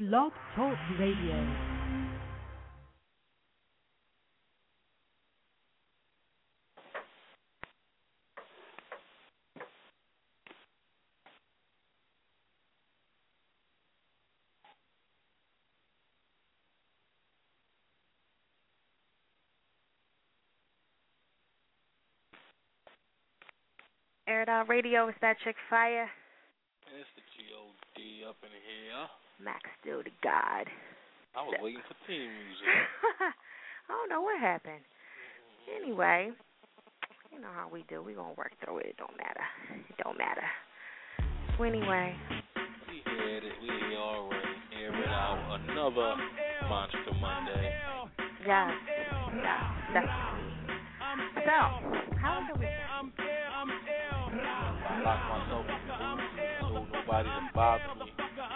Blog Talk Radio. Air It Out Radio, it's that chick Fire. It's the G.O.D. up in here. Max still the God. I was waiting for theme music. I don't know what happened. Anyway, you know how we do. We're going to work through it. It don't matter. It don't matter. So anyway. We had it. We already Air It Out. Another Monster Monday. Yes. Yeah, definitely. So, how was the weekend? I locked myself in the booth. Told nobody to bother me.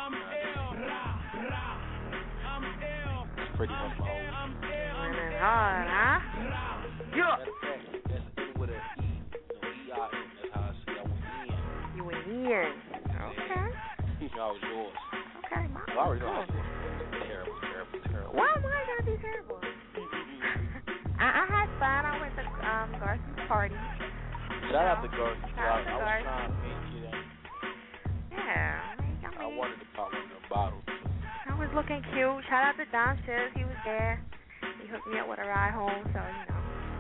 That's pretty much my whole week. Running hard, huh? Yeah. That's it with an E. No, E-I-N. That's how I see it. I went in. You went in. Okay. How was yours? Okay, mine. I already know how yours was. Terrible. Why am I going to be terrible? I had fun. I went to Garth's party. Shout out to Garth. I was trying to make you that. Yeah. I wanted to pop one of them bottles. I was looking cute. Shout out to Don Shiz. He was there. He hooked me up with a ride home, so, you know.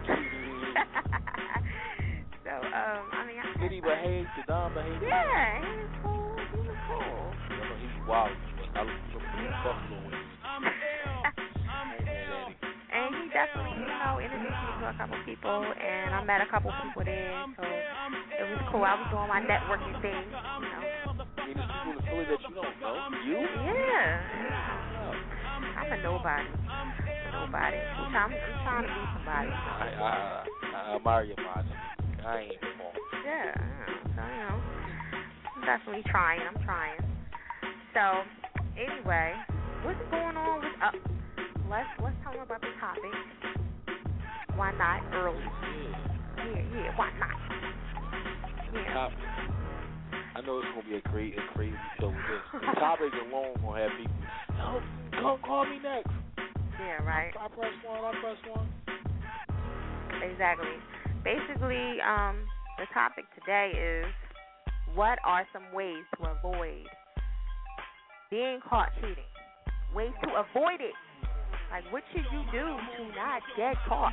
So, I mean, did he behave? Did Don behave? Yeah, he was cool. He was cool. He was wild. I looked for Buffalo wings. And he definitely, you know, introduced me to a couple people, and I met a couple people there, so it was cool. I was doing my networking thing, you know. You mean there's people in Philly that you don't know? You? Yeah. I'm a nobody. I'm trying to be somebody. I admire your mindset. I ain't involved. Yeah. So, you know, I'm definitely trying. I'm trying. So, anyway, what's going on with Let's talk about the topic. Why not early? Yeah. Why not? Yeah. Topic. I know it's gonna be a crazy show with this. The topic alone gonna have people. No, come call me next. Yeah, right. I press one. Exactly. Basically, the topic today is what are some ways to avoid being caught cheating? Ways to avoid it. Like, what should you do to not get caught?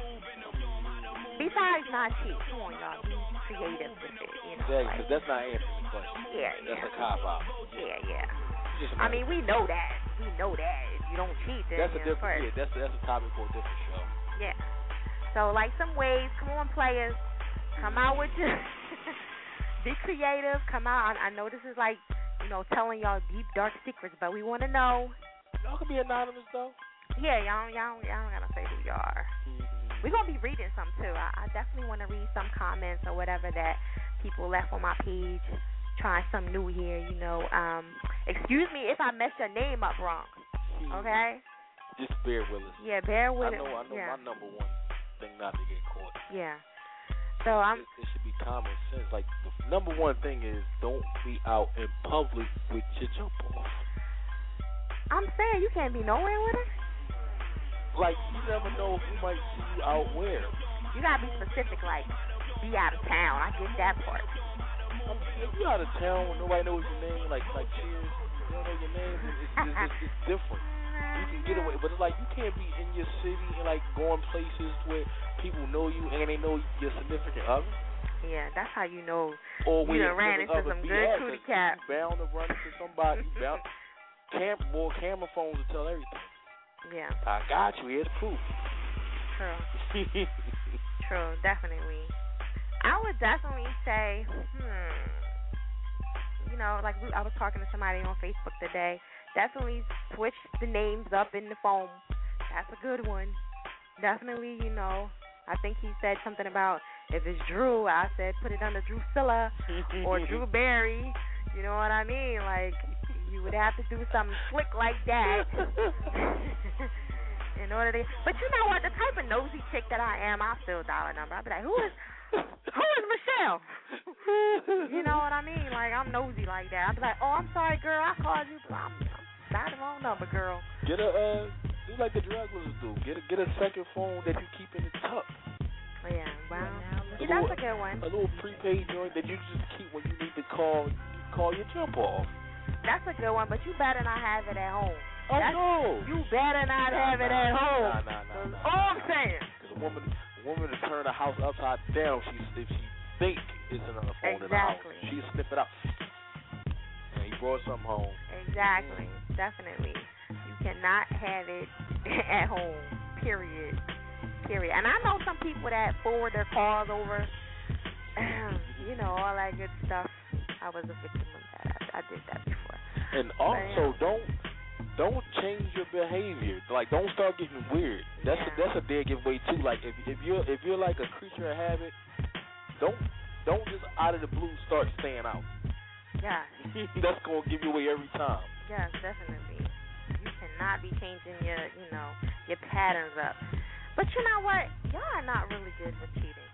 Besides not cheat. Come on, y'all. Be creative with it. You know, exactly, because that's not answering the question. Yeah. That's a cop-out. Yeah. I mean, we know that. If you don't cheat, then that's a different. Yeah, that's a topic for a different show. Yeah. So, like, some ways. Come on, players. Come out with your... Be creative. Come out. I know this is like, you know, telling y'all deep, dark secrets, but we want to know. Y'all can be anonymous, though. Yeah, y'all don't gotta say who you are. Mm-hmm. We're gonna be reading some too. I definitely want to read some comments or whatever that people left on my page. Trying something new here, you know. Excuse me if I messed your name up wrong. Okay. Just bear with us. Yeah, bear with us. I know. Yeah. My number one thing not to get caught. Yeah. So it should be common sense. Like the number one thing is don't be out in public with your jump off. I'm saying you can't be nowhere with it. Like, you never know who might see you out where. You gotta be specific, like, be out of town. I get that part. If you out of town when nobody knows your name, like Cheers, you don't know your name, it's different. You can get away, but it's like you can't be in your city and, like, going places where people know you and they know your significant other. Yeah, that's how you know or you done ran into some good cootie cat. You bound to run into somebody. Camera phones will tell everything. Yeah. I got you. Here's proof. True, definitely. I would definitely say, you know, like I was talking to somebody on Facebook today. Definitely switch the names up in the phone. That's a good one. Definitely, you know, I think he said something about if it's Drew, I said put it under Drusilla or Drew Barry. You know what I mean? Like, you would have to do something slick like that in order to. But you know what? The type of nosy chick that I am, I'll still dial a number. I'll be like, who is Michelle? You know what I mean? Like, I'm nosy like that. I'll be like, oh, I'm sorry, girl. I called you, but I don't know. number, girl. Get a do like the drug dealers do. Get a second phone that you keep in the tuck. Yeah, wow. That's a good one. A little prepaid joint that you just keep when you need to call your jump off. That's a good one, but you better not have it at home. Oh, no. You better not have it at home. Nah. All I'm saying. Because a woman to turn the house upside down, if she think it's another phone in the house, she'll snip it out. And he brought something home. Exactly. Definitely. You cannot have it at home. Period. And I know some people that forward their calls over, you know, all that good stuff. I was a victim of that. I did that before. And also, don't change your behavior. Like, don't start getting weird. That's a dead giveaway too. Like, if you're like a creature of habit, don't just out of the blue start staying out. Yeah. That's gonna give you away every time. Yes, definitely. You cannot be changing your patterns up. But you know what? Y'all are not really good with cheating.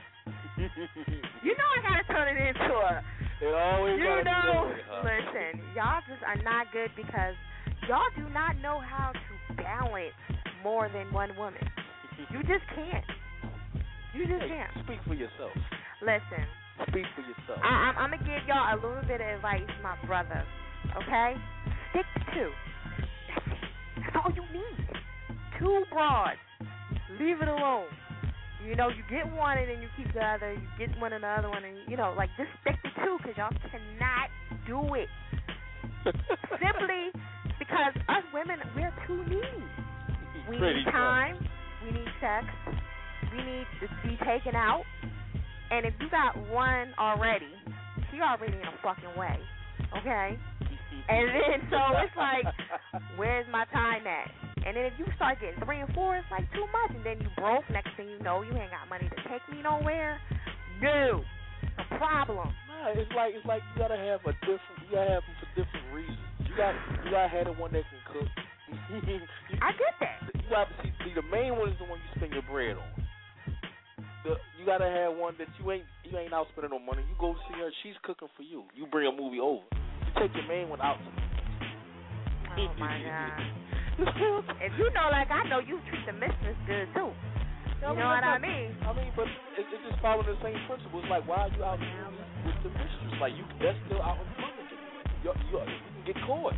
You know I gotta turn it into a. It always you know, listen, y'all just are not good because y'all do not know how to balance more than one woman. You just can't. You just can't. Speak for yourself. Listen. Speak for yourself. I'm gonna give y'all a little bit of advice, my brother. Okay? Stick to two. That's all you need. 2 broads. Leave it alone. You know, you get one and then you keep the other. You get one and the other one, and like just stick to 2 because y'all cannot do it. Simply because us women, we're too needy. We need time. We need sex. We need to be taken out. And if you got one already, she already in a fucking way. Okay? And then so it's like, where's my time at? And then if you start getting 3 and 4, it's like too much. And then you broke. Next thing you know, you ain't got money to take me nowhere. No, a problem. Nah, it's like you gotta have them for different reasons. You gotta have the one that can cook. I get that. You gotta see the main one is the one you spend your bread on. You gotta have one that you ain't out spending no money. You go see her, she's cooking for you. You bring a movie over. You take your main one out to me. Oh my God. If you know, like I know, you treat the mistress good too. You know what I mean? But it's just following the same principle. It's like, why are you out with the mistress? Like, that's still out in public. You can get caught.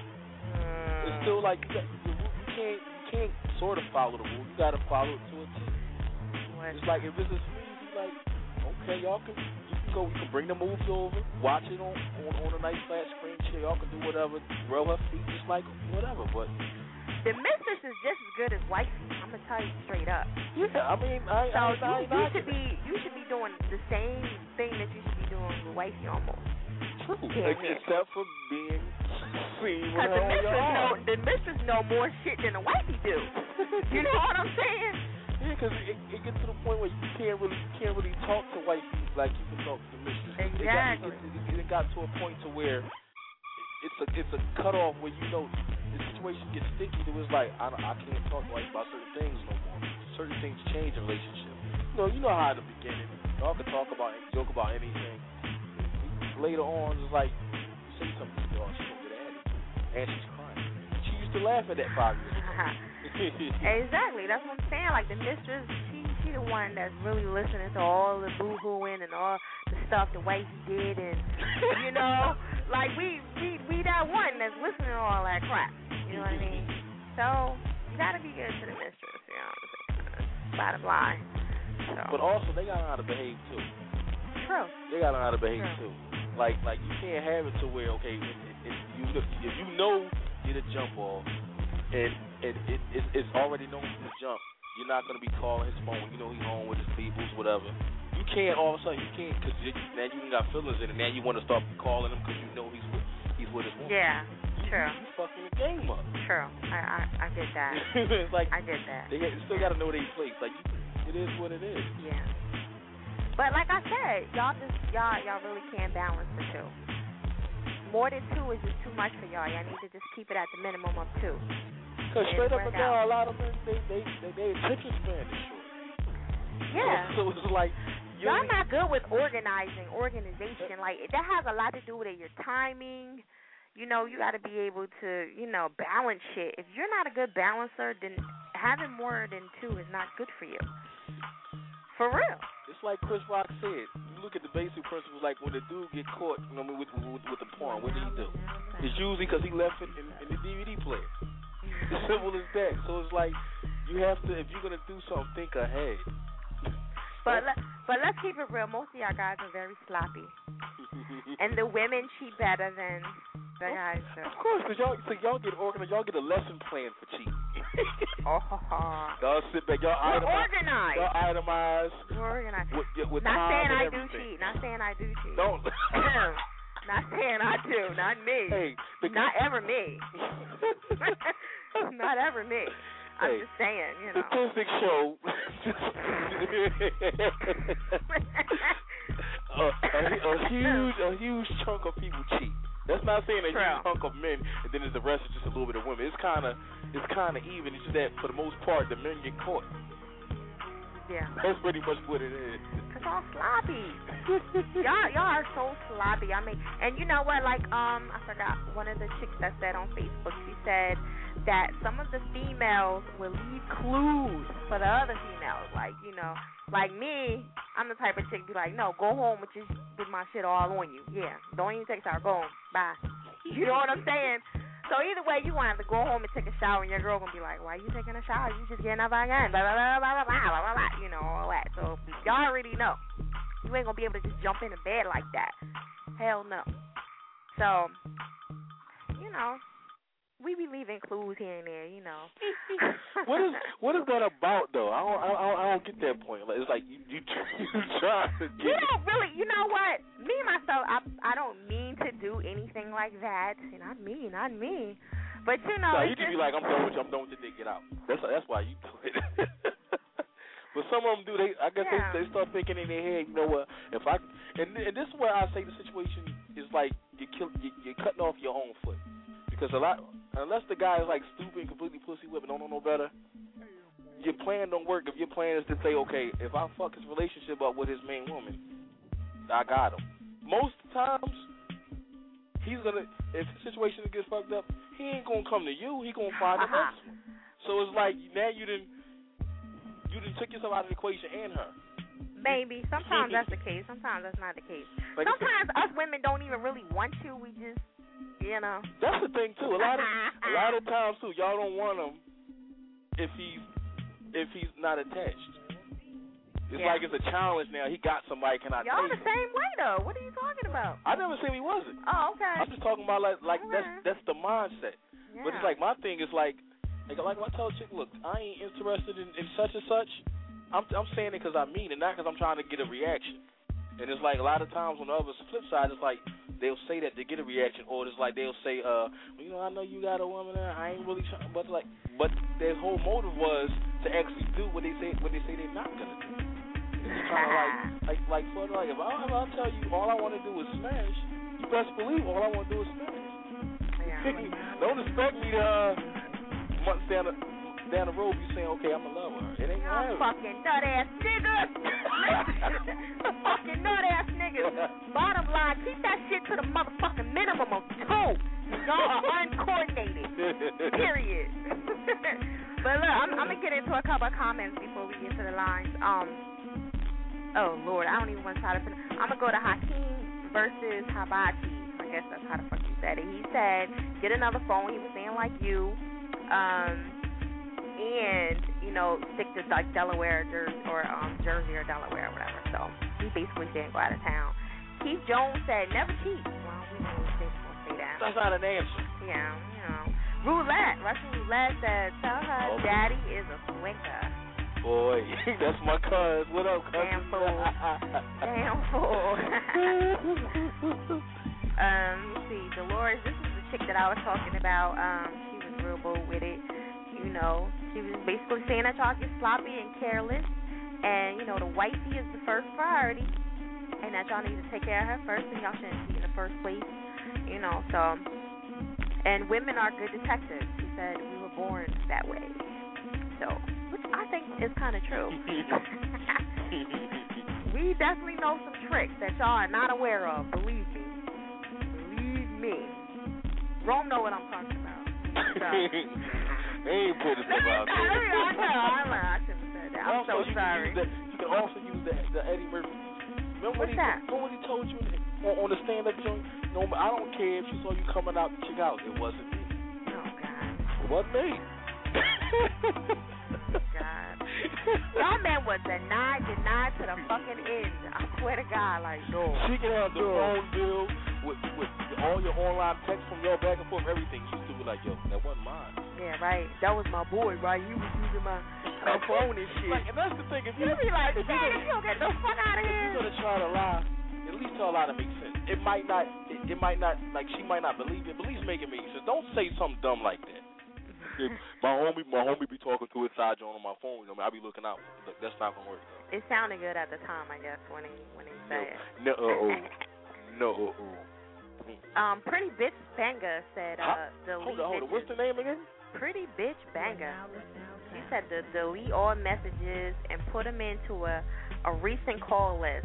It's still like you can't sort of follow the rule. You got to follow it to a T. It's like if this is free, you like, okay, you can bring the movie over, watch it on a nice flat screen. Y'all can do whatever, rub her feet, just like whatever. But the mistress is just as good as wifey. I'm gonna tell you straight up. Yeah, I mean, you should be doing the same thing that you should be doing with wifey almost. True, except for being seen with her on your arm. The mistress know more shit than the wifey do. You know what I'm saying? Yeah, because it gets to the point where you can't really talk to wifey like you can talk to the mistress. Exactly. It got to a point to where it's a cutoff where the situation gets sticky. It was like I can't talk to wife about certain things no more. Certain things change in relationships. You know how in the beginning y'all can joke about anything. Later on, it's like you say something to her, she's gonna get at it, and she's crying. She used to laugh at that 5 years ago. Exactly, that's what I'm saying. Like the mistress, she the one that's really listening to all the boo-hooing and all the stuff the wifey did, and like we that one that's listening to all that crap. You know what I mean? So you gotta be good to the mistress. You know what I'm saying? Bottom line. So. But also they gotta know how to behave too. True. They gotta know how to behave too. Like you can't have it to where if you know you're the jump off and it's already known from the jump, you're not gonna be calling his phone. You know he's home with his peoples, whatever. You can't all of a sudden because now you got feelings in it. Now you want to start calling him because you know he's with his woman. Yeah. True. You fucking the game up. True. I get that. It's like I get that. They still got to know their place. Like it is what it is. Yeah. But like I said, y'all really can't balance the 2. More than 2 is just too much for y'all. Y'all need to just keep it at the minimum of 2. Because straight up and down, a lot of men they attention span is short. Yeah. So it's like y'all not good with organization. Like that has a lot to do with your timing. you know, you got to be able to, you know, balance shit. If you're not a good balancer, then having more than two is not good for you. For real. It's like Chris Rock said. You look at the basic principles, like when the dude get caught, you know, with the porn, what did he do? It's usually because he left it in the DVD player. As simple as that. So it's like you have to, if you're gonna do something, think ahead. But let's keep it real. Most of y'all guys are very sloppy, and the women cheat better than the guys do. Of course, because y'all get organized. Y'all get a lesson plan for cheating. Y'all sit back. Y'all organize. Y'all itemize. We're organized. With not time saying and I everything. do cheat. Not saying I do cheat. Don't. Not saying I do. Not me. Hey, not ever me. Not ever me. I'm just saying, you know. Statistics show a huge chunk of people cheat. That's not saying a huge chunk of men, and then the rest is just a little bit of women. It's kind of even. It's just that for the most part, the men get caught. Yeah. That's pretty much what it is. Cause y'all sloppy. y'all are so sloppy. I mean, and you know what? Like, I forgot one of the chicks that said on Facebook. She said that some of the females will leave clues for the other females. Like, you know, like me, I'm the type of chick be like, no, go home with my shit all on you. Yeah, don't even take a shower. Go home. Bye. You know what I'm saying? So either way, you gonna have to go home and take a shower, and your girl gonna be like, "Why you taking a shower? You just getting up again." Blah blah blah blah blah blah blah blah. You know all that. So y'all already know. You ain't gonna be able to just jump into bed like that. Hell no. So, you know, we be leaving clues here and there. You know. What is that about though? I don't get that point. Like, it's like you try to get. You don't really. You know what? Me myself, I don't mean to do anything like that. Not me. But you know, no, you just be like, I'm done with you. I'm done with the dick. Get out. That's why you do it. But some of them do. I guess they start thinking in their head. You know what? If I and this is where I say the situation is like you're cutting off your own foot, because unless the guy is like stupid and completely pussy whipped and don't know no better, your plan don't work. If your plan is to say, okay, if I fuck his relationship up with his main woman, I got him. Most times, if the situation gets fucked up, he ain't gonna come to you. He gonna find the next one. So it's like now you done took yourself out of the equation and her. Maybe. Sometimes that's the case. Sometimes that's not the case. Like sometimes us women don't even really want to. We just, you know. That's the thing too. A lot of times too, y'all don't want him if he's not attached. It's like it's a challenge now. He got somebody. Can I take Y'all the same way though. What are you talking about? I never said he wasn't. Oh, okay. I'm just talking about like that's the mindset. Yeah. But it's like my thing is like if I tell a chick, look, I ain't interested in such and such. I'm saying it because I mean it, not because I'm trying to get a reaction. And it's like a lot of times on the other flip side, it's like they'll say that to get a reaction, or it's like they'll say, well, you know, I know you got a woman there. I ain't really trying, but their whole motive was to actually do what they say they're not gonna do. It's kind of like if I tell you all I want to do is smash, you best believe all I want to do is smash. Yeah. Don't expect me to months down the road be saying, okay, I'm gonna love her. It ain't gonna happen. Fucking nut ass niggas. Fucking nut ass niggas. Bottom line, keep that shit to the motherfucking minimum of 2. Y'all are uncoordinated. Period. But look, I'm gonna get into a couple of comments before we get to the lines. Oh Lord, I don't even want to try to finish. I'm gonna go to Hakeem versus Habati. I guess that's how the fuck he said it. He said, get another phone. He was saying like you. And, you know, stick to like Delaware or Jersey or Delaware or whatever. So he basically said go out of town. Keith Jones said never cheat. Well, we know they're supposed to say that. That's not an answer. Yeah, you know. Russian Roulette said tell her daddy is a swinger. Boy, that's my cuz. What up, cuz? Damn fool. Damn fool. Let's see, Dolores, this is the chick that I was talking about. She was real bold with it. You know, she was basically saying that y'all get sloppy and careless, and you know the wifey is the first priority, and that y'all need to take care of her first, and y'all shouldn't be in the first place. You know, so and women are good detectives. She said we were born that way. So, which I think is kind of true. We definitely know some tricks that y'all are not aware of. Believe me. Rome know what I'm talking about. So. They ain't putting stuff out there. I know. I shouldn't have said that. I'm so sorry. You can also use the Eddie Murphy. Remember What's that? Remember when he told you on the stand-up joint? No, I don't care if she saw you coming out to check out. It wasn't me. Oh, God. It wasn't me. God. That man was denied to the fucking end. I swear to God, like, no. She can have the phone bill with all your online texts from your back and forth, everything. You still be like, yo, that wasn't mine. Yeah, right. That was my boy, right? He was using my phone and shit. Like, and that's the thing. If you be like, man, if you don't get the fuck out of here. If you're gonna try to lie, at least tell a lie to make sense. It might not. Like she might not believe it, but at least make it make sense. Don't say something dumb like that. If my homie be talking to his side joint on my phone. I mean, I be looking out. Look, that's not gonna work. Though. It sounded good at the time, I guess, when he said it. No. Pretty Bitch Banga said delete. Hold on. What's the name again? Pretty Bitch Banga. She said to delete all messages and put them into a recent call list,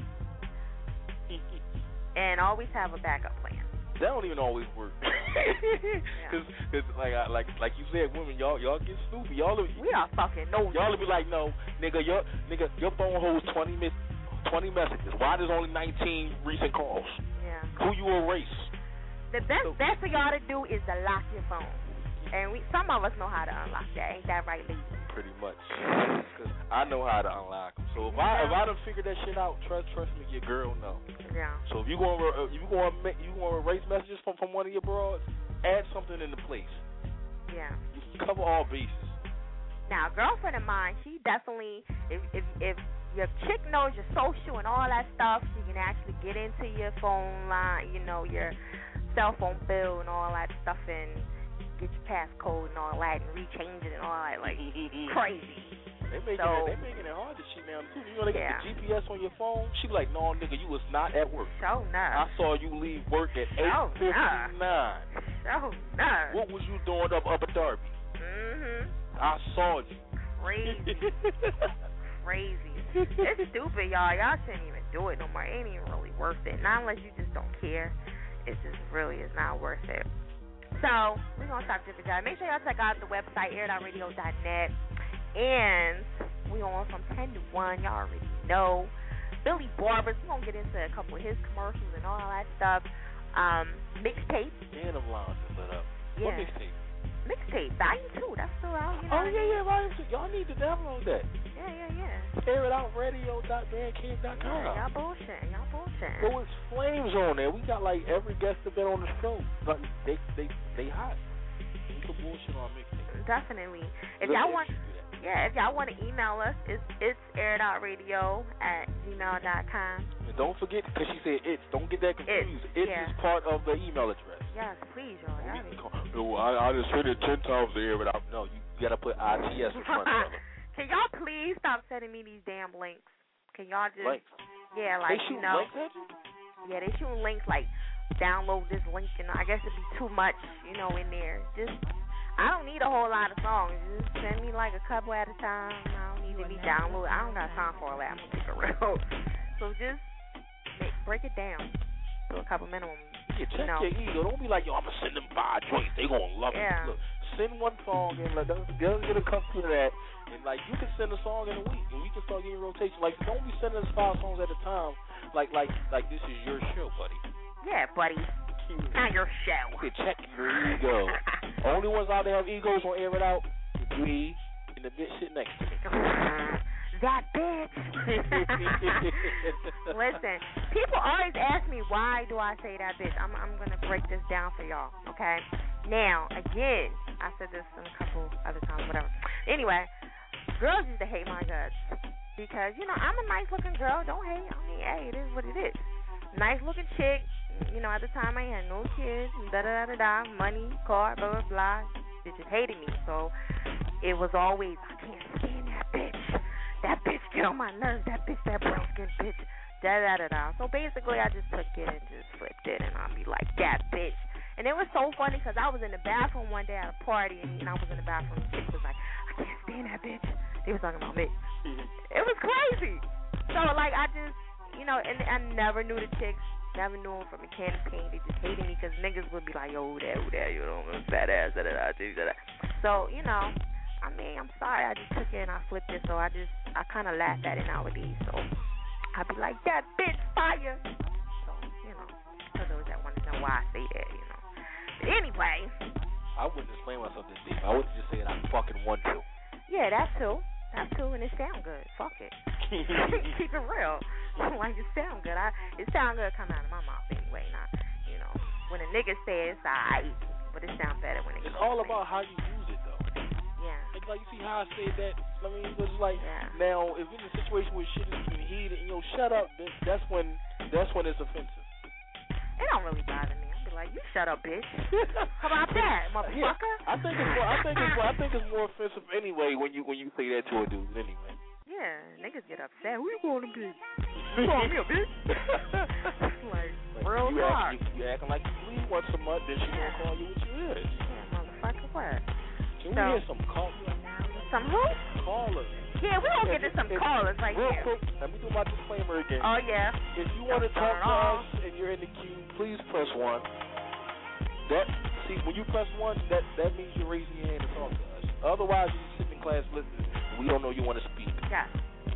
and always have a backup plan. That don't even always work. Cause like you said, women, y'all get snoopy. We are fucking nosy. Y'all be like, no, nigga, your phone holds 20 messages. Why there's only 19 recent calls? Yeah. Who you erase? The best for y'all to do is to lock your phone. And some of us know how to unlock that. Ain't that right, ladies? Pretty much. Because I know how to unlock them. So if I done figured that shit out, trust me, your girl know. Yeah. So if you gonna erase messages from one of your broads, add something into place. Yeah. You cover all bases. Now, a girlfriend of mine, she definitely, if your chick knows your social and all that stuff, she can actually get into your phone line, your cell phone bill and all that stuff, and get your passcode and all that, and rechange it and all that, like crazy. They making it hard to cheat now too. They get the GPS on your phone. She be like, no, nigga, you was not at work. So I saw you leave work at 8:59. So what was you doing up at Derby? I saw you. Crazy. It's stupid, y'all. Y'all shouldn't even do it no more. It ain't even really worth it. Not unless you just don't care. It's just really is not worth it. So, we're going to stop jibbing jiving. Make sure y'all check out the website, airitoutradio.net. And we on from 10 to 1. Y'all already know. Billy Barbers, we're going to get into a couple of his commercials and all that stuff. Mixtape. And the lounge is lit up. Yeah. What mixtape? Mixtape. Volume 2. That's still out. Oh, yeah, Volume 2. Y'all need to download that. Yeah. airitoutradio.bandcamp.com. Yeah, y'all bullshit. Well, it's flames on there. We got like every guest that been on the show. Like, they hot. We can bullshit on mixtape. Definitely. If y'all want to email us, it's airitoutradio@gmail.com. And don't forget, because she said it's. Don't get that confused. It's is part of the email address. Yes, please, y'all. I just said it 10 times to air it out. No, you got to put ITS in front of it. Can y'all please stop sending me these damn links? Can y'all just... Links? Yeah, like, they shooting links at you? Yeah, they shooting links like, download this link, and I guess it'd be too much, in there. Just, I don't need a whole lot of songs. Just send me like a couple at a time. I don't need to be downloaded. I don't got time for all that. I'm going to keep it real. So just break it down to a couple minimum. Yeah, check your ego. Don't be like, yo, I'm going to send them 5 joints. They going to love it. Look, send one song and let them get accustomed to that. And, like, you can send a song in a week, and we can start getting rotation. Like, don't be sending us 5 songs at a time. Like this is your show, buddy. Yeah, buddy. Not your show. Okay, check your ego. Only ones out there have egos on Air It Out is me and the bitch sitting next to me. That bitch. Listen, people always ask me, why do I say that bitch? I'm going to break this down for y'all, okay? Now, again, I said this a couple other times, whatever. Anyway, girls used to hate my guts because, I'm a nice-looking girl. Don't hate. I mean, hey, it is what it is. Nice-looking chick. At the time I had no kids, da-da-da-da-da, money, car, blah, blah, blah. Bitches hated me. So it was always, I can't stand that bitch. That bitch get on my nerves. That bitch, that brown-skin bitch, da-da-da-da. So basically I just took it and just flipped it, and I'd be like, that bitch. And it was so funny because I was in the bathroom one day at a party, and I was in the bathroom, and the chick was like, I can't stand that bitch. They was talking about me. It was crazy. So, like, I just, and I never knew the chicks Never knew him from a can of paint. They just hated me because niggas would be like, yo, who that, you know, fat ass, da-da-da. So, you know, I mean, I'm sorry. I just took it and I flipped it. So I kind of laugh at it nowadays. So I'd be like, that bitch fire. So, you know, for those that want to know why I say that, you know. But anyway. I wouldn't explain myself this deep. I would just say that I fucking want to. Yeah, that too. That too, and it sound good. Fuck it. Keep it real. Like, it sound good. It sound good coming out of my mouth anyway. Not, you know, when a nigga say it's alright, but it sound better when it It's all about how you use it, though. Yeah. Like you see how I said that? I mean, it's like, now, if it's a situation where shit is getting heated and, shut up, that's when it's offensive. It don't really bother me. I'll be like, you shut up, bitch. How about that, motherfucker? Yeah, I think it's more offensive anyway when you say that to a dude anyway. Yeah, niggas get upset. Who you calling a bitch? You calling me a bitch? like real talk. You acting like you bleed once a month, then she gonna call you what you is. Yeah, motherfucker, what? Can we hear some callers? Some who? Callers. Yeah, we gonna get to some callers right real here. Quick, let me do my disclaimer again. Oh, yeah. If you want to talk to us and you're in the queue, please press 1. When you press 1, that means you're raising your hand to talk to us. Otherwise, you're just sitting in class listening. We don't know you want to speak. Yeah.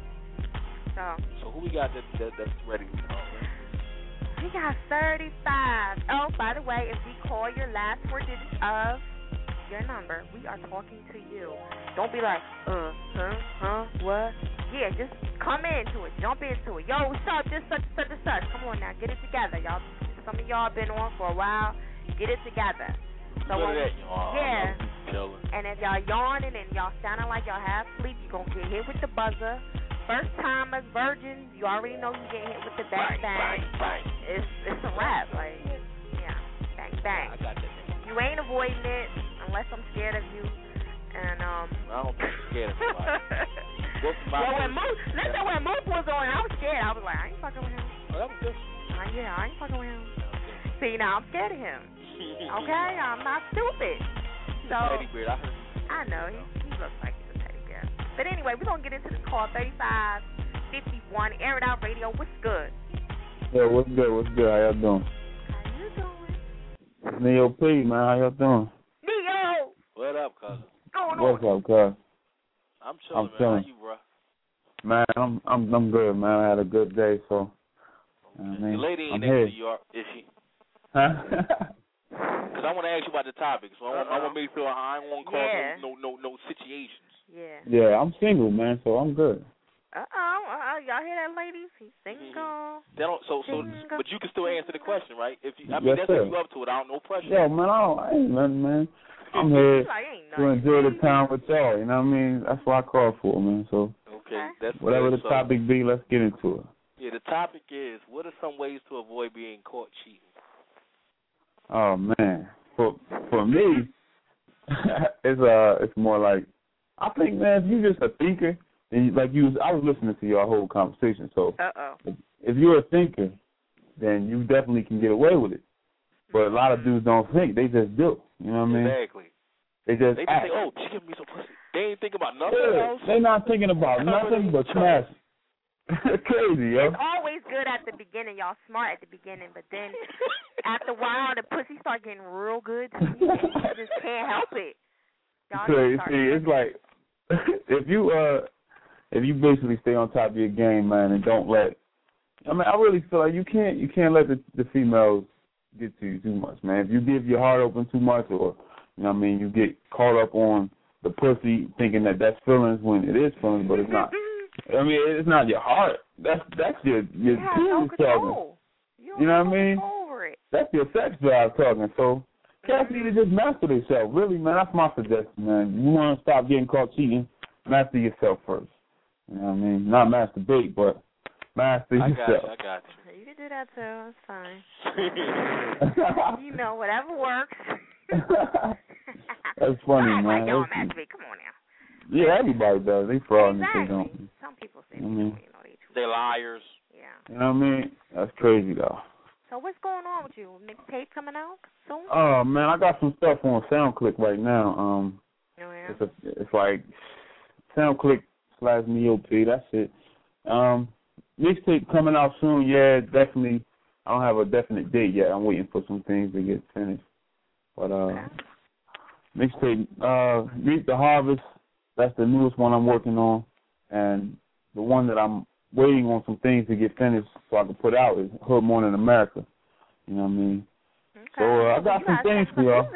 So who we got that's ready to talk? We got 35. Oh, by the way, if we call your last 4 digits of your number, we are talking to you. Don't be like, what? Yeah, just come into it, jump into it. Yo, what's up? This such and such. Come on now, get it together, y'all. Some of y'all been on for a while. Get it together. So yeah. And if y'all yawning and y'all sounding like y'all half asleep, you're gonna get hit with the buzzer. First timers, virgins, you already know you get hit with the bang bang. It's a wrap, like bang bang. I got that. You ain't avoiding it unless I'm scared of you. And I don't think I'm scared of somebody. when Mook was on, I was scared. I was like, I ain't fucking with him. Oh, that was different. I ain't fucking with him. See, now I'm scared of him. Okay, I'm not stupid. So teddy bear, I know he looks like he's a teddy bear. But anyway, we're gonna get into this call 3551 Air It Out Radio. What's good? Yeah, what's good? How y'all doing? How you doing? Neo P, man, how y'all doing? Neo! What up, cousin? What's up, cuz? I'm chilling, man. How you, bro? Man, I'm good, man. I had a good day, so. The lady ain't next to you, is she? Huh? Because I want to ask you about the topic, so I want to make sure I ain't want to cause no situations. Yeah. Yeah, I'm single, man, so I'm good. Y'all hear that, ladies? He's single. But you can still answer the question, right? That's sir. If you up to it. I don't know pressure. Yeah, man, I ain't nothing, man. I'm here to enjoy the time with y'all, you know what I mean? That's what I call for, man, so. Okay. That's whatever the topic be, let's get into it. Yeah, the topic is, what are some ways to avoid being caught cheating? Oh man, for me, it's more like, I think, man, if you're just a thinker, and I was listening to your whole conversation, so if you're a thinker, then you definitely can get away with it. But a lot of dudes don't think; they just do. You know what I mean? Exactly. They just say, "Oh, she give me some pussy." They ain't thinking about nothing else. They're not thinking about nothing but smash. Crazy, yo. It's always good at the beginning. Y'all smart at the beginning, but then after a while, the pussy start getting real good to you, and you just can't help it. See, it's like if you basically stay on top of your game, man, and don't let. I mean, I really feel like you can't let the females get to you too much, man. If you give your heart open too much, or you know what I mean, you get caught up on the pussy thinking that that's feelings when it is feelings, but it's not. I mean, it's not your heart. That's your penis talking. You know what I mean? That's your sex drive talking. So cats need to just master themselves. Really, man, that's my suggestion, man. You want to stop getting caught cheating, master yourself first. You know what I mean? Not masturbate, but master yourself. I got you. You can do that too. It's fine. You know, whatever works. That's funny, man. Y'all masturbate. Come on now. Yeah, everybody does. They fraud and exactly. they don't. Some people say they they're liars. Yeah. You know what I mean? That's crazy, though. So what's going on with you? Mixtape coming out soon? Oh, man, I got some stuff on SoundClick right now. It's like SoundClick/NeoP. That's it. Mixtape coming out soon. Yeah, definitely. I don't have a definite date yet. I'm waiting for some things to get finished. But mixtape, Meet the Harvest, that's the newest one I'm working on. And the one that I'm waiting on some things to get finished so I can put out is Hood Morning America. You know what I mean? Okay. So I got some things for y'all.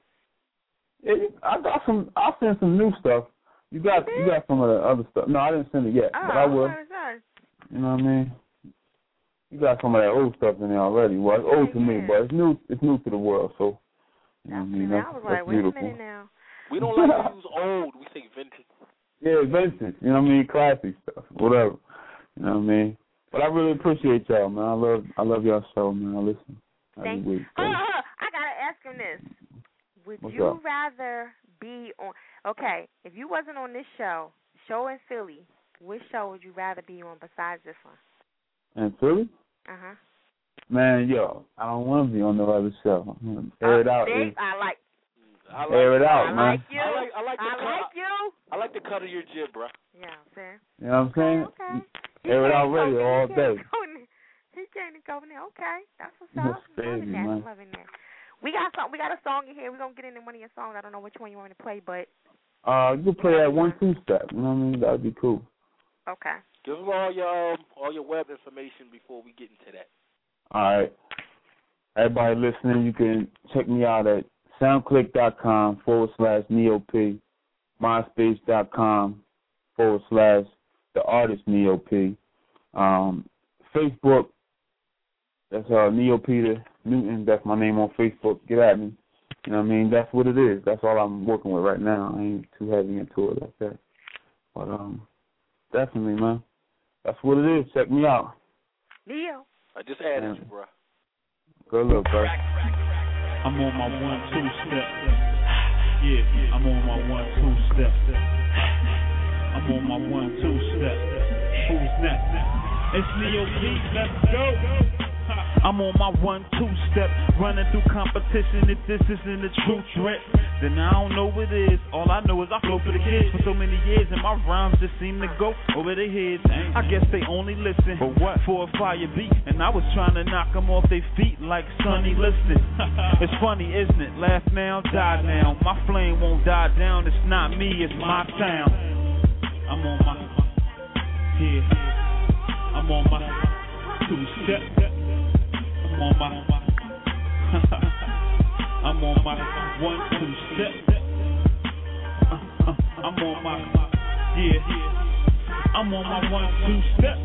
I'll send some new stuff. You got some of the other stuff. No, I didn't send it yet, but I will. You know what I mean? You got some of that old stuff in there already. Well, it's old to me, but it's new. It's new to the world. So, you know what I mean? That's wait beautiful. a minute now. We don't like to use old. We say vintage. Yeah, vintage. You know what I mean? Classic stuff. Whatever. You know what I mean? But I really appreciate y'all, man. I love y'all show, man. I listen. Thank you. I gotta ask him this. Would you rather be on? Okay, if you wasn't on this show in Philly, which show would you rather be on besides this one? In Philly? Man, yo, I don't want to be on no other show. Air it out. Air it out, man. I like the cut of your jib, bro. Yeah, fair. You know what I'm saying? Okay. Air it out radio all day. He can't go in there. Okay, that's what's up. Crazy, man. Loving that. We got a song in here. We're gonna get into one of your songs. I don't know which one you want me to play, but you can play that 1-2 step. You know what I mean? That'd be cool. Okay. Give them all your web information before we get into that. All right. Everybody listening, you can check me out at soundclick.com/NeoP, myspace.com/theartist Facebook, that's Neo Peter Newton. That's my name on Facebook. Get at me. You know what I mean? That's what it is. That's all I'm working with right now. I ain't too heavy into it like that. But definitely, man. That's what it is. Check me out. Neo. I just added you, bro. Good look, bro. I'm on my 1-2 step. Yeah, I'm on my 1-2 step. I'm on my 1-2 step. Who's next? It's Neo P. Let's go. I'm on my 1-2 step, running through competition. If this isn't a true threat, then I don't know what it is. All I know is I flow for the kids for so many years, and my rhymes just seem to go over their heads. I guess they only listen for a fire beat, and I was trying to knock them off their feet like Sonny Liston. It's funny, isn't it? Laugh now, die now. My flame won't die down. It's not me, it's my sound. I'm on my I'm on my 2-step. I'm on my I'm on my 1-2 step. I'm on my I'm on my 1-2 step.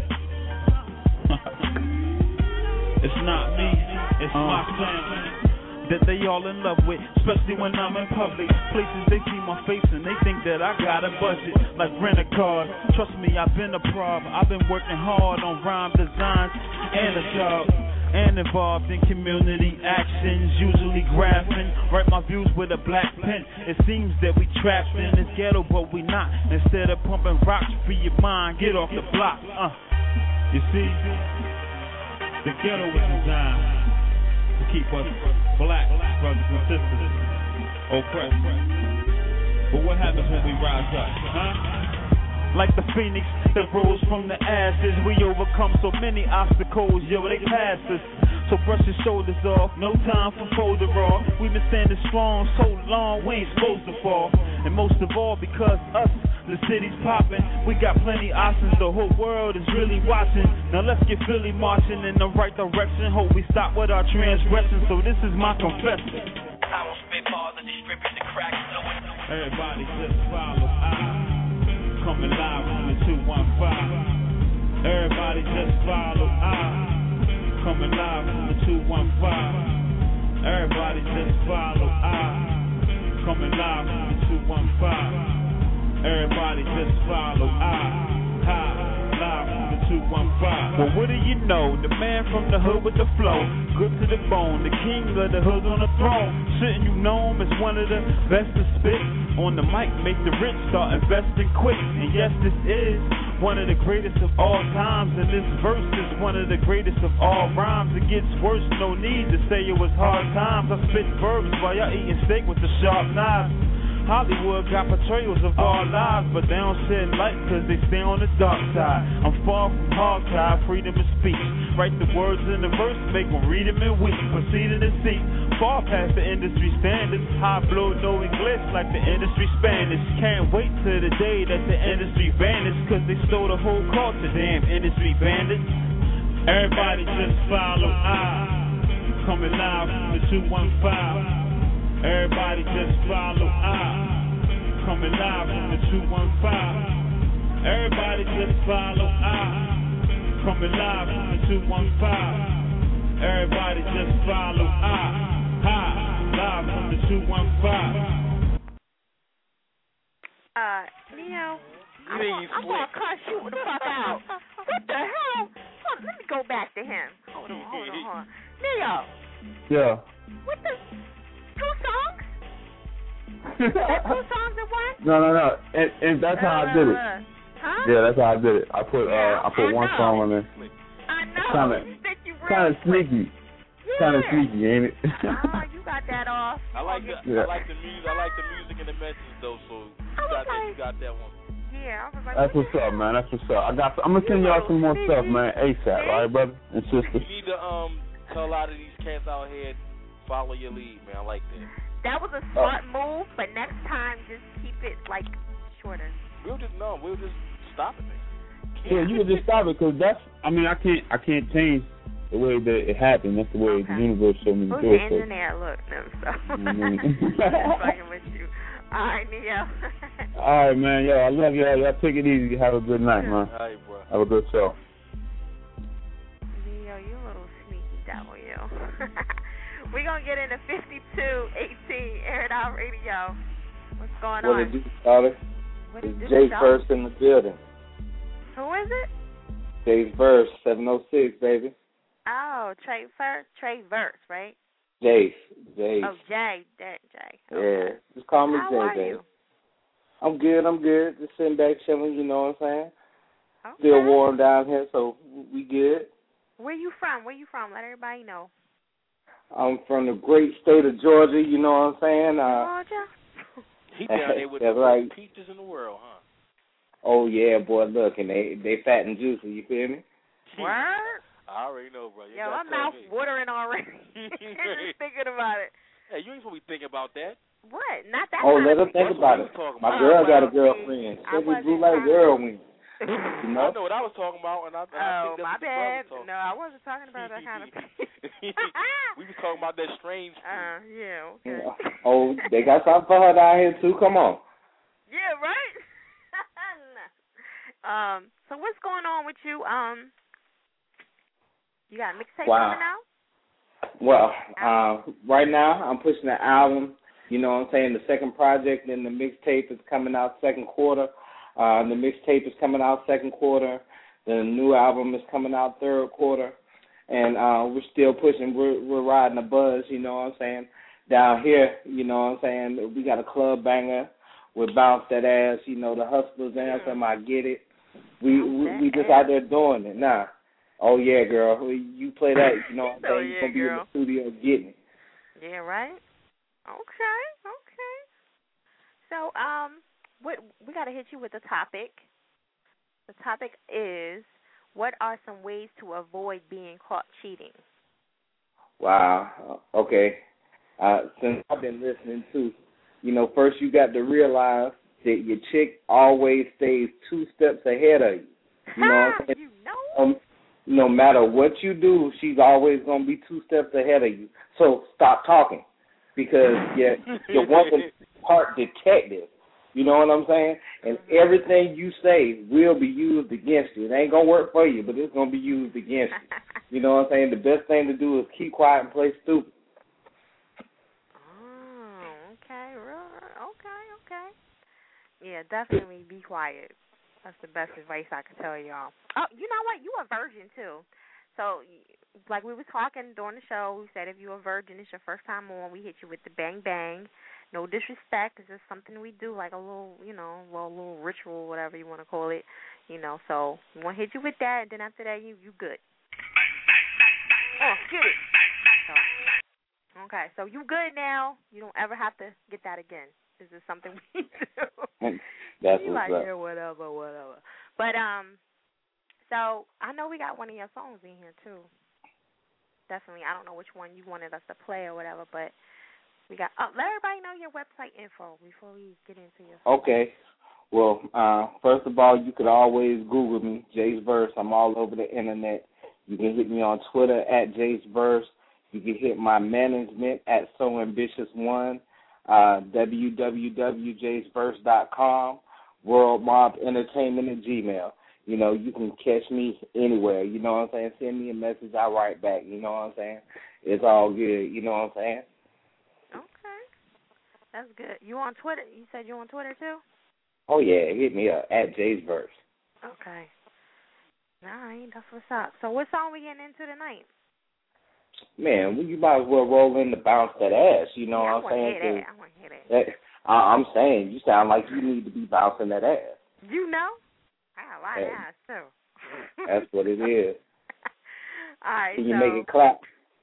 It's not me, it's my sound that they all in love with, especially when I'm in public places. They see my face and they think that I got a budget like rent-a-car. Trust me, I've been a prob. I've been working hard on rhyme designs and a job, and involved in community actions, usually graphing. Write my views with a black pen. It seems that we trapped in this ghetto, but we not. Instead of pumping rocks for your mind, get off the block. You see, the ghetto was designed to keep us black brothers and sisters oppressed. But what happens when we rise up, Like the phoenix that rose from the ashes, we overcome so many obstacles, yo, they pass us. So brush your shoulders off, no time for folder off. We've been standing strong so long, we ain't supposed to fall. And most of all, because us, the city's popping, we got plenty options, the whole world is really watching. Now let's get Philly marching in the right direction. Hope we stop with our transgression, so this is my confession. I don't spit balls and distribute the crack. Everybody just follow. Coming live from the 215. Everybody just follow. Coming live from the 215. Everybody just follow. Coming live from the 215. Everybody just follow. Live from the 215. Well, what do you know? The man from the hood with the flow, good to the bone, the king of the hood on the throne. Shouldn't you know him as one of the best to spit? On the mic, make the rich start investing quick. And yes, this is one of the greatest of all times. And this verse is one of the greatest of all rhymes. It gets worse, no need to say it was hard times. I spit verbs while y'all eating steak with the sharp knives. Hollywood got portrayals of all lives, but they don't shed light cause they stay on the dark side. I'm far from hog-tied, freedom of speech. Write the words in the verse, make them read them in weeks. Proceed to the seat, far past the industry standards. High blow, no English like the industry Spanish. Can't wait till the day that the industry vanished, cause they stole the whole culture, damn industry bandits. Everybody just follow I. Coming live from the 215. Everybody just follow I. Coming live from the 215. Everybody just follow I. Coming live from the 215. Everybody just follow I. Live from the 215. Neo, I'm gonna cuss you the fuck out. What the hell? Hold on, let me go back to him. Hold on. Neo. Yeah. What the? 2 songs? Is that 2 songs in one? No. And that's how I did it. Huh? Yeah, that's how I did it. I put one song on there. I know. Kind of sneaky. Yeah. Kind of sneaky, ain't it? You got that off. I like the music. I like the music and the message though. So you got that one. Yeah, I was like, that's what's up, man. That's what's up. I'm gonna send y'all some more stuff, man. ASAP, all right, brother and sister. You need to tell a lot of these cats out here follow your lead, man. I like that. That was a smart move, but next time just keep it like shorter. We'll just stop it, man. Yeah, you can just stop it because I can't change the way that it happened. That's the way the universe showed me to do it. Who's the engineer? Look, no, so. Fucking with you. All right, Neo. All right, man. Yo, I love y'all. Y'all take it easy. Have a good night, man. All right, bro. Have a good show. Neo, you a little sneaky devil, you. We're going to get into 5218 Air It Out Radio. What's going on? What it do, Tyler? It's Jay First in the building. Who is it? Jay Verse, 706, baby. Oh, Trey Verse, right? Jay. Oh, Jay. Okay. Yeah, just call me How Jay, are baby. you? I'm good. Just sitting back chilling, you know what I'm saying? Okay. Still warm down here, so we good. Where you from? Let everybody know. I'm from the great state of Georgia, you know what I'm saying? Georgia? He down there with that's the right. peaches in the world, huh? Oh, yeah, boy, look, and they fat and juicy, you feel me? Word? I already know, bro. Yeah, my mouth watering already. Just thinking about it. Hey, you ain't supposed to be thinking about that. What? Not that. Oh, let her think about it. My girl got a girlfriend. She blew like whirlwind. You know? I know what I was talking about, and I think that's my what bad. the brother No, I wasn't talking about that kind of thing. We was talking about that strange food. Yeah, okay. Oh, they got something for her down here, too. Come on. Yeah, right? So what's going on with you? You got a mixtape coming out? Well, right now I'm pushing the album. You know what I'm saying? The second project and the mixtape is coming out second quarter. The mixtape is coming out second quarter. The new album is coming out third quarter. And we're still pushing. We're riding the buzz, you know what I'm saying? Down here, you know what I'm saying? We got a club banger with Bounce That Ass, you know, the Hustlers Anthem, I Get It. We just out there doing it now. Oh, yeah, girl. You play that, you know what I'm saying? You're going to be in the studio getting it. Yeah, right? Okay. So, we got to hit you with the topic. The topic is, what are some ways to avoid being caught cheating? Wow. Okay. Since I've been listening to, you know, first you got to realize that your chick always stays 2 steps ahead of you. You know what I'm saying? You know? No matter what you do, she's always going to be 2 steps ahead of you. So stop talking because you're one part detective. You know what I'm saying? And everything you say will be used against you. It ain't going to work for you, but it's going to be used against you. You know what I'm saying? The best thing to do is keep quiet and play stupid. Oh, okay. Okay. Yeah, definitely be quiet. That's the best advice I can tell y'all. Oh, you know what? You a virgin, too. So, like we were talking during the show, we said if you a virgin, it's your first time on, we hit you with the bang bang. No disrespect. It's just something we do, like a little, you know, little ritual, whatever you want to call it. You know, so we want to hit you with that, and then after that, you good. Oh, get it. So, okay, so you good now. You don't ever have to get that again. This is something we do. That's you what's like, up. yeah, whatever. But so I know we got one of your songs in here too. Definitely, I don't know which one you wanted us to play or whatever, but we got. Let everybody know your website info before we get into your song. Okay. Well, first of all, you could always Google me, Jace Verse. I'm all over the internet. You can hit me on Twitter at Jace Verse. You can hit my management at So Ambitious One, www.jaceverse.com, World Mob Entertainment at Gmail. You know, you can catch me anywhere. You know what I'm saying? Send me a message, I write back. You know what I'm saying? It's all good. You know what I'm saying? Okay, that's good. You on Twitter? You said you on Twitter too? Oh yeah, hit me up at Jace Verse. Okay. All right, that's what's up. So what song we getting into tonight? Man, well, you might as well roll in to bounce that ass. You know yeah, what I'm saying? I want to hear that. I'm saying you sound like you need to be bouncing that ass. You know? I got a lot of ass too. That's what it is. All right. Can you make it clap?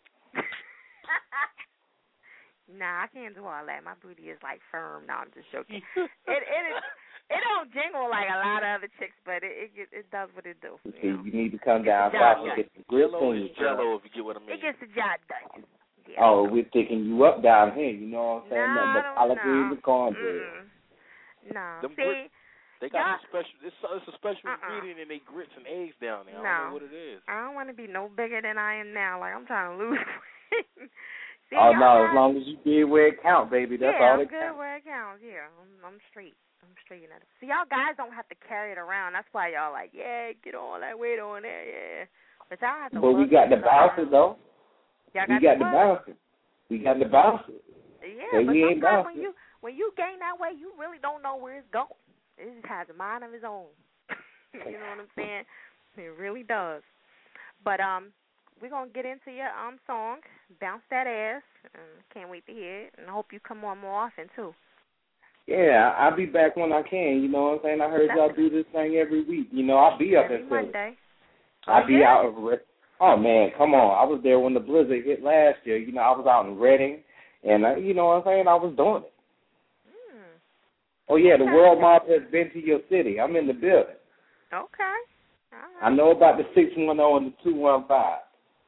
Nah, I can't do all that. My booty is like firm. No, I'm just joking. It don't jingle like a lot of other chicks, but it does what it do. You need to come down south and get the grip thing. Jello, if you get what I mean. It gets the job done. Yeah, oh, we're picking you up down here. You know what I'm saying? No, The collard greens and cornbread. No, see, they got some special. It's a special ingredient in their grits and eggs down there. I don't know what it is. I don't want to be no bigger than I am now. Like I'm trying to lose weight. See, oh no, as long as you get where it counts, baby. That's all that counts. Yeah, I'm good where it counts. Yeah, I'm straight. I'm straight in it. See, y'all guys don't have to carry it around. That's why y'all like, yeah, get all that weight on there, yeah. But y'all have to. But we got the bounces though. Y'all we got the bounces. We got the bounces. Yeah, but we ain't sometimes when you gain that weight, you really don't know where it's going. It just has a mind of its own. You know what I'm saying? It really does. But we're gonna get into your song, Bounce That Ass. Can't wait to hear it, and I hope you come on more often too. Yeah, I'll be back when I can. You know what I'm saying? I heard y'all do this thing every week. You know, I'll be up every in Monday. I'll be out of Oh man, come on! I was there when the blizzard hit last year. You know, I was out in Reading, and you know what I'm saying? I was doing it. Oh yeah, the World Mob has been to your city. I'm in the building. Okay. All right. I know about the 610 and the 215.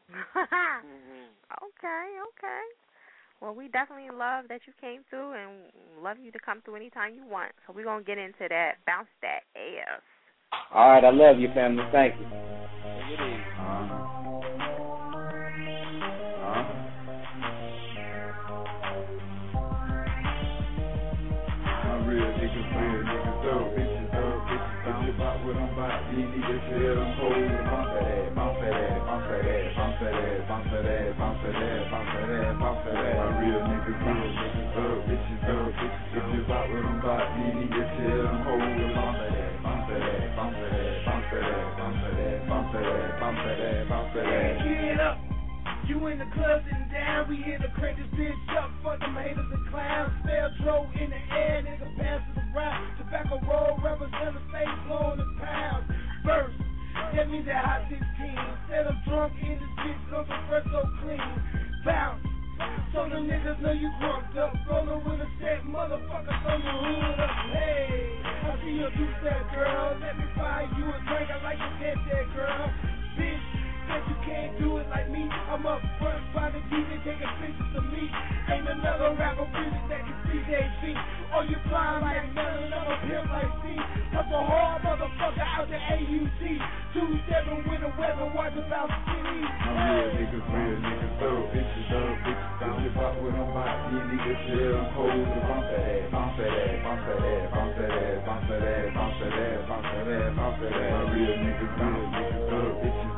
Okay. Well, we definitely love that you came through and love you to come through anytime you want. So we're going to get into that. Bounce that ass. All right, I love you, family. Thank you. Real niggas up, bitches about what I'm about. You need to tell them hoes to bounce that ass, bounce that ass, bounce that ass, bounce that ass, bounce that ass, bounce that ass, bounce that ass, bounce that ass. My real niggas up, bitches about what I'm about. You need to tell them hoes to bounce that ass, bounce that ass, bounce that ass, bounce that ass, bounce that ass, bounce that ass, bounce that ass, bounce that ass. Get up. You in the club sitting down, we here to crank this bitch up. Fuck them haters and clowns. Spell dro in the air, nigga pass it around. Tobacco roll, represent the state blowing the pounds. First, that means that hot 16. Said I'm drunk in this bitch, looking fresh so clean. Bounce, so them niggas know you crunked up. Rolling with a set, motherfucker, from the hood up. Hey, I see you do that, girl. Let me buy you a drink, I like to get that, girl. Bitch, said you can't do it like me. I'm up front, finding DJ, taking pictures of me. Ain't another rapper really that can see their feet. Oh, you flying like melon, I'm a pimp like C. Puff a hard motherfucker out the AUC. 2-7 with the weather, watch about the city. Real niggas up, bitches about what I'm about. You need to tell them hoes to bounce that ass, bounce that ass, bounce that ass, bounce that ass, bounce that ass, bounce that ass, bounce that ass, bounce that ass. My real niggas up, bitches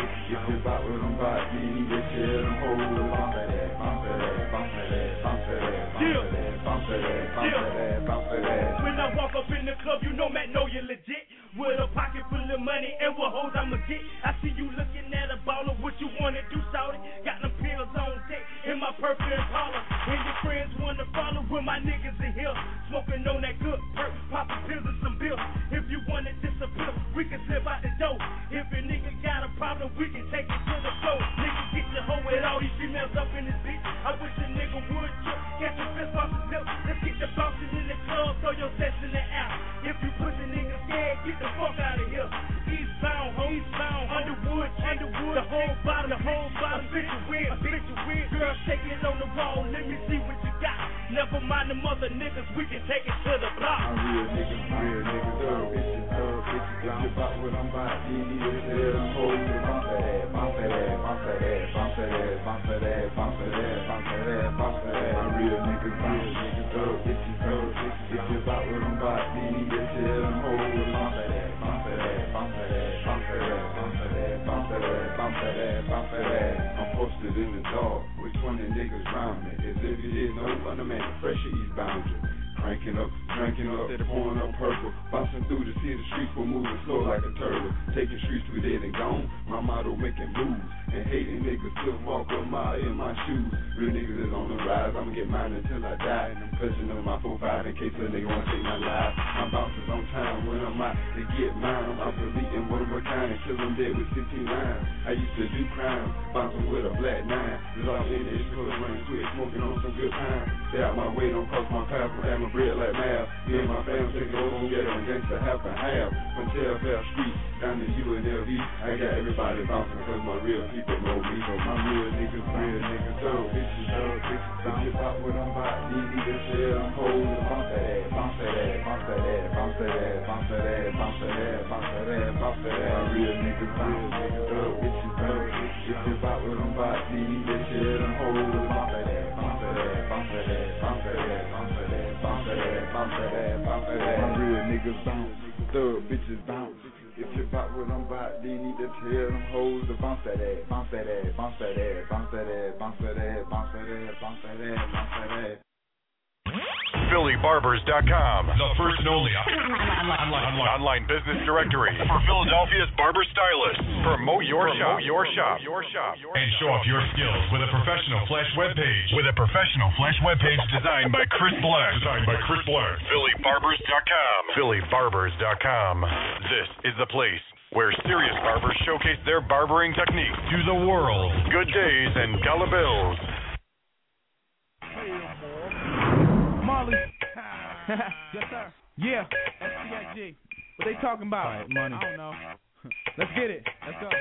about what I'm about. You need to tell them hoes to bounce that ass, bounce that ass, bounce that ass, bounce that ass, bounce that ass, bounce that ass, bounce that ass, bounce that ass. When I walk up in the club, you know Matt know you're legit. With a pocket full of money and what hoes I'ma get. I see you looking at a baller, what you wanna do, shawty? Got them pills on deck in my purple Impala. And your friends wanna follow when my niggas in here. Smoking on that good perk, popping pills and some bills. If you wanna disappear, we can slip out the door. If a nigga got a problem, we can take it to the floor. Nigga get your hoe with all these females up in this bitch. I wish a nigga would trip, catch a fist off his lip. Let's get the bouncing in them other niggas, we can take it to the block. I'm real niggas, thug bitches. If you about what I'm about, you need to tell them hoes to bounce that ass, bounce that ass, bounce that ass, bounce that ass, bounce that ass, bounce that ass, bounce that ass, bounce that ass. I'm real niggas, thug bitches. If you about what I'm about, you need to tell them hoes to bounce that ass, bounce that ass, bounce that ass, bounce that ass, bounce that ass, bounce that ass, bounce that ass, bounce that ass. I'm posted in the dark with 20 niggas round me. As if you didn't know, I'm the man, fresh East Boundary. Cranking up, drinking up, pouring up purple. Bouncing through the city streets, we're moving slow like a turtle. Taking streets we dead and gone. My motto making moves. And hating niggas still walk a mile in my shoes. Real niggas is on the rise, I'ma get mine until I die. And I'm clutching on my 4-5 in case a nigga wanna take my life. My bouncers on time when I'm out to get mine. I'm deleting one of a kind and kill them dead with 15 lines. I used to do crime, bouncing with a black 9. Cause I'm in the East Coast running quick, smoking on some good time. Stay out my way, don't cross my path, I'm having bread like math. Me and my fam take it over, get on gangsta half and half. From Telfair Street down to UNLV, I got everybody bouncing cause my real people know me. So my real niggas, thug bitches. If you about what I'm about, you need to tell them hoes to bounce that ass, bounce that ass, bounce that ass, bounce that ass, bounce that ass, bounce that ass, bounce that ass, bounce that ass. My real niggas, thug bitches. If you about what I'm about, you need to tell them hoes to bounce that ass, bounce that ass, bounce that ass, bounce that ass, bounce that ass, bounce that ass, bounce that ass, bounce that ass. My real niggas bounce, thug bitches bounce. If you about what I'm about, you need to tell them hoes to bounce that ass, bounce that ass, bounce that ass, bounce that ass, bounce that ass, bounce that ass, bounce that ass, bounce that ass. PhillyBarbers.com, the first and only online business directory for Philadelphia's barber stylists. Promote your shop, and show off your skills with a professional flash web page. Designed by Chris Black. PhillyBarbers.com. PhillyBarbers.com. This is the place where serious barbers showcase their barbering techniques to the world. Good days and dollar bills. Marley. Yes, sir. Yeah. SCIG. What they talking about? Right, money. I don't know. Let's get it. Let's go.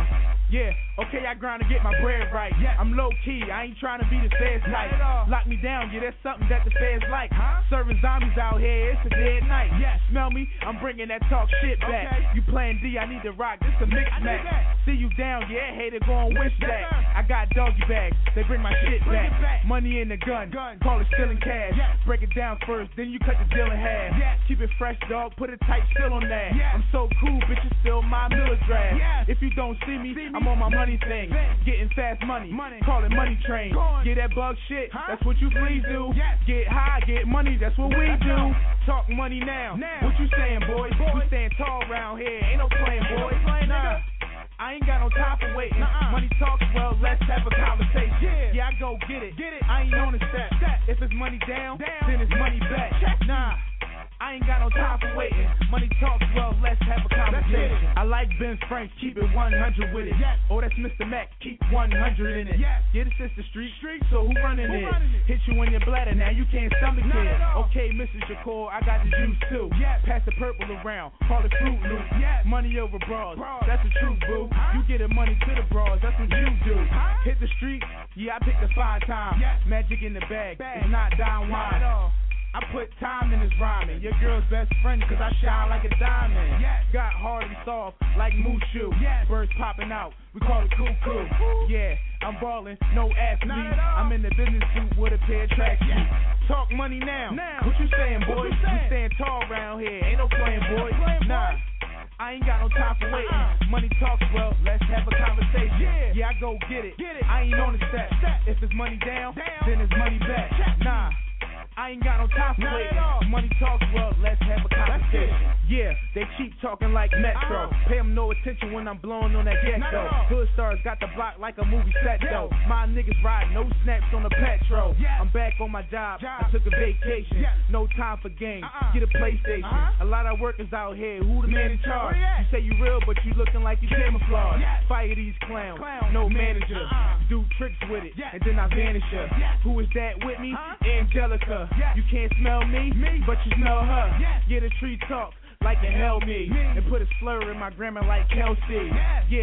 Yeah. Okay, I grind to get my bread right. Yes. I'm low key. I ain't trying to be the feds type. Lock me down. Yeah, that's something that the feds like. Serving zombies out here. It's a dead night. Yes. Smell me? I'm bringing that talk shit back. Okay. You playing D? I need to rock. This a mix match. See you down? Yeah, hater gon' wish that. I got doggy bags. They bring my shit back. Money in the gun. Call it stealing cash. Yes. Break it down first, then you cut the deal in half. Yes. Keep it fresh, dog. Put a tight still on that. Yes. I'm so cool, bitches still my Miller draft. Yes. If you don't see me, I'm on my money thing. Getting fast money. Call it money train. Get that bug shit. That's what you please do. Yes. Get high, get money. That's what we do. Talk money now. What you saying, boys? We stand tall around here. Ain't no playing, boys. Nah. I ain't got no time for waiting. Money talks, well, let's have a conversation. Yeah, I go get it. I ain't on the step. If it's money down, then it's money back. Nah. I ain't got no time for waiting. Money talks, well, let's have a conversation. I like Ben Frank, keep it 100 with it. Yes. Oh, that's Mr. Mac, keep 100 in it. Yes. Get it, sister street, so who running it? Hit you in your bladder, now you can't stomach it. Okay, Mrs. Shakur, I got the juice too. Yes. Pass the purple around, call it Fruit Loop. Yes. Money over bras, that's the truth, boo. You get the money to the bras, that's what you do. Hit the street, yeah, I picked the 5 times. Yes. Magic in the bag, it's not down wine. I put time in this rhyming. Your girl's best friend, cause I shine like a diamond. Yes. Got hard and soft like Mushu. Yes. Birds popping out, we call it cuckoo. Yeah, I'm ballin', no ask me. I'm in the business suit with a pair of tracks. Yes. Talk money now. What you saying, boys? We stand tall around here, ain't no playing, boys. Nah. I ain't got no time for waiting. Money talks, well, let's have a conversation. Yeah, I go get it. I ain't on the step. If it's money down, then it's money back. Nah. I ain't got no time for waiting. Money talks, well, let's have a conversation. Yeah, they keep talking like Metro. Pay them no attention when I'm blowing on that ghetto. Hood stars got the block like a movie set, though. My niggas ride, no snaps on the petrol. I'm back on my job, I took a vacation. No time for games, get a PlayStation. A lot of workers out here, who the man in charge? You say you real, but you looking like you camouflage. Fire these clowns, no manager. Do tricks with it, and then I vanish her. Who is that with me? Angelica. You can't smell me, but you smell her. Get a tree talk like a hell me, and put a slur in my grammar like Kelsey. Yeah,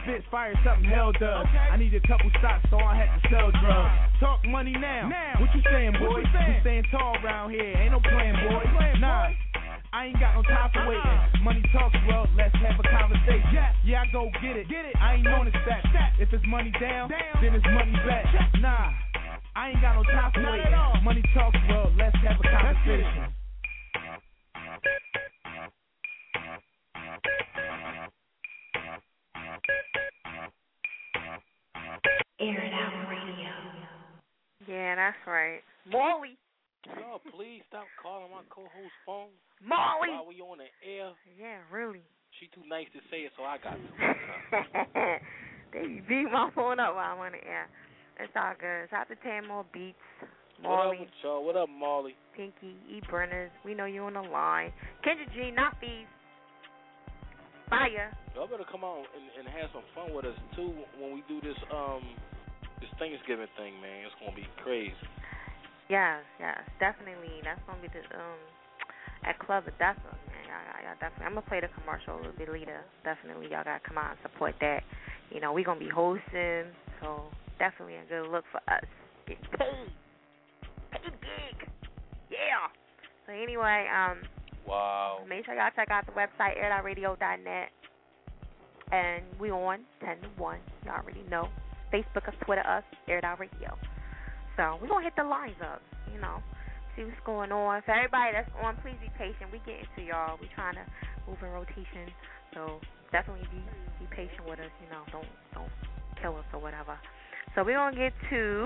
spit fire, something hell does. I need a couple stocks, so I had to sell drugs. Talk money now. What you saying, boy? We staying tall around here. Ain't no playing, boy. Nah. I ain't got no time for waiting. Money talks, well, let's have a conversation. Yeah, I go get it. I ain't on it back. If it's money down, then it's money back. Nah, I ain't got no time for waiting. Money talks, well, let's have a conversation. Air It Out Radio. Yeah, that's right. Molly. No, please stop calling my co-host phone. Molly. While we on the air. Yeah, really. She too nice to say it, so I got to. They beat my phone up while I'm on the air. It's all good. Shout out to 10 more beats. Molly. What up with y'all? What up, Molly? Pinky, E. Burners. We know you on the line. Kendra G, not fees. Fire. Y'all better come on and have some fun with us too when we do this Thanksgiving thing, man. It's gonna be crazy. Yes, definitely. That's gonna be the at Club Odessa, man. Y'all definitely. I'm gonna play the commercial a little bit later. Definitely, y'all gotta come out and support that. You know, we gonna be hosting, so definitely a good look for us. Get paid big. Yeah. So anyway, wow. Make sure y'all check out the website airitoutradio.net, and we on 10 to 1. Y'all already know. Facebook us, Twitter us, Air It Out Radio. So we're gonna hit the lines up, you know, see what's going on. For everybody that's on, please be patient. We getting to y'all. We trying to move in rotation, so definitely be patient with us. You know, don't kill us or whatever. So we're gonna get to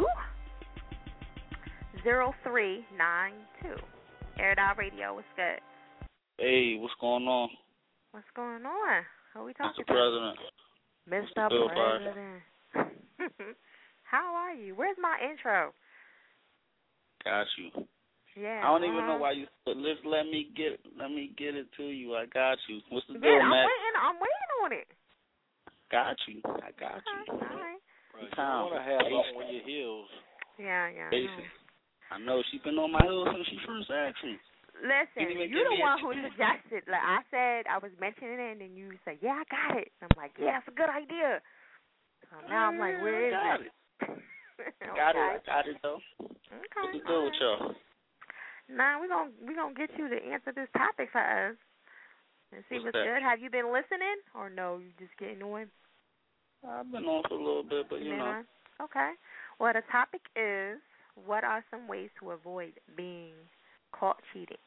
0392. Air It Out Radio. What's good? Hey, what's going on? What's going on? Who we talking Mr. President. Mr. President. How are you? Where's my intro? Got you. Yeah. I don't even know why you. But let me get it to you. I got you. What's the deal, I'm Matt? I'm waiting on it. Got you. I got you. All right. Right. You want to have something on your heels. Yeah. I know she been on my heels since she first asked me. Listen, you're the one who suggested. Like I said, I was mentioning it, and then you said, "Yeah, I got it." And I'm like, "Yeah, that's a good idea." So now I'm like, "Where is it?" Okay. Got it though. Okay. What's the deal with y'all? Nah, we gonna get you to answer this topic for us and see what's good. Have you been listening, or no? You just getting on? I've been on for a little bit, but you know. Okay. Well, the topic is, what are some ways to avoid being caught cheating?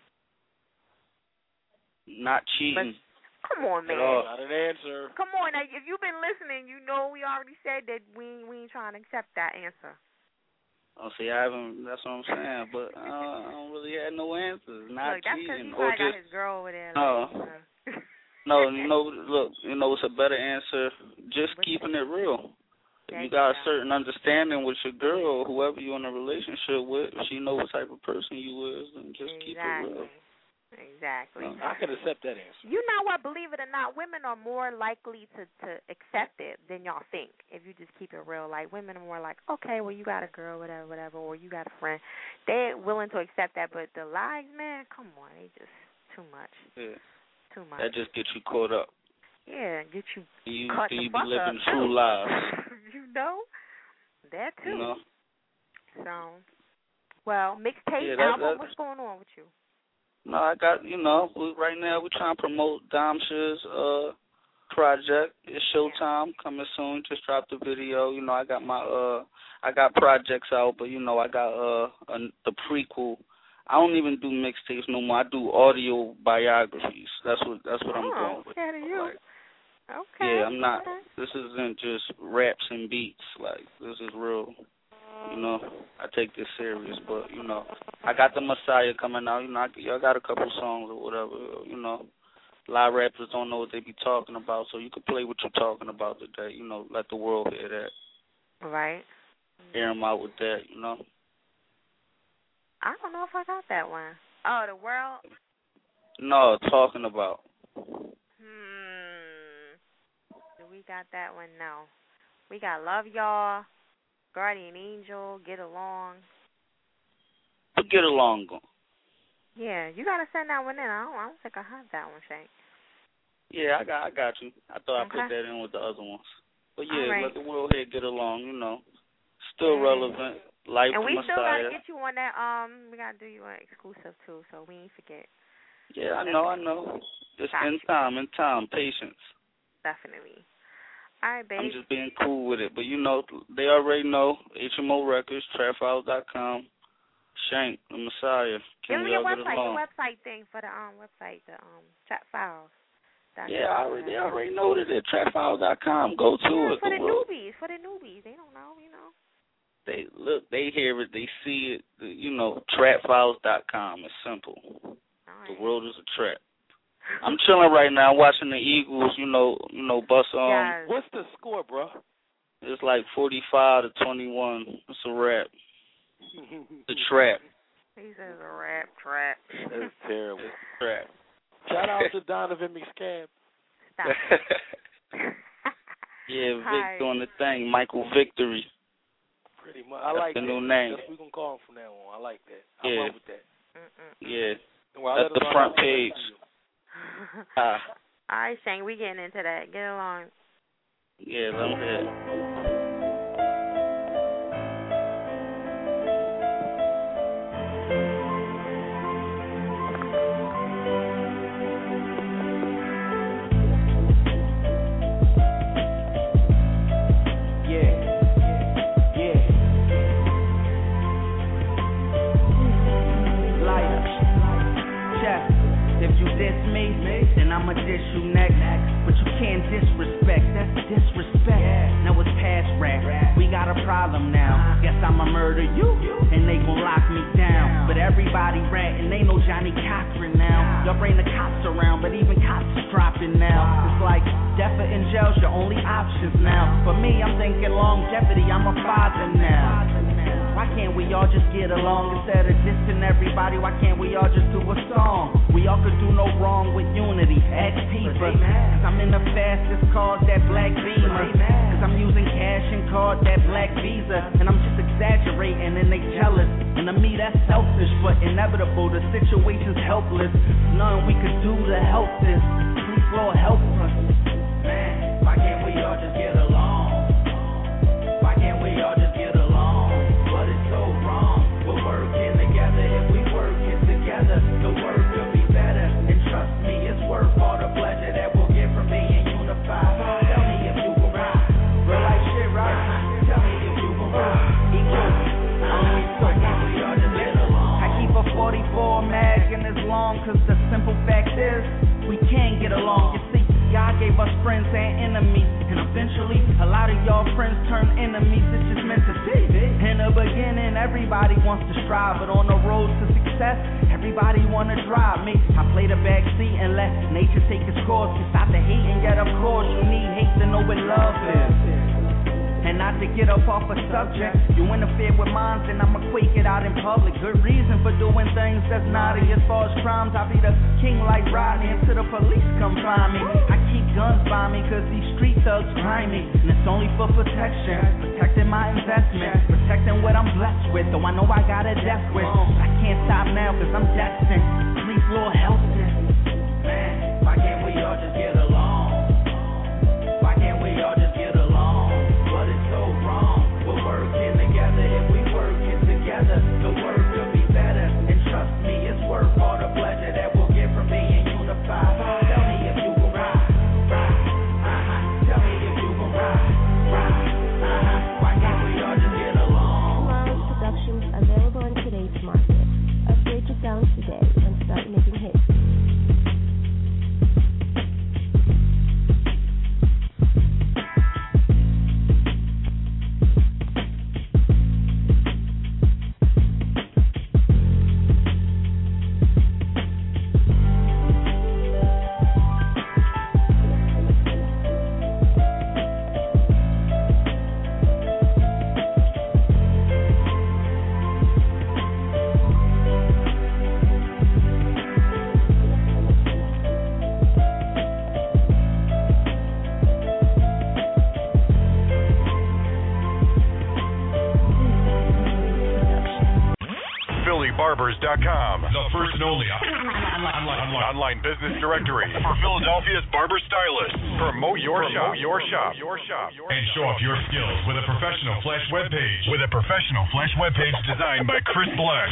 Not cheating. Come on, man. Not an answer. Come on, now, if you've been listening, you know we already said that we ain't trying to accept that answer. Oh, see, I haven't. That's what I'm saying. But I don't really have no answers. Not look, that's cheating, he or got just his girl over there. No, look, it's a better answer. Just keeping it real. If you got a certain understanding with your girl, whoever you're in a relationship with, if she knows what type of person you is, then just keep it real. Exactly. I can accept that answer. You know what? Believe it or not, women are more likely to accept it than y'all think. If you just keep it real, like women are more like, okay, well you got a girl, whatever, or you got a friend. They're willing to accept that, but the lies, man, come on, they just too much. Yeah. Too much. That just gets you caught up. Yeah, get you. You caught be the fuck living up, true too. lives. You know that too. You know. So, well, mixtape album. What's going on with you? No, I got, right now we're trying to promote Damsha's project. It's Showtime, coming soon. Just dropped the video. I got I got projects out, but I got the prequel. I don't even do mixtapes no more. I do audio biographies. That's what I'm going with. Okay, to you. Like, okay. Yeah, I'm not. This isn't just raps and beats. Like, this is real. I take this serious, but I got the Messiah coming out. I got a couple songs or whatever. A lot of rappers don't know what they be talking about, so you can play what you're talking about today. Let the world hear that. Right. Hear them out with that. I don't know if I got that one. Oh, the world. No, talking about. Do we got that one? No. We got Love Y'all. Guardian Angel, Get Along. Get Along. Yeah, you gotta send that one in. I don't think I have that one, Shank. Yeah, I got you. I thought I put that in with the other ones. But yeah, let the world head get along, you know. Still relevant. Life and we Messiah. still gotta get you on that. We gotta do you an exclusive too, so we ain't forget. Yeah, I know. Just in time, patience. Definitely. All right, babe. I'm just being cool with it, but you know, they already know. HMO Records, TrapFiles.com, Shank, the Messiah. Give me your website thing for the website, the Trap Files. Yeah, they already know that at TrapFiles.com. Go to it. For the newbies, they don't know, you know. They look, they hear it, they see it. You know, TrapFiles.com. It's simple. The world is a trap. I'm chilling right now, watching the Eagles. You know, bust on. Yes. What's the score, bro? It's like 45-21. It's a wrap. The trap. He says a rap trap. That's terrible. Trap. Shout out to Donovan McScab. Stop. Yeah, Vic doing the thing. Michael Victory. Pretty much. I like the that. new name. We can call him from now on. I like that. Yeah. I love with that. Yeah. Well, that's the front page. All right, Shane, we getting into that. Get along. Yeah, let me hear. I'ma dish you next, but you can't disrespect, that's disrespect. Now it's past rap, we got a problem now. Guess I'ma murder you, and they gon' lock me down. But everybody ratting, they know Johnny Cochran now. Y'all bring the cops around, but even cops is dropping now. It's like death or in jail's your only options now. For me, I'm thinking longevity, I'm a father now. Why can't we all just get along instead of dissing everybody? Why can't we all just do a song? We all could do no wrong with unity. Ask people. Cause I'm in the fastest car, that black Beamer. Cause I'm using cash and card, that black Visa. And I'm just exaggerating and they jealous. And to me that's selfish, but inevitable. The situation's helpless. Nothing we could do to help this. Please, Lord, help us. Man, why can't we all just get along? Why can't we all just get along? But it's so wrong. We're working together. If we work it together, the work will be better. And trust me, it's worth all the pleasure that we'll get from being unified. Tell me if you can ride. Real life shit, right? Tell me if you can ride. Equal. Why can't we all just get along? I keep a 44 mag and it's long, cause the simple fact is we can't get along. You see, God gave us friends and enemies, and eventually a lot of y'all friends turn enemies. It's just meant to be. In the beginning, everybody wants to strive, but on the road to success, everybody wanna drive me. I play the back seat and let nature take its course. You stop the hate and yet of course you need hate to know what love is. And not to get up off a subject, you interfere with mine, then I'ma quake it out in public. Good reason for doing things that's naughty. As far as crimes, I be the king like Rodney until the police come find me. I keep guns by me cause these street thugs grind me. And it's only for protection, protecting my investment, protecting what I'm blessed with. Though I know I got a death wish, I can't stop now cause I'm destined. Please, Lord, help this. Man, why can't we all just get along? Why can't we all just get along? But it's so wrong. We're working together. If we work it together, the work will be better. And trust me, it's worth all the pleasure that we'll get from being unified. Tell me if you can ride. Tell me if you can ride. Why can't we all just get along? Miles Productions available in today's market. Upgrade your sound today and start making hits. PhillyBarbers.com, the first and only Online business directory for Philadelphia's barber stylists. Promote your shop. And show off your skills with a professional flash web page. Designed by Chris Black.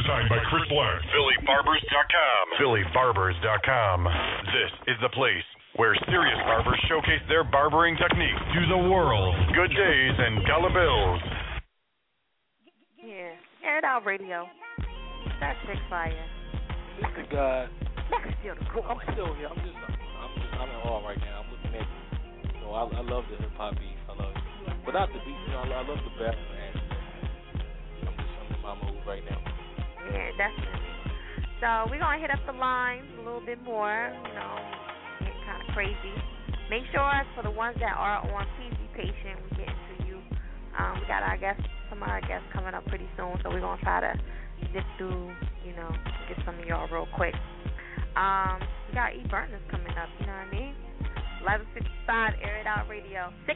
PhillyBarbers.com. This is the place where serious barbers showcase their barbering techniques to the world. Good days and dollar bills. Yeah, Air It Out Radio. That chick fire. He's the guy. I'm still here. I'm in awe right now. I'm looking at, I love the hip hop beats. I love it. But not the beats, I love the battle, man. I'm in my mood right now. Yeah, definitely. So we're going to hit up the lines a little bit more, get kind of crazy. Make sure for the ones that are on, please be patient. We're getting to you. We got some of our guests coming up pretty soon, so we're going to try to zip through, get some of y'all real quick. We got E. Burners coming up, you know what I mean? 11:55, Air It Out Radio. 56.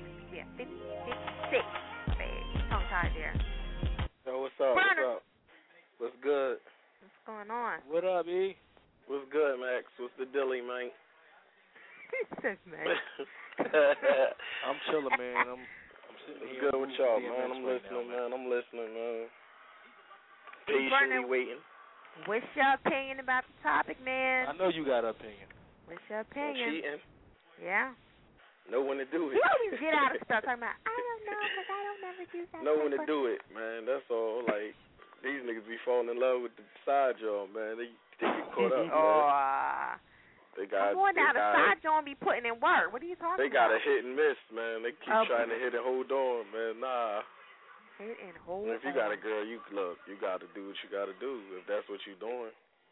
Tongue tied there. Yo, what's up? Burners. What's good? What's going on? What up, E? What's good, Max? What's the dilly, man? man. I'm chilling, man. I'm sitting here. What's good with y'all, man? I'm listening, man. Patiently waiting. What's your opinion about the topic, man? I know you got an opinion. What's your opinion? Cheating. Yeah. Know when to do it. You always get out of stuff talking about, I don't know, because I don't never use that. Know when to do it, man. That's all. Like, these niggas be falling in love with the side joint, man. They get caught up, man. They got. Come on now, the side joint be putting in work. What are you talking about? They got a hit and miss, man. They keep trying to hit and hold on, man. Nah. Hit and hold If you got a girl, you got to do what you got to do if that's what you're doing.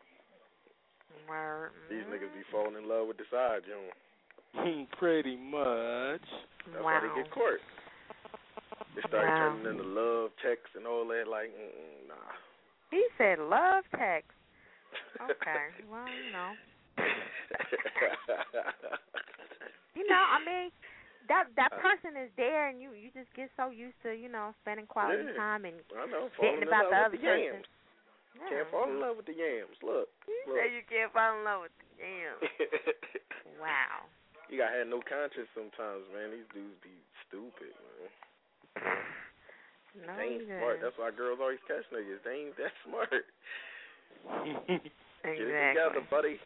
These niggas be falling in love with the side joint. Pretty much. That's why they get caught. They start turning into love texts and all that. Like, nah. He said love text. Okay. Well, I mean, that person is there, and you just get so used to spending quality time and thinking about the other person. Yeah. Can't fall in love with the yams. Look. You say you can't fall in love with the yams. Wow. You gotta have no conscience sometimes, man. These dudes be stupid, man. No, they ain't smart. That's why girls always catch niggas. They ain't that smart. Exactly. Get it together, buddy.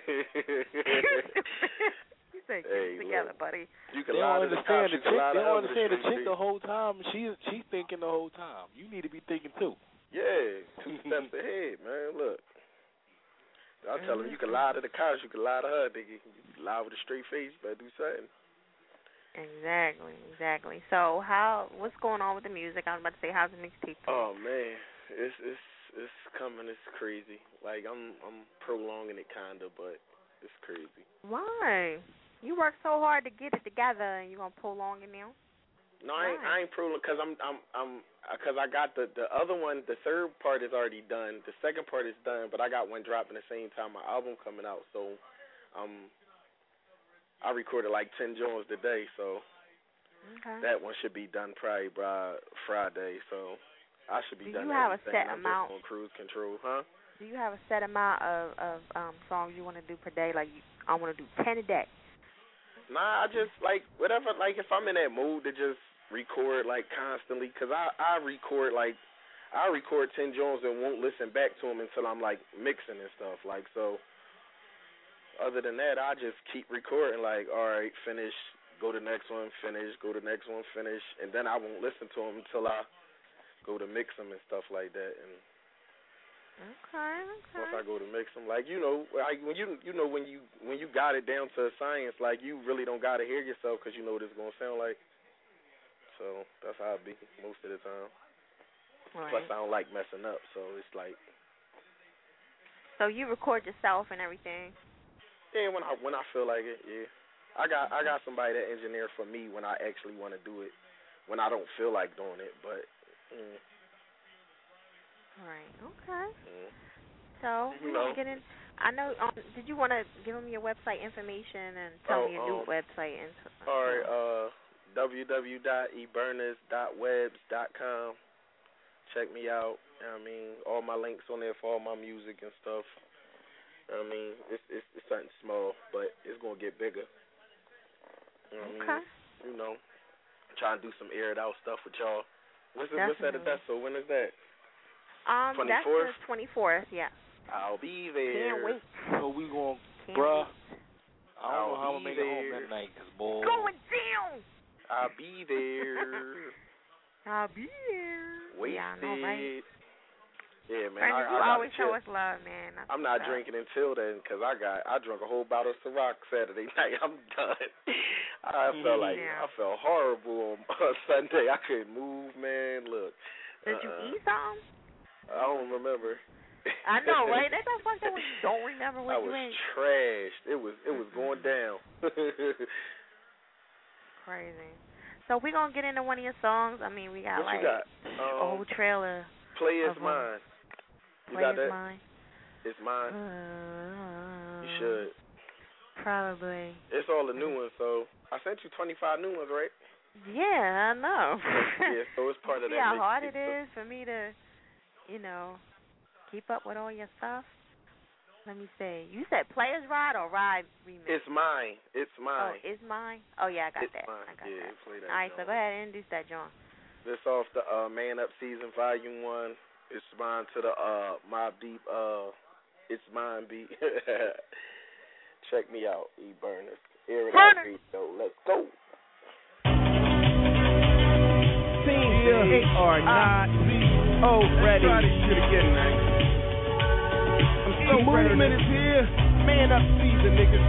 You say get it together, buddy. You can lie to the cops. They don't understand the chick the whole time. She's thinking the whole time. You need to be thinking too. Yeah, 2 steps ahead, man. Look. I'll tell them you can lie to the cops, you can lie to her, nigga. You can lie with a straight face, you better do something. Exactly. So what's going on with the music? I was about to say, how's the mixtape? Oh man, it's coming. It's crazy. Like I'm prolonging it kinda, but it's crazy. Why? You work so hard to get it together, and you gonna prolong it now? No, I ain't prolonging because because I got the other one. The third part is already done. The second part is done, but I got one dropping the same time my album coming out. So I recorded like 10 joints today, so that one should be done probably by Friday. So I should be done. Do you have a set I'm amount? Just on cruise control, huh? Do you have a set amount of songs you want to do per day? Like I want to do 10 a day. Nah, I just like whatever. Like if I'm in that mood to just record like constantly, cause I record 10 joints and won't listen back to them until I'm like mixing and stuff. Like so. Other than that, I just keep recording. Like, all right, finish, go to the next one, finish, go to the next one, finish, and then I won't listen to them until I go to mix them and stuff like that. And once I go to mix them, like like when you got it down to a science, like you really don't gotta hear yourself because you know what it's gonna sound like. So that's how I be most of the time. Right. Plus, I don't like messing up, so it's like. So you record yourself and everything. Yeah, when I feel like it, yeah. I got somebody that engineer for me when I actually want to do it. When I don't feel like doing it, but. Right. Okay. So we're gonna get in. I know. Did you want to give them your website information and tell me your new website? All right. www.eburners.webs.com. Check me out. I mean, all my links on there for all my music and stuff. I mean, it's something small, but it's gonna get bigger. You know what I mean? You know, trying to do some aired out stuff with y'all. What's that at that? So when is that? 24th? That's the 24th. Yeah. I'll be there. Can't wait. So we going, bruh. I don't know how I'm gonna make it home that night, cause boy. Going down. I'll be there. I'll be there. Wasted. Yeah, I know, right? Yeah, man. Friends, I you always chill. show us love, man. I'm not drinking until then, cause I drank a whole bottle of Ciroc Saturday night. I'm done. I felt horrible on Sunday. I couldn't move, man. Look. Did you eat something? I don't remember. I know, right? That's how fucked up when you don't remember what you ate. I was trashed. It was going down. Crazy. So we gonna get into one of your songs. I mean, we got what like you got? old trailer. Play Is Mine. You Play got Is that? Mine. It's mine. You should. Probably. It's all the new ones, so I sent you 25 new ones, right? Yeah, I know. Yeah, so it's part of See that. how hard it is for me to, keep up with all your stuff? Let me see. You said Players Ride or Ride Remix? It's mine. It's mine. Oh, It's Mine? Oh, yeah, I got it's that. Mine. I got yeah, that. play that. All right, so go ahead and introduce that, John. This off the Man Up Season Volume 1. It's mine to the Mobb Deep It's Mine beat. Check me out, E Burners. Air it out, radio. Let's go. Team they are not ready. Try this shit again, man. I'm so movement is here. Man Up Season, niggas.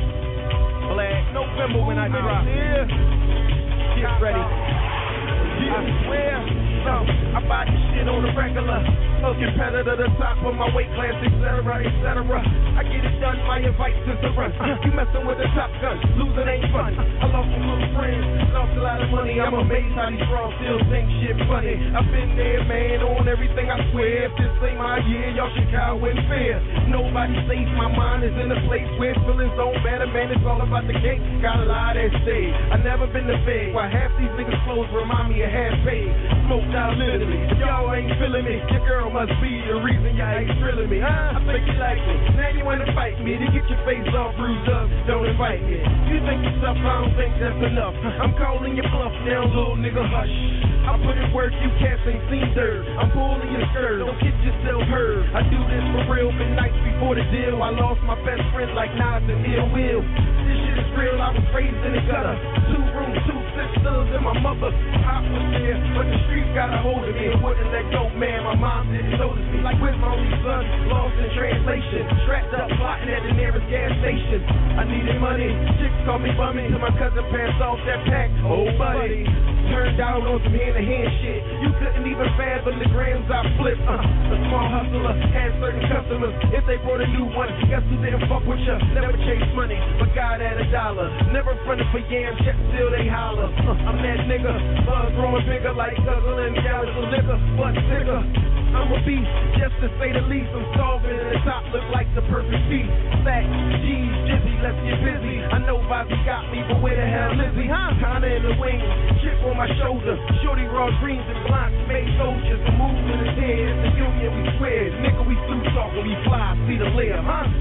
Black November when I drop. Here. Get ready. I swear, I buy this shit on the regular. A competitor to top of my weight class, etc., etc. I get it done, my invite to the run. You messing with a Top Gun, losing ain't fun. I lost some little friends, lost a lot of money. I'm amazed how these frauds still think shit funny. I've been there, man, on everything I swear. If this ain't my year, y'all should cower in fear. Nobody safe, my mind is in a place where feelings don't matter, man. It's all about the cake. Got a lot at stake. I never been to bed. Why half these niggas clothes remind me of half paid. Smoked out literally. If y'all ain't feeling me, your girl must be the reason y'all ain't thrilling me. I think you like me. Now you wanna fight me to get your face all bruised up. Don't invite me. You think you're tough, I don't think that's enough. I'm calling your bluff now, little nigga, hush. I put in work, you cats ain't seen dirt. I'm pulling your skirt, don't get yourself hurt. I do this for real, been nights before the deal. I lost my best friend like Nas and Ill Will. This shit is real, I was raised in the gutter. 2 rooms, 2 sisters, and my mother. Pop was there, but the streets got a hold of me. Wouldn't let go, man, my mom didn't notice me. Like, where's my only son? Lost in translation. Strapped up, plotting at the nearest gas station. I needed money, chicks call me bummy. Till my cousin passed off that pack, oh buddy. Turned out on some hand-to-hand shit. You couldn't even fathom the grams I flipped. A small hustler had certain customers. If they brought a new one, guess who didn't fuck with ya? Never chase money, but God had $1. Never fronted for yams, yet still they holler. I'm that nigga, buzz growing bigger like guzzling gallons of liquor, but sicker. I'm a beast, just to say the least. I'm solving and the top look like the perfect piece. Facts, G's, Jizzy, let's get busy. I know Bobby got me, but where the hell is he? Kinda in the wings, chip on my shoulder. Shorty raw dreams and blocks, made soldiers. The movement is here, it's the union we swear. Nigga, we through talking, we fly, see the layer,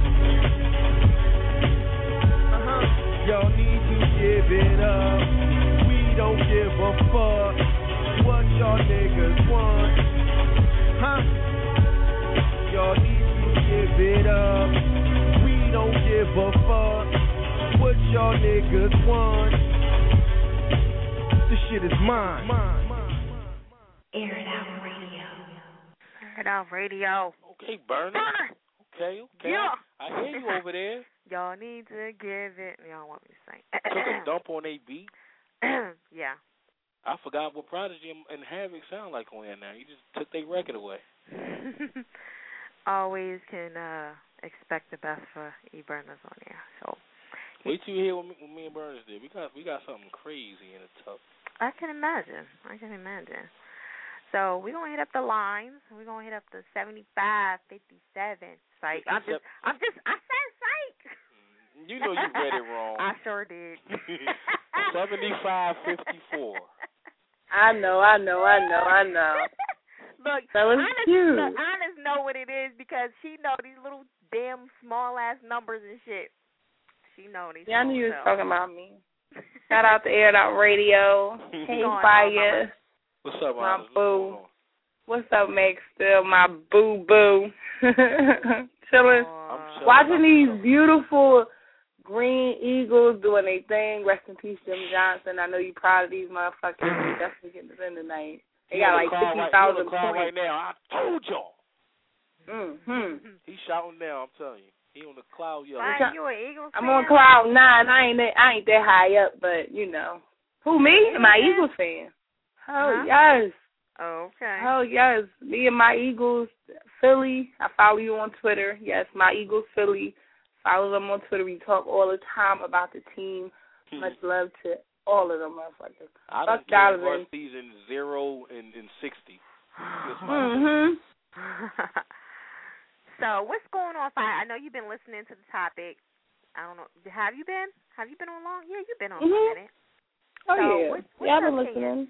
Y'all need to give it up. We don't give a fuck what y'all niggas want. Y'all need to give it up. We don't give a fuck what y'all niggas want. This shit is mine. Air It Out Radio. Air It Out Radio. Okay, Burner. Okay. Yeah. I hear you over there. Y'all need to give it. Y'all want me to sing. Took a dump on a beat. Yeah. I forgot what Prodigy and Havoc sound like on here now. You just took their record away. Always can expect the best for E Burners on here. So wait till you hear what me and Burners did. We got something crazy in the tough. I can imagine. So we're gonna hit up the lines. We're gonna hit up the 7557. Psych. I said psych. You know you read it wrong. I sure did. 7554. I know. Look, that was cute. Honest know what it is because she know these little damn small ass numbers and shit. She know these. Yeah, I knew you was talking about me. Shout out to Air It Out Radio. Hey, Fire. What's up, my Honest? boo? What's up, Max? Still my boo boo. Chilling. Watching these beautiful Green Eagles doing their thing. Rest in peace, Jim Johnson. I know you're proud of these motherfuckers. They definitely getting this in tonight. They got like 50,000 points. Right now, I told y'all. He's shouting now. I'm telling you, he on the cloud. Yo, you an Eagles I'm fan? on cloud 9. I ain't that high up, but you know. Who, me? Am I Eagles fan? Oh yes. Okay. Oh yes. Me and my Eagles, Philly. I follow you on Twitter. Yes, my Eagles, Philly. Follow them on Twitter. We talk all the time about the team. Much love to all of them motherfuckers. I Fuck don't care Donovan. season 0 and 60. So what's going on, Fire? I know you've been listening to the topic. I don't know. Have you been? Have you been on long? Yeah, you've been on for a minute. Oh, so yeah. What's I've been listening.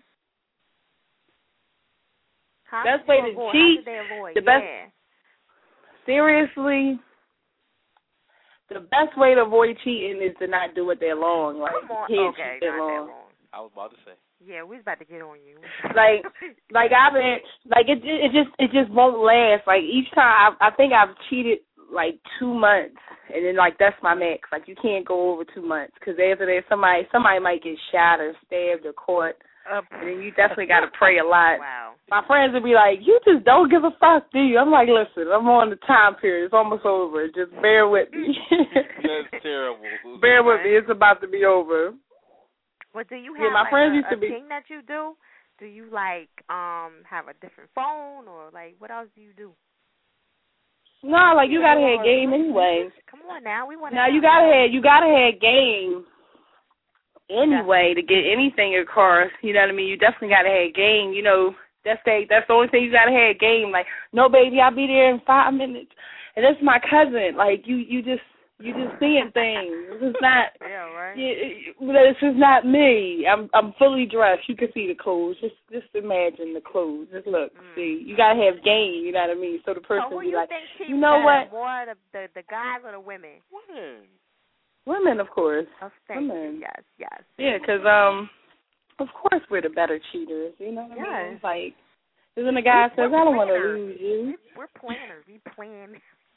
Best way to cheat. The best. Seriously, the best way to avoid cheating is to not do it that long. Like, come on. You can't Okay, cheat that not long. that long. I was about to say. Yeah, we was about to get on you. like I've been like it just won't last. Like each time I think I've cheated like 2 months, and then like that's my max. Like you can't go over 2 months because after that somebody might get shot or stabbed or caught, and then you definitely got to pray a lot. Wow. My friends would be like, "You just don't give a fuck, do you?" I'm like, "Listen, I'm on the time period. It's almost over. Just bear with me." That's terrible. Bear with me. It's about to be over. Well, do you have my friends used to a be thing that you do? Do you like have a different phone or like what else do you do? No, like you gotta have game anyway. Come on now, we want. Now you gotta have game anyway to get anything across. You know what I mean? You definitely gotta have game. You know that's the only thing you gotta have game. Like no baby, I'll be there in 5 minutes. And that's my cousin. Like you just seeing things. This is not. Yeah, right. This is not me. I'm fully dressed. You can see the clothes. Just imagine the clothes. Just look. See, you gotta have game. You know what I mean? So the person so who be you like, think you know what? More the guys or the women? Women, of course. Women. Yes. Yeah, because of course we're the better cheaters. You know what I mean? Like, isn't the guy says, I don't want to lose you. We're planners. We plan.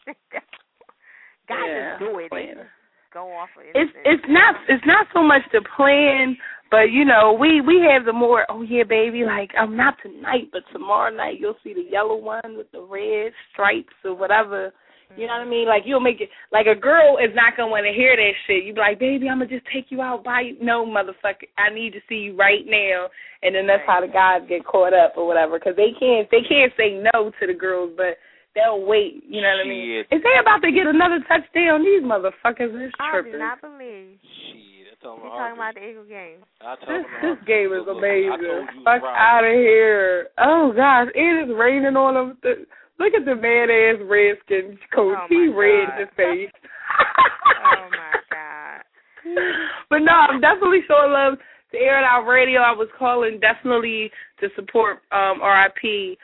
Guys just do it. Go off of it. It's not so much the plan, but you know we have the more. Oh yeah, baby. Like not tonight, but tomorrow night you'll see the yellow one with the red stripes or whatever. You know what I mean? Like you'll make it. Like a girl is not gonna want to hear that shit. You be like, baby, I'm gonna just take you out. Bye. No, motherfucker. I need to see you right now. And then that's how the guys get caught up or whatever, because they can't say no to the girls, but they'll wait, you know what I mean? If they about to get another touchdown, these motherfuckers is tripping. I do not believe. Shit, you're talking about the Eagle game. This game is amazing. Fuck out of here. Oh, gosh, it is raining on them. Look at the mad-ass Redskins coach. He red in his face. Oh, my God. But no, I'm definitely showing love to Air It Out Radio. I was calling definitely to support RIP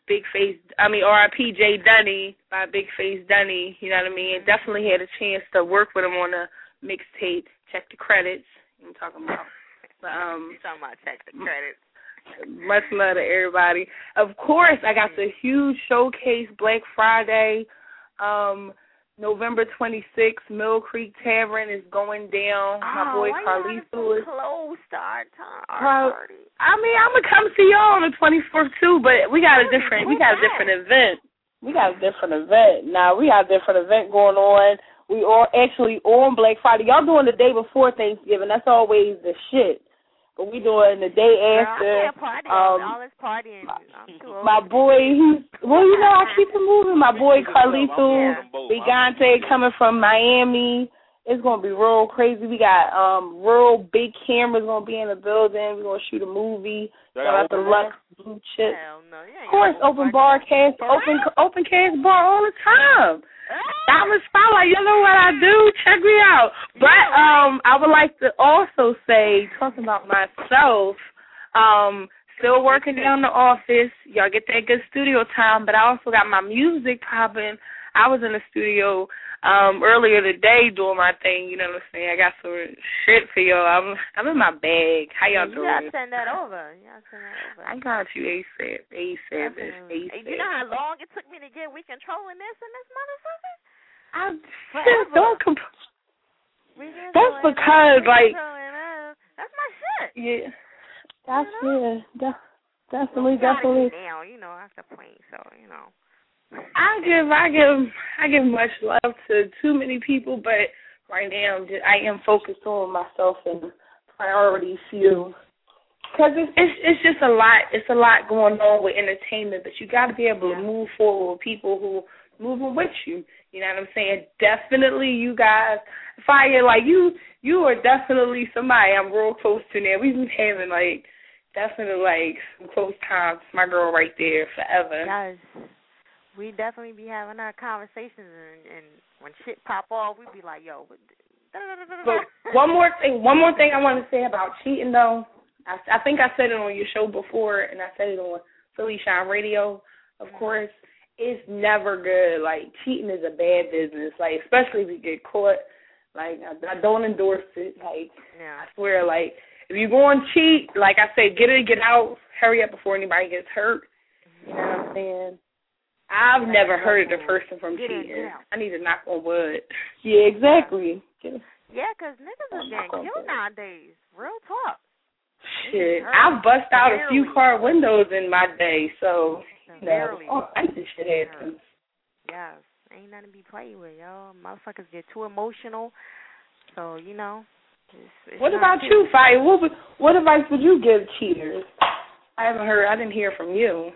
Jay Dunny by Big Face Dunny, you know what I mean? And definitely had a chance to work with him on a mixtape. Check the credits. I'm talking about. You're talking about check the credits. Much love to everybody. Of course, I got the huge showcase Black Friday. November 26th, Mill Creek Tavern is going down. My boy Carlito is close to our party. I mean, I'm gonna come see y'all on the 24th too, but we got a different event. Now we got a different event going on. We are actually on Black Friday. Y'all doing the day before Thanksgiving. That's always the shit. But we doing the day after. I can't party. All this partying. I'm too old. My boy, I keep it moving. My boy Carlito, Bigante coming from Miami. It's gonna be real crazy. We got real big cameras gonna be in the building. We're gonna shoot a movie. Got the Lux Blue Chip. Of course, open cast bar all the time. Diamond Spotlight, you know what I do? Check me out. But I would like to also say, talking about myself, still working down the office. Y'all get that good studio time, but I also got my music popping. I was in the studio earlier today doing my thing. You know what I'm saying? I got some shit for y'all. I'm in my bag. How y'all doing? You gotta send that over. I got you ASAP. ASAP. You know how long it took me to get We Controlling This and this motherfucker? That's because, like, that's my shit. Yeah. That's definitely. Now, you know, after playing, so you know. I give much love to too many people, but right now I am focused on myself and priority few. Because it's just a lot. It's a lot going on with entertainment, but you got to be able to move forward with people who moving with you. You know what I'm saying? Definitely, you guys, Fire, like you are definitely somebody I'm real close to now. We've been having definitely some close times. My girl right there forever. Guys, we definitely be having our conversations, and when shit pop off, we be like, yo. But one more thing I want to say about cheating though. I think I said it on your show before, and I said it on Philly Shine Radio, of course. It's never good. Like, cheating is a bad business, like, especially if you get caught. Like, I don't endorse it. Like, I swear, like, if you're going to cheat, like I said, get in, get out, hurry up before anybody gets hurt. You know what I'm saying? I've never hurt a person from cheating. I need to knock on wood. Yeah, exactly. Yeah, because niggas is getting killed nowadays. Real talk. Shit, I've bust out a few car windows in my day, so all kinds of shit happens. Yes, ain't nothing to be played with, yo. Motherfuckers get too emotional, so you know. It's what about you, Fire? What advice would you give cheaters? I didn't hear from you.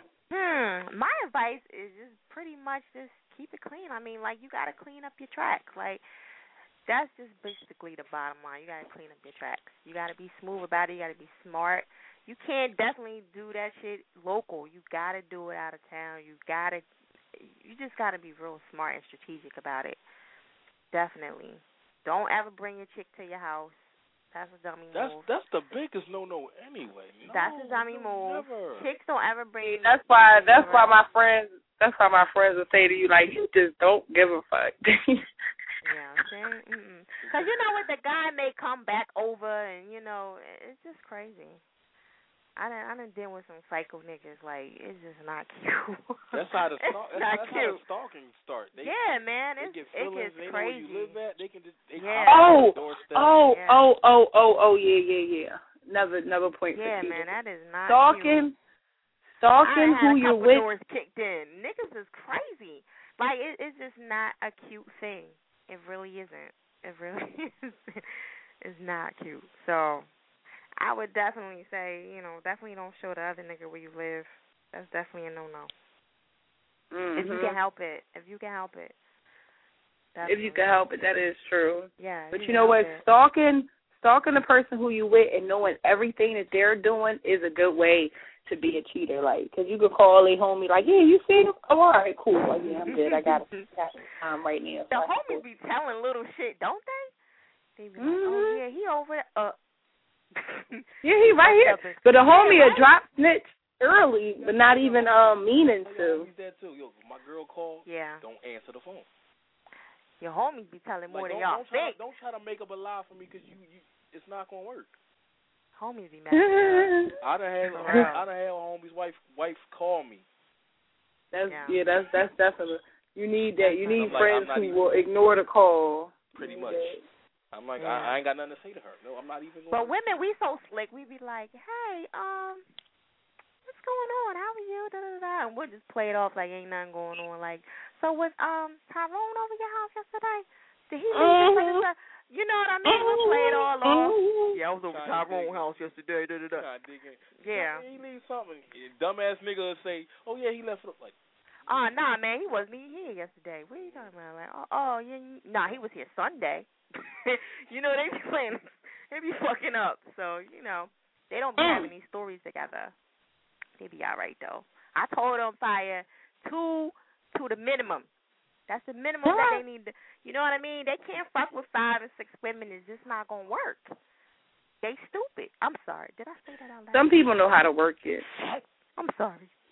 My advice is just pretty much just keep it clean. I mean, like, you gotta clean up your tracks, like. That's just basically the bottom line. You got to clean up your tracks. You got to be smooth about it. You got to be smart. You can't definitely do that shit local. You got to do it out of town. You just got to be real smart and strategic about it. Definitely. Don't ever bring your chick to your house. That's a dummy move. That's the biggest no-no anyway. No, that's a dummy move. Never. Chicks don't ever bring. That's why my friends will say to you, like, you just don't give a fuck. Yeah, because you know what, the guy may come back over, and you know it's just crazy. I done deal with some psycho niggas. Like, it's just not cute. That's how the stalking start. Yeah, man, it gets crazy. They know where you live at. They can just yeah. Yeah. Never point. Yeah, man, that is not stalking. Cute. Stalking who you're with. Doors kicked in. Niggas is crazy. Like, it's just not a cute thing. It really isn't. It really is. It's not cute. So I would definitely say, you know, definitely don't show the other nigga where you live. That's definitely a no-no. Mm-hmm. If you can help it. Definitely. If you can help it, that is true. Yeah. But you know what? Stalking the person who you with and knowing everything that they're doing is a good way to be a cheater, like, because you could call a homie, like, yeah, you see him? Oh, all right, cool. Like, yeah, I'm good. I got time right now. The homies be telling little shit, don't they? They be like, oh, yeah, he over there. Yeah, he right here. But the homie will drop snitch early, but not even meaning to. That too. Yo, my girl called. Yeah. Don't answer the phone. Your homies be telling more than y'all think. Don't try to make up a lie for me, because you it's not gonna work. Homies be mad. I done had a homie's wife call me. That's definitely. You need that. You need friends who will ignore the call. Pretty much. I'm like, I ain't got nothing to say to her. No, I'm not even going. But women, we so slick. We be like, hey, what's going on? How are you? Da, da, da. And we'll just play it off like ain't nothing going on. Like, so was Tyrone over your house yesterday? Did he leave? You know what I mean? We'll play it all off. Yeah, I was over Tyrone's house yesterday. Da, da, da. Yeah. He leave something. Dumbass nigga will say, oh, yeah, he left it up. Like, nah, man, he wasn't here yesterday. What are you talking about? Like, yeah. Nah, he was here Sunday. You know, they be playing. They be fucking up. So, you know, they don't be having these stories together. They be all right, though. I told them, Fire, 2 to the minimum. That's the minimum that they need to, you know what I mean? They can't fuck with 5 or 6 women. It's just not going to work. They stupid. I'm sorry. Did I say that out loud? Some people know how to work it. I'm sorry.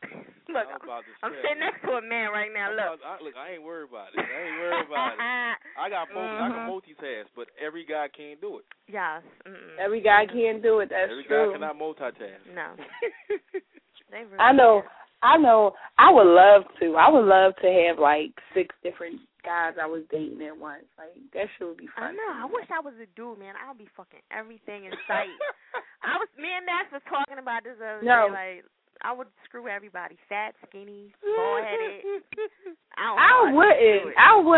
Look, I'm sitting next to a man right now. Look, I ain't worried about it. I got I can multitask, but every guy can't do it. Yes. Every guy can't do it. That's every true. Every guy cannot multitask. No. Really I know. I would love to. I would love to have like 6 different guys I was dating at once. Like that shit would be fun. I know. I wish I was a dude, man. I would be fucking everything in sight. Me and Nash was talking about this other day. Like, I would screw everybody, fat, skinny, bald-headed. I wouldn't.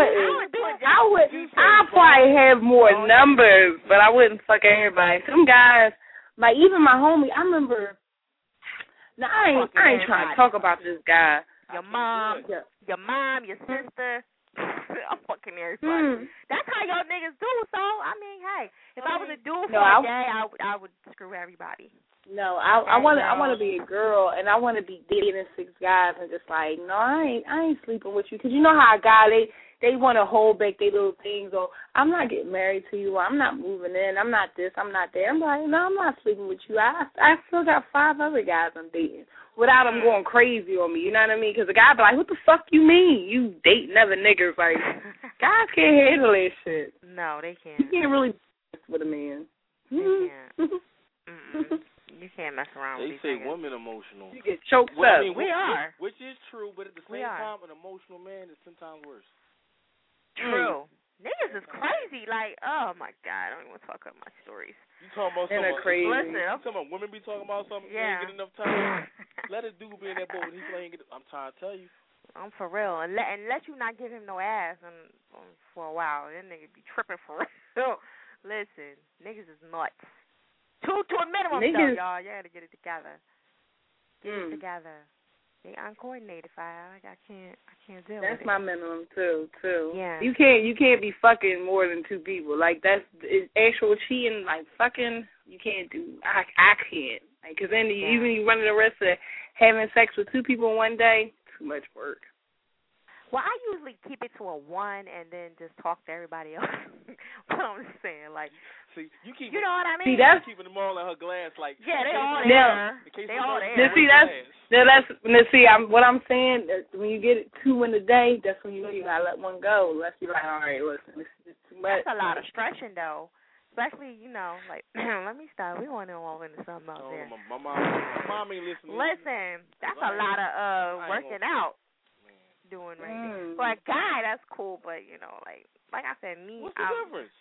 I'd probably have more numbers, but I wouldn't fuck everybody. Some guys, like even my homie, I remember. Now I ain't trying to talk about this guy. Your mom, your sister. I'm fucking everybody. That's how y'all niggas do. So I mean, hey, if I was a dude for a day, I would screw everybody. No, I want to be a girl, and I want to be dating 6 guys, and just like, no, I ain't sleeping with you, because you know how a guy they want to hold back their little things, or I'm not getting married to you, or I'm not moving in, I'm not this, I'm not that. I'm like, no, I'm not sleeping with you. I still got 5 other guys I'm dating without them going crazy on me. You know what I mean? Because a guy be like, what the fuck you mean? You dating other niggas? Like, guys can't handle that shit. No, they can't. You can't really with a man. They can't. You can't mess around with these They say niggas. women emotional. You get choked up. I mean, we are. Which is true, but at the same time, an emotional man is 10 times worse. True. Niggas is crazy. Like, oh, my God. I don't even want to talk about my stories. You talking about something crazy. Listen, I'm talking about women be talking about something. Yeah. Ain't get enough time. Let a dude be in that boat and he ain't get. I'm trying to tell you. I'm for real. And let you not give him no ass for a while. That nigga be tripping for real. Listen, niggas is nuts. To a minimum, though, y'all. You gotta get it together. Get it together. They uncoordinated, I can't deal with it. That's my minimum too. Yeah. You can't be fucking more than 2 people. Like that's actual cheating. Like fucking, you can't do. I can't. Like, cause then even you running the risk of having sex with 2 people in one day. Too much work. Well, I usually keep it to a 1 and then just talk to everybody else. What I'm saying, like, see, you know what I mean? See, that's keeping them all in her glass, like they all there. They all there. What I'm saying. When you get 2 in a day, that's when you know you gotta let one go. Unless you're like, all right, listen, this is too much. That's a lot of stretching, though. Especially, like, let me stop. We want to all into something out there. My mom ain't listening. Listen, that's a lot of working out. Doing right there. For a guy, that's cool, but like I said, what's the difference?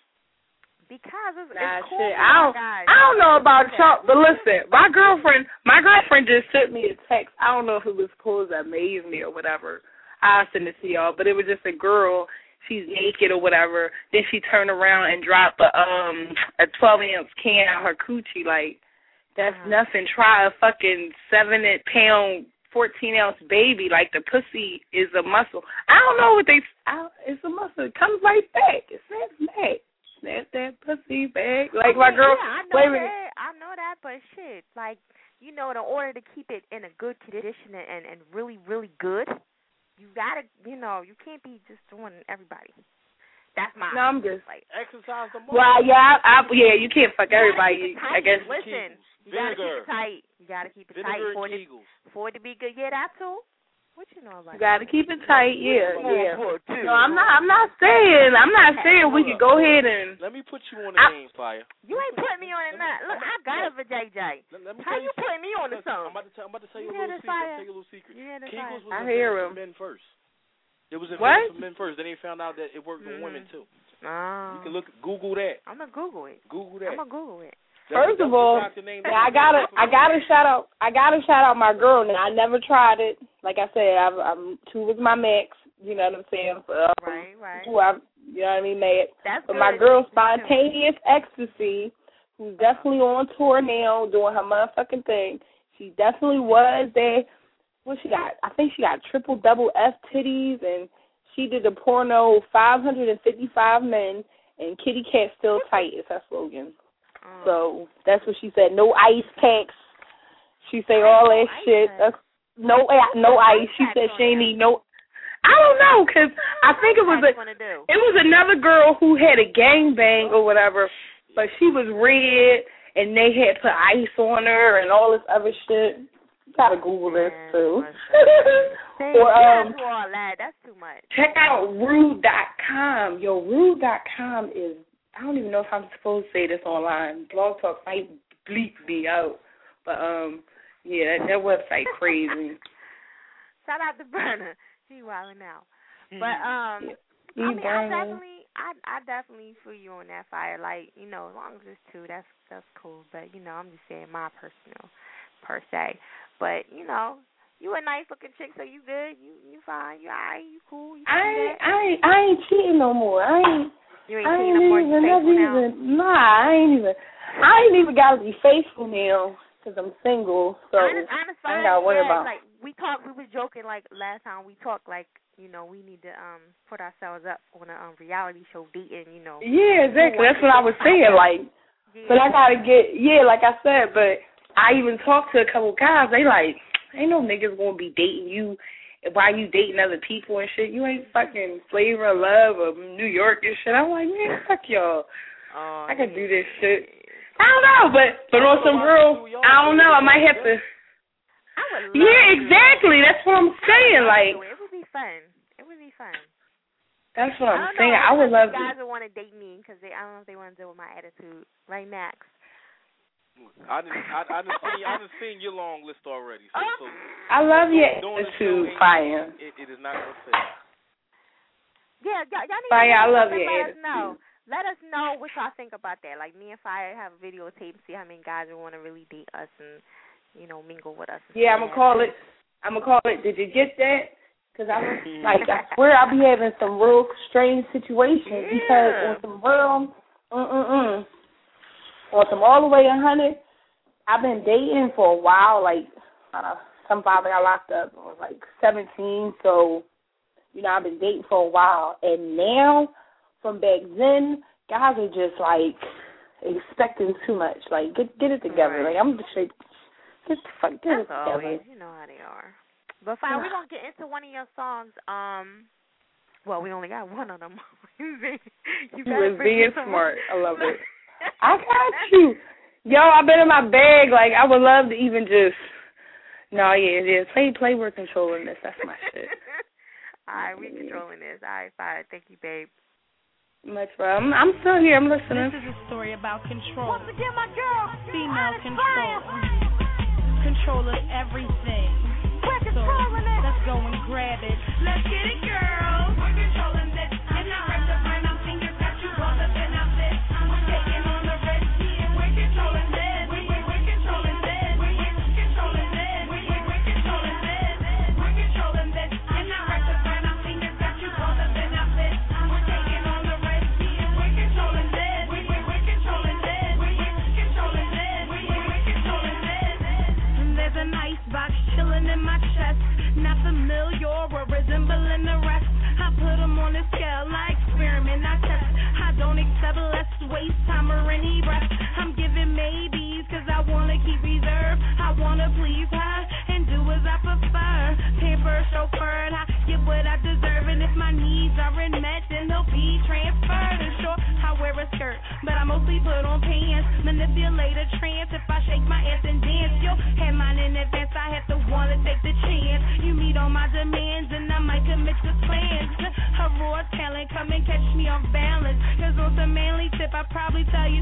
Because it's cool. Shit. I don't know about y'all, but listen, my girlfriend just sent me a text. I don't know if it was supposed to amaze me or whatever. I'll send it to y'all, but it was just a girl. She's naked or whatever. Then she turned around and dropped a 12-ounce can out her coochie. Like, that's nothing. Try a fucking 7-pound 14-ounce baby. Like, the pussy is a muscle. I don't know what it's a muscle. It comes right back. It snaps back. Snap that pussy back. Like, my girl. Yeah, I know that, but shit. Like, in order to keep it in a good condition and really, really good, you gotta, you can't be just doing everybody. That's my. No, I'm just like exercise the muscle. Well, you can't fuck everybody. I guess. Listen, you gotta keep it tight. You gotta keep it tight for it to be good. Yeah, that too. What you know about? You gotta keep it tight. Yeah. No, I'm not saying we could go ahead and. Let me put you on the game, Fire. You ain't putting me on it. Look, I got it for JJ. How you putting me on the song? I'm about to tell you a little secret. I'll tell you a little secret. Kegels was invented for men first. It was invented for men first. Then they found out that it worked for women too. You can Google that. I'm gonna Google it. Google that. I'm gonna Google it. First of all, I gotta shout out my girl. Now I never tried it. Like I said, I'm 2 was my max. You know what I'm saying? Right. Who I, you know what I mean, mad. That's but good. my girl, Spontaneous Ecstasy, who's definitely on tour now, doing her motherfucking thing. She definitely was there. What she got? I think she got triple double F titties, and she did the porno 555 men, and Kitty Cat Still Tight is her slogan. So that's what she said. No ice packs. She say all that shit. No ice. She said she ain't need no. I don't know, cause I think it was another girl who had a gangbang or whatever, but she was red and they had put ice on her and all this other shit. gotta Google this too. Or do all that. That's too much. Check out Rude.com. Yo, Rude.com is, I don't even know if I'm supposed to say this online. Blog Talk might bleep me out. But, yeah, that website crazy. Shout out to Burner. She wilding out. But, I definitely feel you on that fire. Like, you know, as long as it's two, that's cool. But, you know, I'm just saying my personal per se. But, you know, you a nice looking chick, so you good. You fine. You alright. You cool. You I ain't cheating no more. I ain't cheating no more. You faithful now? Nah, I ain't even gotta be faithful now because I'm single. So I ain't gotta worry about. Like we was joking like last time we talked. Like, you know, we need to put ourselves up on a reality show dating. You know. Yeah, exactly. That's what I was saying. Like, but I gotta get like I said. But I even talked to a couple guys. They like. Ain't no niggas gonna be dating you while you dating other people and shit. You ain't fucking Flavor of Love or New York and shit. I'm like, man, fuck y'all. I can do this shit. I don't know, but on some real, I don't know. I might have to. Yeah, exactly. That's what I'm saying. Like, it would be fun. It would be fun. That's what I'm saying. I would love to. Guys would want to date me because I don't know if they want to deal with my attitude. Right, Max? I done seen your long list already. So I love your attitude, Fire. It is not gonna fit. Yeah, y'all need Fire, I love your attitude. Let us know what y'all think about that. Like, me and Fire have a videotape and see how many guys would want to really date us and, you know, mingle with us. Yeah, I'm gonna call it. Did you get that? Because I was like, I swear I be having some real strange situations because on some real, on some all the way 100, I've been dating for a while. Like, some father got locked up when I was like 17, so, you know, I've been dating for a while. And now, from back then, guys are just, like, expecting too much. Like, get it together. Right. Like, I'm just like, get it together. Always. You know how they are. But fine, we're going to get into one of your songs. Well, we only got one of them. You was being smart. I love it. I got you. Yo, I've been in my bag. Like, I would love to even just. No, yeah. Play. We're controlling this. That's my shit. All right, we controlling this. All right, fine. Thank you, babe. Much fun. I'm still here. I'm listening. This is a story about control. Once again, my girl. Female control. Control of everything. We're controlling it. Let's go and grab it. Let's get it, girl. We're controlling this. And I rep the brand. I'm fingers got you all up in our this. We're taking on the red team. We're controlling this. We're controlling this. We're controlling this. We're controlling this. We're controlling this. And I rep the brand. I'm fingers got you all up in our this. We're taking on the red team. We're controlling this. We're controlling this. We're controlling this. We're controlling this. There's an ice box chilling in my chest. Not familiar or resembling the rest. I put them on a scale, I experiment, I test. I don't accept less waste time or any breath. I'm giving maybes cause I wanna keep reserve. I wanna please her and do as I prefer. Pamper, chauffeured, I get what I deserve. And if my needs aren't met, then they'll be transferred. And sure, I wear a skirt, but I mostly put on pants. Manipulate a trance if I shake my ass and dance. Yo, had mine in advance, I have to wanna take the chance. You meet all my demands and I might commit to plans. A raw talent, come and catch me off balance. Cause on some manly tip, I probably tell you,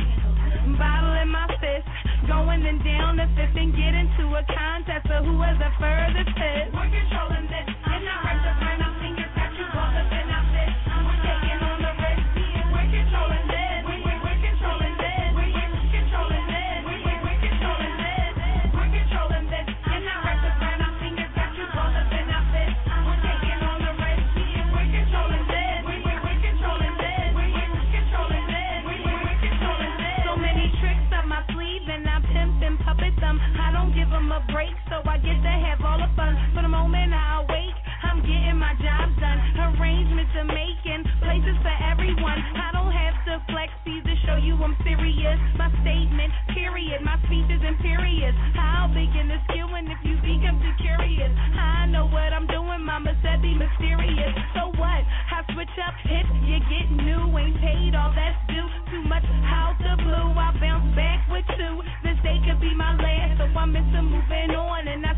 bottle in my fist, going and down the fifth and get into a contest of who has the furthest hit. We're controlling this, and I rep the brand, I'm fingers got you all up in our this. We're taking on the red team, we're controlling this. We're controlling this, we're controlling this, we're controlling this. We're controlling this, and I rep the brand, I'm fingers got you all up in our this. We're taking on the red team, we're controlling this. We're controlling this, we're controlling this, we're controlling this. So many tricks up my sleeve and I pimp and puppet them. I don't give them a break, so I get to have all the fun. For the moment I awake, I'm getting my job done. Arrangements are making places for everyone. I don't have to flex these to show you I'm serious. My statement, period. My speech is imperious. I'll begin to skill and if you become too curious, I know what I'm doing. Mama said be mysterious. So what? I switch up hits, you get new. Ain't paid all that's due. Too much out the blue. I bounce back with two. This day could be my last, so I'm into moving on and I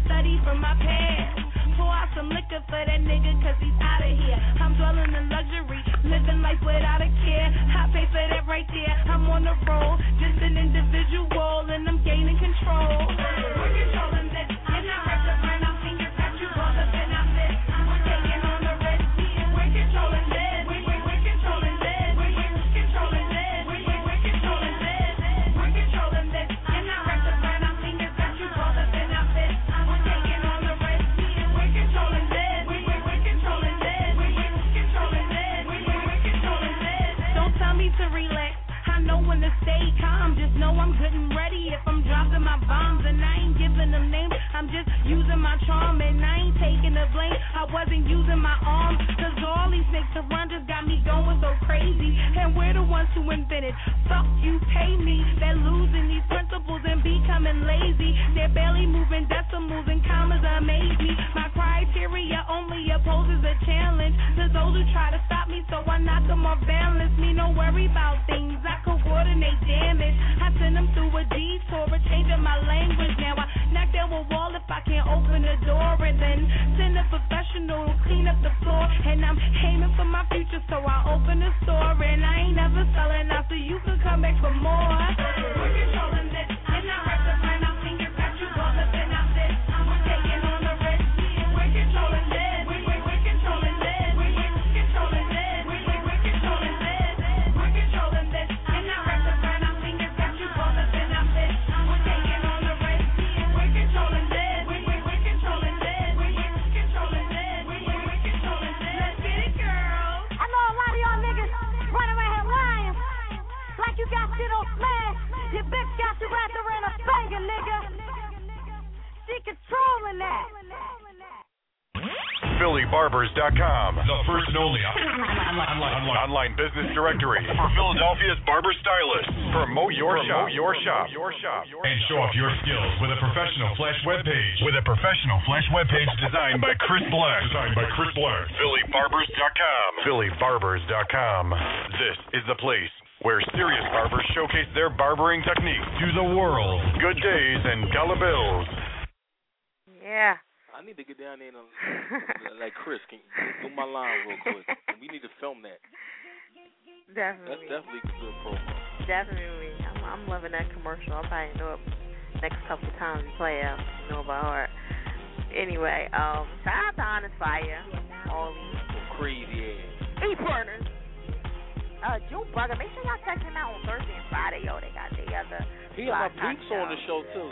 for that nigga cause he's out of here. I'm dwelling in luxury, living life without a care. I pay for that right there. I'm on the road, just an individual, and I'm gaining control. We're controlling this, and I rep the brand. I'm finger got you all up in our list. We're taking on the risk. We're controlling this. We're controlling this. We're controlling this. We're controlling this. We're controlling this, and I rep the brand. I'm finger got you all up in our list. We're taking on the risk. We're controlling this. We're controlling this. We're controlling this. We're controlling this. Don't tell me to relax. I know when to stay calm. Just know I'm good and ready if I'm dropping my bombs. And I ain't giving them names. I'm just using my charm. And I ain't taking the blame. I wasn't using my arms. Cause all these snakes to run just got me going so crazy. And we're the ones who invented. Fuck you, pay me. They're losing these principles and becoming lazy. They're barely moving decimals and commas amaze me. My criteria only opposes a challenge. To those who try to stop me, so I knock them off balance. Me no worry about things. I coordinate damage. I send them through a detour, changing my language. Now I knock down a wall if I can't open the door, and then send a professional to clean up the floor. And I'm aiming for my future, so I open the store. And I ain't never selling out, so you can come back for more. We're controlling this, and I rep the brand. I'm finger got you all up in our list. We're taking on the risk. We're controlling this. We're controlling this. We're controlling this. We're controlling this. We're controlling this. And I rep the brand. I'm finger got you all up in our list. We're taking on the risk. We're controlling this. We're controlling this. We're controlling this. We're controlling this. Let's get it, girls. I know a lot of y'all niggas running around here lying. Like you got shit on smash. Your bitch got you wrapped around a finger, nigga. She controlling that. PhillyBarbers.com, the first and only online business directory for Philadelphia's barber stylists. Promote your shop, and show off your skills with a professional flash web page. Designed by Chris Black. PhillyBarbers.com. PhillyBarbers.com. This is the place where serious barbers showcase their barbering techniques to the world. Good days and dollar bills. Yeah. I need to get down there and like Chris, can you do my line real quick? We need to film that. Definitely. That's definitely a good promo. Definitely. I'm loving that commercial. I'll probably know it next couple of times we play it. Know by heart. Anyway, shout out to Honest Fire. All these crazy ass. E-partners. June Bugger. Make sure y'all check him out on Thursday and Friday, yo. They got the other. He got my peeps on the show too.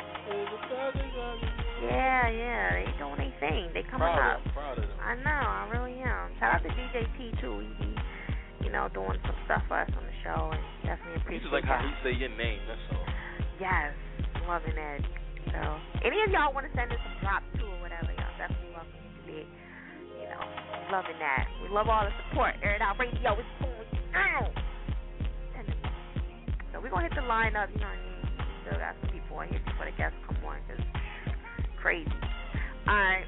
Yeah, they doing their thing. They coming up. Proud of them. I know, I really am. Shout out to DJ T too. He be, doing some stuff for us on the show, and definitely appreciate It's just like that. how he say your name. That's all. Yes, loving that. So, any of y'all want to send us some drops too or whatever, y'all definitely welcome to be. Loving that. We love all the support. Air It Out Radio is going down. So we're gonna hit the line up. You know what I mean? Still got some people on here before the guests come on, cause crazy. All right,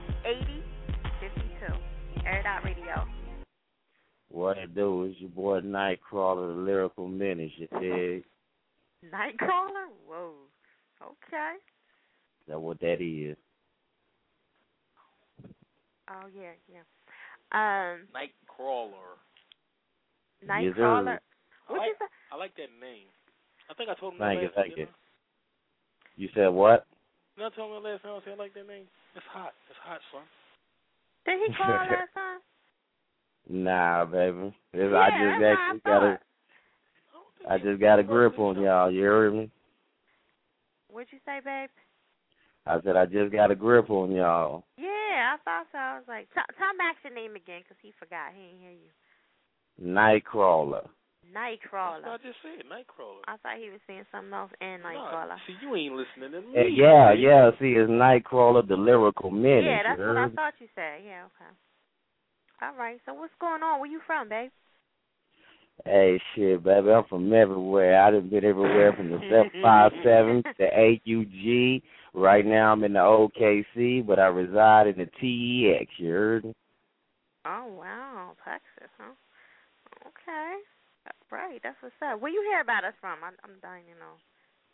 8052. Air It Out Radio. What it do is your boy Nightcrawler, the Lyrical Menace, you dig? Nightcrawler? Whoa. Okay. That's what that is. Oh, yeah. Nightcrawler. Nightcrawler. I like that name. I think I told him Thank that you. You said what? No, I told him last time. I said I like that name. It's hot, son. Did he call last time? Nah, baby. Yeah, I just got a grip on y'all. You heard me? What'd you say, babe? I said I just got a grip on y'all. Yeah, I thought so. I was like, tell Max your name again, because he forgot. He didn't hear you. Nightcrawler. Nightcrawler. That's what I just said, Nightcrawler. I thought he was saying something else and Nightcrawler. See, you ain't listening to me. Yeah. See, it's Nightcrawler, the Lyrical Menace. Yeah, that's what I thought you said. Yeah, okay. All right, so what's going on? Where you from, babe? Hey, shit, baby, I'm from everywhere. I done been everywhere from the 757 to AUG. Right now I'm in the OKC, but I reside in the TEX, you heard me? Oh, wow, Texas, huh? Okay. Right, that's what's up. Where you hear about us from? I'm dying to know.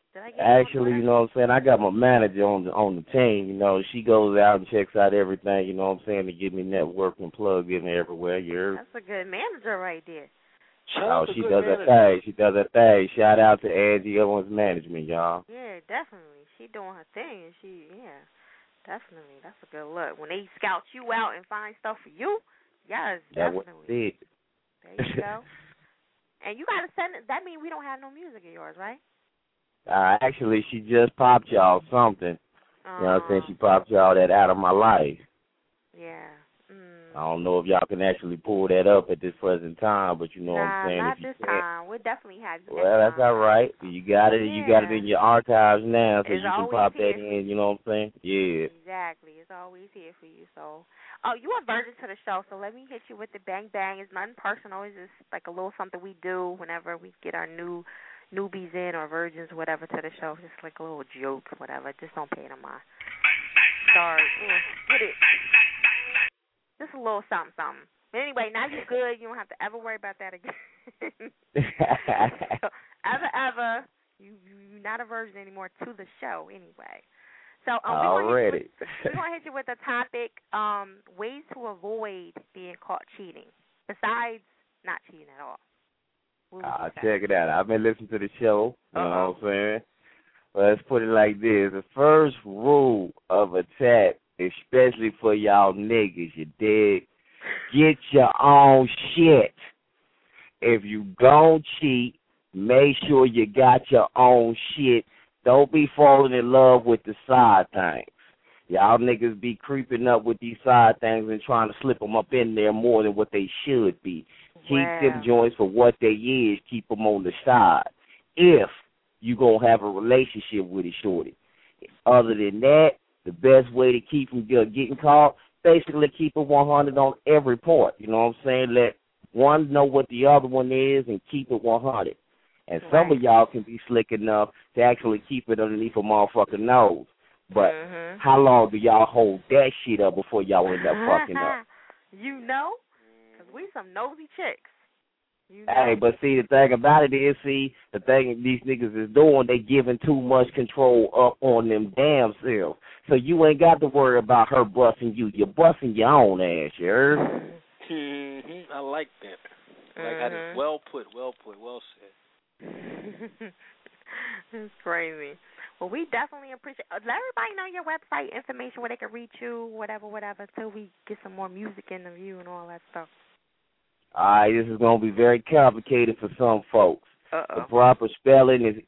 Did I get Actually, you know what I'm saying, I got my manager on the team. You know, she goes out and checks out everything. You know what I'm saying, to get me networking, plug in everywhere. You heard? That's a good manager right there. She does her thing. She does her thing. Shout out to Angie Owens Management, y'all. Yeah, definitely. She doing her thing. Definitely. That's a good look. When they scout you out and find stuff for you, yes, definitely. There you go. And you got to send it. That means we don't have no music of yours, right? Actually, she just popped y'all something. You know what I'm saying? She popped y'all that Out of My Life. Yeah. I don't know if y'all can actually pull that up at this present time, but you know what I'm saying? Not this time. We'll definitely have you. Well, that's all right. You got it. You got it in your archives now, so it's you can pop that in. You know what I'm saying? Yeah. Exactly. It's always here for you. So, you are virgin to the show, so let me hit you with the bang bang. It's nothing personal. It's just like a little something we do whenever we get our newbies in or virgins, whatever, to the show. Just like a little joke, whatever. Just don't pay no mind. Sorry. Get it. Just a little something. But anyway, now you're good. You don't have to ever worry about that again. So, ever, you're not a virgin anymore to the show anyway. So we're going to hit you with a topic, ways to avoid being caught cheating, besides not cheating at all. Check it out. I've been listening to the show. You know what I'm saying? Well, let's put it like this. The first rule of attack, especially for y'all niggas, you dig? Get your own shit. If you gon' cheat, make sure you got your own shit. Don't be falling in love with the side things. Y'all niggas be creeping up with these side things and trying to slip them up in there more than what they should be. Keep them joints for what they is. Keep them on the side. If you going to have a relationship with it, shorty. Other than that, the best way to keep from getting caught, basically keep it 100 on every part. You know what I'm saying? Let one know what the other one is and keep it 100. And some of y'all can be slick enough to actually keep it underneath a motherfucking nose. But how long do y'all hold that shit up before y'all end up fucking up? You know? Because we some nosy chicks. You know? Hey, but see, the thing about it is, the thing these niggas is doing, they giving too much control up on them damn selves. So you ain't got to worry about her busting you. You're busting your own ass, you heard? I like that. Like that is well put, well said. It's crazy. Well, we definitely appreciate. Let everybody know your website information where they can reach you, whatever, till we get some more music in the view and all that stuff. All right, this is going to be very complicated for some folks. The proper spelling is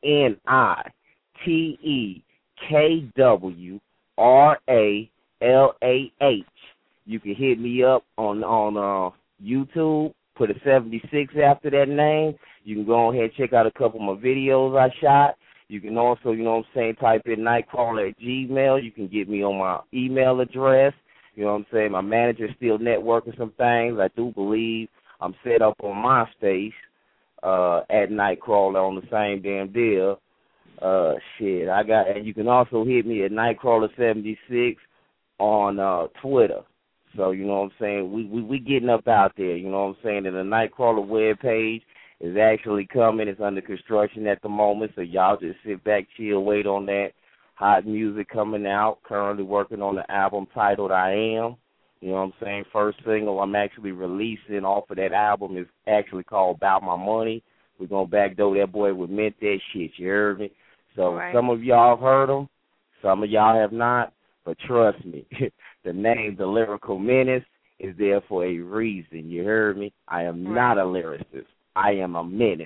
NITEKWRALAH. You can hit me up on YouTube. Put a 76 after that name. You can go ahead and check out a couple of my videos I shot. You can also, you know what I'm saying, type in Nightcrawler at Gmail. You can get me on my email address. You know what I'm saying? My manager's still networking some things. I do believe I'm set up on MySpace at Nightcrawler on the same damn deal. And you can also hit me at Nightcrawler76 on Twitter. So, you know what I'm saying, we getting up out there, you know what I'm saying, and the Nightcrawler webpage is actually coming. It's under construction at the moment, so y'all just sit back, chill, wait on that hot music coming out. Currently working on the album titled I Am. You know what I'm saying? First single I'm actually releasing off of that album is actually called About My Money. We're going to backdoor that boy with Mint That Shit, you heard me? So Some of y'all have heard him, some of y'all have not, but trust me, the name, The Lyrical Menace, is there for a reason, you heard me? I am not a lyricist. I am a menace.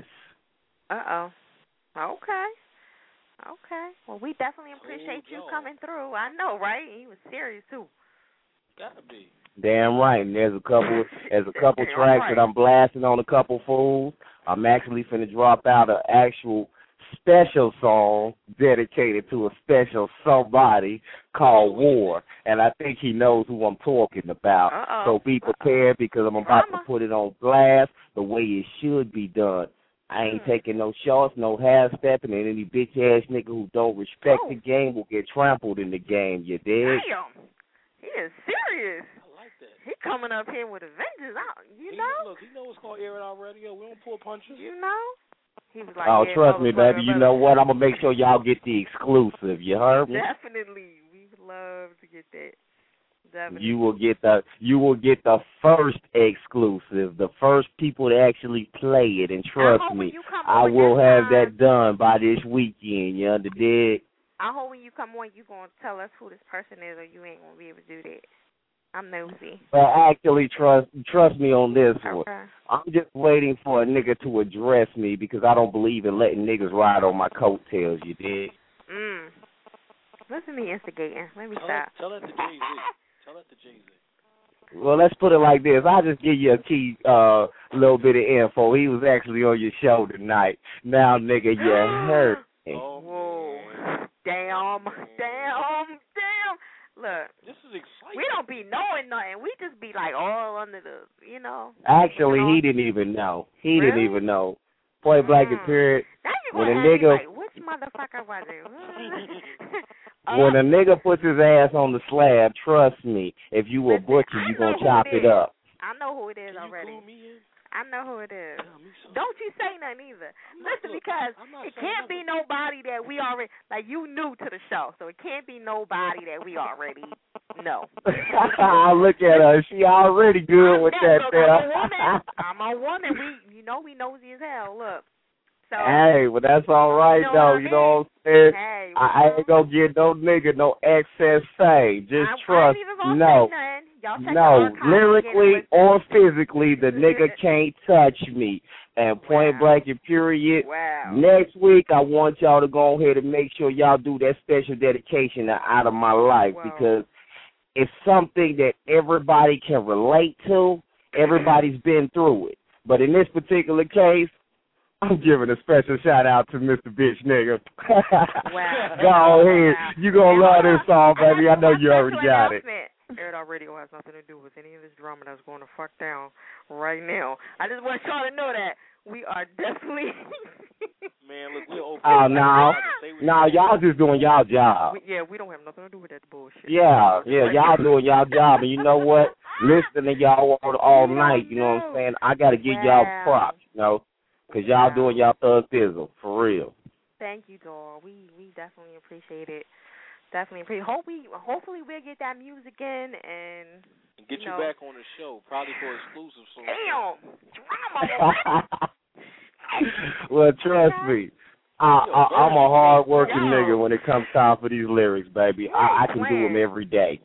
Okay. Well, we definitely appreciate you coming through. I know, right? He was serious, too. Gotta be. Damn right. And there's a couple tracks that I'm blasting on a couple fools. I'm actually finna drop out an actual special song dedicated to a special somebody called War. And I think he knows who I'm talking about. So be prepared because I'm about to put it on blast the way it should be done. I ain't taking no shots, no half-stepping, and any bitch-ass nigga who don't respect the game will get trampled in the game, you dig? Damn. He is serious. I like that. He coming up here with a vengeance, you know? Look, he knows it's called Air It Out Radio. We don't pull punches. You know? He was like, oh, yeah, trust me, baby. You know what? I'm gonna make sure y'all get the exclusive. You heard me? Definitely, we would love to get that. Definitely. You will get the first exclusive, the first people to actually play it. And trust me, I will have that done by this weekend. You understand? I hope when you come on, you gonna tell us who this person is, or you ain't gonna be able to do that. I'm nosy. But actually, trust me on this one. Okay. I'm just waiting for a nigga to address me because I don't believe in letting niggas ride on my coattails. You dig? Listen to me instigating. Let me Tell stop. Tell that to Jay-Z. Tell that to Jay-Z. Well, let's put it like this. I'll just give you a key little bit of info. He was actually on your show tonight. Now, nigga, you hurt me. Whoa. Damn. Look, this is exciting. We don't be knowing nothing. We just be like all under the, you know. Actually, he didn't even know. He didn't even know. Point blank and period. When a nigga, which motherfucker was it? when a nigga puts his ass on the slab, trust me, if you a butcher, you gonna chop it up. I know who it is already. I know who it is. Don't you say nothing either. Listen, because it can't be nobody that we already, like, you new to the show, so it can't be nobody that we already know. Look at her. She already good with that there. I'm a woman. We nosy as hell. Look. So, hey, well, that's all right, though. You know what I'm saying? Hey, I ain't going to give no nigga no excess fame. Just trust. No, lyrically or physically, the nigga can't touch me. And point blank and period. Next week, I want y'all to go ahead and make sure y'all do that special dedication out of my life because it's something that everybody can relate to. Everybody's been through it. But in this particular case, I'm giving a special shout out to Mr. Bitch Nigga. Go ahead. You gonna love this song, baby. I know you already got it. Air It Out Radio has nothing to do with any of this drama that's going to fuck down right now. I just want y'all to know that we are definitely. Man, look, we're open. Oh, no, y'all just doing y'all job. We don't have nothing to do with that bullshit. Yeah, y'all doing y'all job, and you know what? Listening to y'all all night, you know what I'm saying? I got to give y'all props, you know, because y'all doing y'all thug thizzle, for real. Thank you, doll. We definitely appreciate it. Definitely. Hopefully we'll get that music in and get you back on the show, probably for exclusive soon. Damn, drama. Well, trust me, I'm a hard-working nigga when it comes time for these lyrics, baby. I can do them every day.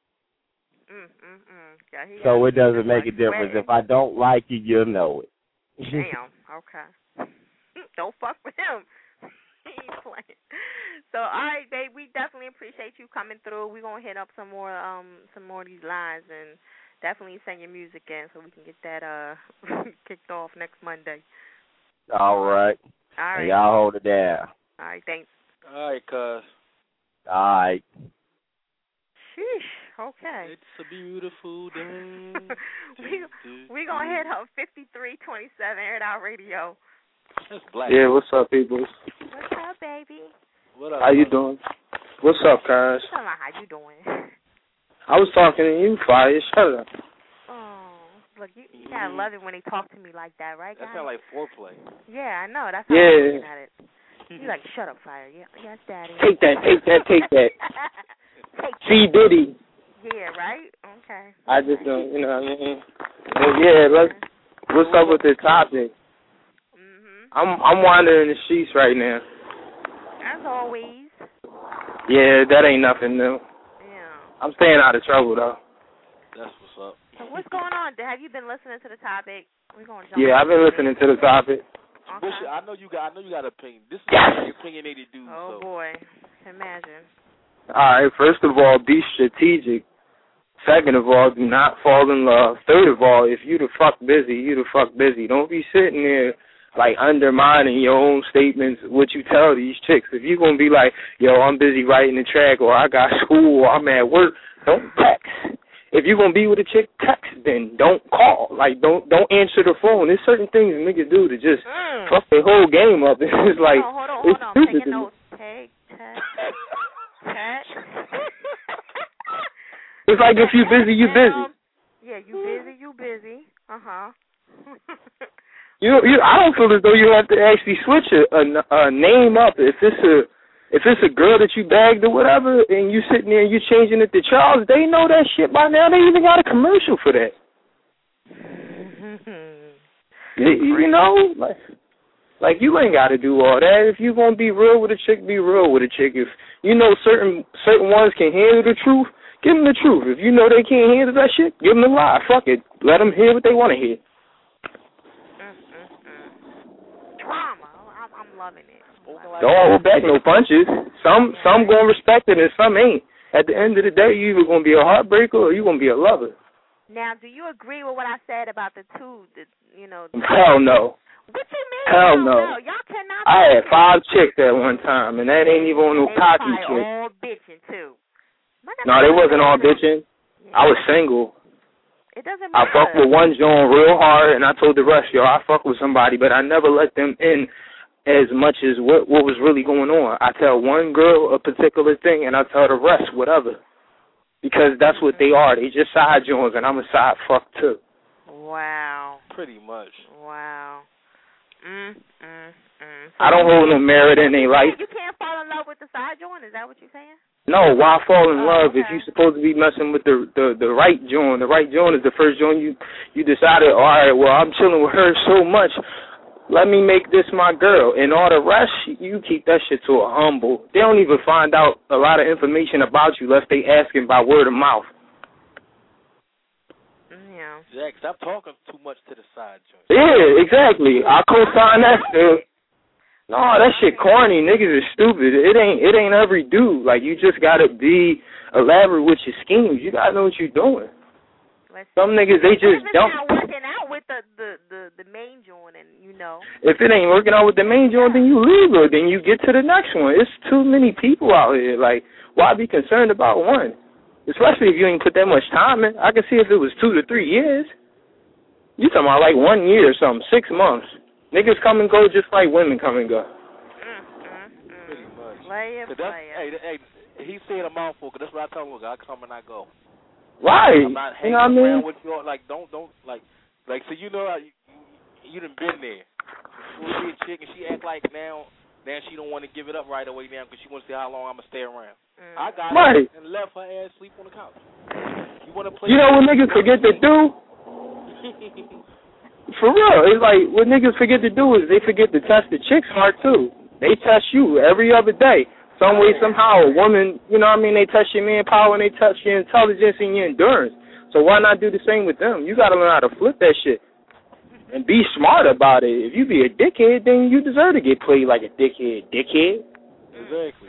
So it doesn't make a difference. If I don't like you, you'll know it. Damn, okay. Don't fuck with him. He's playing. So, all right, babe, we definitely appreciate you coming through. We're going to hit up some more of these lines and definitely send your music in so we can get that kicked off next Monday. All right. All right. And y'all hold it down. All right, thanks. All right, cuz. All right. Sheesh. Okay. It's a beautiful day. we going to hit up 5327 Air It Out Radio. That's black. Yeah, what's up, people? What's up, baby? What up? How you doing? What's up, guys? How you doing? I was talking to you, Fire. Shut up. Oh, look, you gotta love it when they talk to me like that, right, guys? That sounds like foreplay. Yeah, I know. That's how I'm looking at it. You like, shut up, Fire. Yeah, yes, Daddy. Take that. C. Diddy. Yeah, right? Okay. I just don't, you know what I mean? But yeah, what's up with the topic? I'm wandering the streets right now. As always. Yeah, that ain't nothing new. Yeah. I'm staying out of trouble, though. That's what's up. So what's going on? Have you been listening to the topic? We're going to jump I've been listening to the topic. Okay. Bullshit, I know you got an opinion. This is an opinionated dude. Oh, boy. Imagine. All right, first of all, be strategic. Second of all, do not fall in love. Third of all, if you the fuck busy, you the fuck busy. Don't be sitting there like undermining your own statements, what you tell these chicks. If you're going to be like, yo, I'm busy writing the track, or I got school, or I'm at work, don't text. If you're going to be with a chick, text then. Don't call. Like, don't answer the phone. There's certain things niggas do to just fuck their whole game up. It's like, hold on. I'm taking notes. Text. It's like if you busy, you busy. Yeah, you busy. Uh-huh. I don't feel as though you have to actually switch a name up if it's a girl that you bagged or whatever, and you sitting there and you changing it to Charles. They know that shit by now. They even got a commercial for that. You know, like you ain't got to do all that. If you gonna be real with a chick, be real with a chick. If you know certain ones can handle the truth, give them the truth. If you know they can't handle that shit, give them the lie. Fuck it, let them hear what they want to hear. Drama. I'm loving it. Don't hold back no punches. Some gonna respect it and some ain't. At the end of the day, you either gonna be a heartbreaker or you gonna be a lover. Now, do you agree with what I said about the two? Hell no. What you mean? Hell no. Y'all cannot. I had 5 chicks at one time, and that ain't even on no cocky chick. All bitching too. No, they wasn't all bitching. I was single. It doesn't I matter. fucked with one joint real hard, and I told the rest, yo, I fuck with somebody, but I never let them in as much as what was really going on. I tell one girl a particular thing, and I tell the rest whatever. Because that's what they are. They just side joints, and I'm a side fuck too. Wow. Pretty much. Wow. I don't hold no merit in their life. You can't fall in love with the side joint? Is that what you're saying? No, why fall in love okay. if you're supposed to be messing with the right joint? The right joint is the first joint you decided, all right, well, I'm chilling with her so much, let me make this my girl. And all the rest, you keep that shit to a humble. They don't even find out a lot of information about you unless they asking by word of mouth. Yeah. Jack, stop talking too much to the side joint. Yeah, exactly. I co-sign that still. No, that shit corny. Niggas is stupid. It ain't every dude. Like, you just gotta be elaborate with your schemes. You gotta know what you're doing. Some niggas, they just don't. If it's not working out with the main joint, and you know. If it ain't working out with the main joint, then you leave her. Then you get to the next one. It's too many people out here. Like, why be concerned about one? Especially if you ain't put that much time in. I can see if it was 2 to 3 years. You talking about like 1 year or something, 6 months. Niggas come and go just like women come and go. Pretty much. Player. Hey, he's saying a mouthful, because that's what I tell him. Look, I come and I go. Right. I'm not hanging you know what I around mean? with you. Like, don't, so you know, you done been there. You see a chick and she act like now she don't want to give it up right away now because she wants to see how long I'm going to stay around. I got her and left her ass sleep on the couch. You want to play? You know what niggas forget to do? For real, it's like what niggas forget to do is they forget to test the chick's heart too. They test you every other day. Some way, somehow, a woman, you know what I mean, they test your manpower and they test your intelligence and your endurance. So why not do the same with them? You got to learn how to flip that shit and be smart about it. If you be a dickhead, then you deserve to get played like a dickhead. Exactly.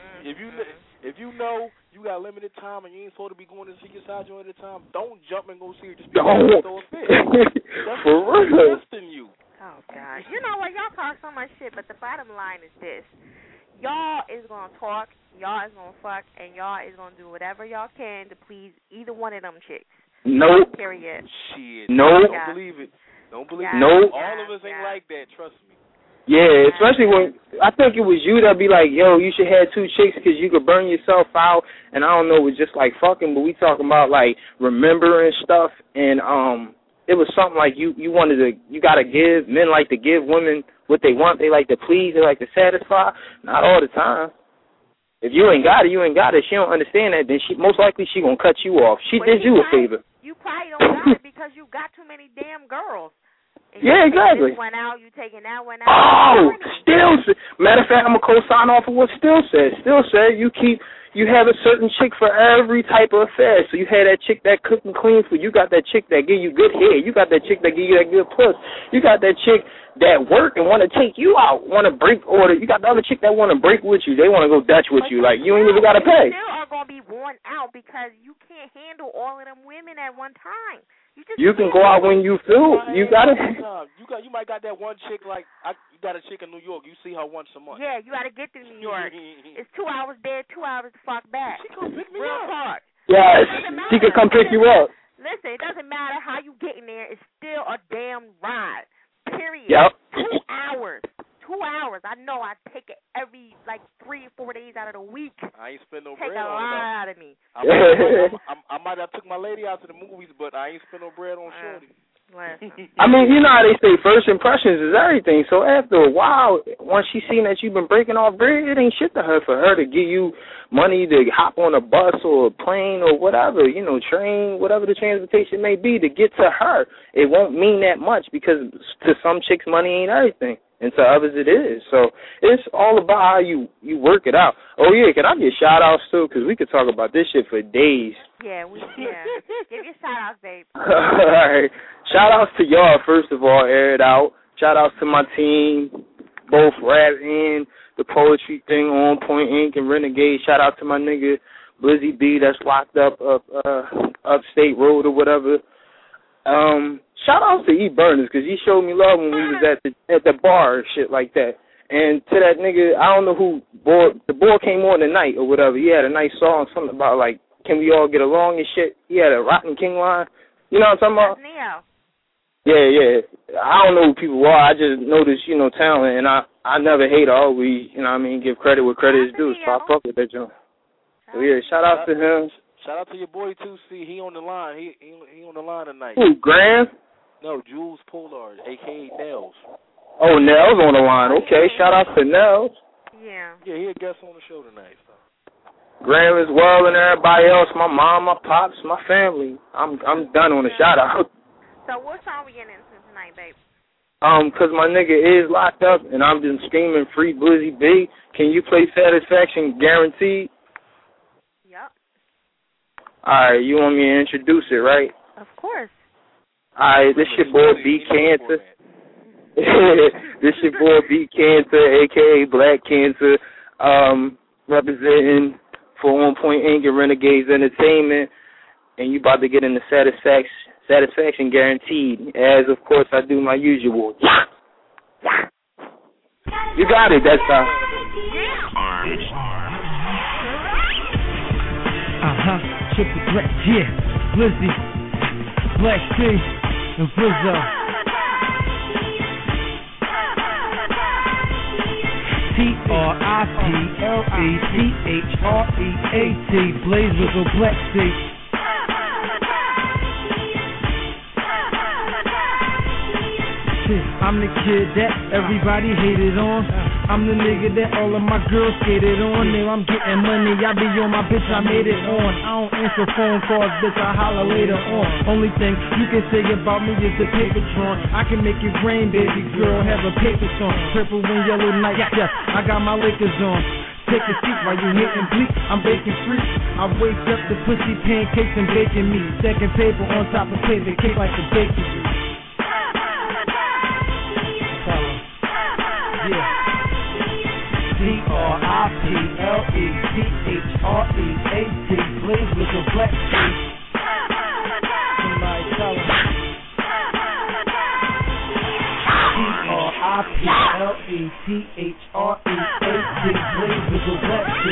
If you know you got limited time and you ain't supposed to be going to see your side joint at a time, don't jump and go see her just because you throw a fit. That's For real. than you. Oh, God. You know what? Y'all talk so much shit, but the bottom line is this. Y'all is going to talk, y'all is going to fuck, and y'all is going to do whatever y'all can to please either one of them chicks. Nope. Period. Shit. Nope. Don't believe it. Don't believe it. Nope. All of us ain't like that, trust me. Yeah, especially when, I think it was you that be like, yo, you should have 2 chicks because you could burn yourself out, and I don't know, it was just like fucking, but we talking about like remembering stuff, and it was something like you wanted to, you got to give, men like to give women what they want, they like to please, they like to satisfy, not all the time. If you ain't got it, you ain't got it. She don't understand that, then most likely she gonna cut you off. She did you a favor. You probably don't got it because you got too many damn girls. And yeah, you exactly. This one out, you taking that one out. Oh, matter of fact, I'm gonna co-sign off of what Still said. Still said you have a certain chick for every type of affair. So you had that chick that cook and clean for you. Got that chick that give you good head. You got that chick that give you that good puss. You got that chick that work and want to take you out, want to break order. You got the other chick that want to break with you. They want to go Dutch with you. Like, you ain't even got to pay. You still are going to be worn out because you can't handle all of them women at one time. You can go out when you feel. You gotta. You might got that one chick you got a chick in New York. You see her once a month. Yeah, you got to get to New York. It's 2 hours there, 2 hours to fuck back. She come pick me Real up. talk. Yes, she could come pick you up. Listen, it doesn't matter how you get in there. It's still a damn ride. Period. Yep. 2 hours. 2 hours. I know I take it every 3 or 4 days out of the week. I ain't spend no bread on it. Take a lot out of me. I might have took my lady out to the movies, but I ain't spend no bread on Shorty. I mean, you know how they say first impressions is everything. So after a while, once she seen that you've been breaking off bread, it ain't shit to her for her to give you money to hop on a bus or a plane or whatever, you know, train, whatever the transportation may be to get to her. It won't mean that much because to some chicks money ain't everything. And to others it is. So it's all about how you work it out. Oh, yeah, can I get shout-outs, too? Because we could talk about this shit for days. Yeah. Give your shout-outs, babe. All right. Shout-outs to y'all, first of all, air it out. Shout-outs to my team, both rap and the poetry thing, On Point Inc. and Renegade. Shout-out to my nigga Blizzy B that's locked up upstate road or whatever. Shout out to E Burners because he showed me love when we was at the bar and shit like that. And to that nigga, I don't know who the boy came on tonight or whatever. He had a nice song, something about like, can we all get along and shit. He had a Rotten King line. You know what I'm talking about? Neo. Yeah. I don't know who people are. I just noticed, you know, talent, and I never hate always, you know what I mean, give credit where credit is due. So I fuck with that joint. So yeah, shout out to him. Shout out to your boy too. See, he on the line. He on the line tonight. Who, Graham? No, Jules Pollard, aka Nels. Oh, Nels on the line. Okay, shout out to Nels. Yeah, he a guest on the show tonight. So. Graham as well and everybody else. My mom, my pops, my family. I'm done on the shout out. So what song we getting into tonight, babe? Cause my nigga is locked up and I'm just screaming free Blizzy B. Can you play Satisfaction Guaranteed? Yep. Alright, you want me to introduce it, right? Of course. Alright, this your boy B Cancer. This your boy B Cancer, aka Black Cancer, representing for On Point Inc. and Renegades Entertainment, and you about to get into Satisfaction Guaranteed, as of course I do my usual. You got it, that's how. Triple threat, yeah. Blizzy, Black C, and Blizzo. TRIPLETHREAT, Blaze with a Black C. I'm the kid that everybody hated on. I'm the nigga that all of my girls skated on. Now I'm getting money, I be on my bitch, I made it on. I don't answer phone calls, bitch, I holler later on. Only thing you can say about me is the Papertron. I can make it rain, baby girl, have a paper song. Purple and yellow night, yes, I got my Lakers on. Take a seat while you hitting bleak, I'm baking free. I wake up the pussy pancakes and baking meat. Stacking paper on top of paper, cake like a bakery. TRIPLETHREAT, Blaze with a Black C. Somebody tell him. TRIPLETHREAT, Blaze with a Black C.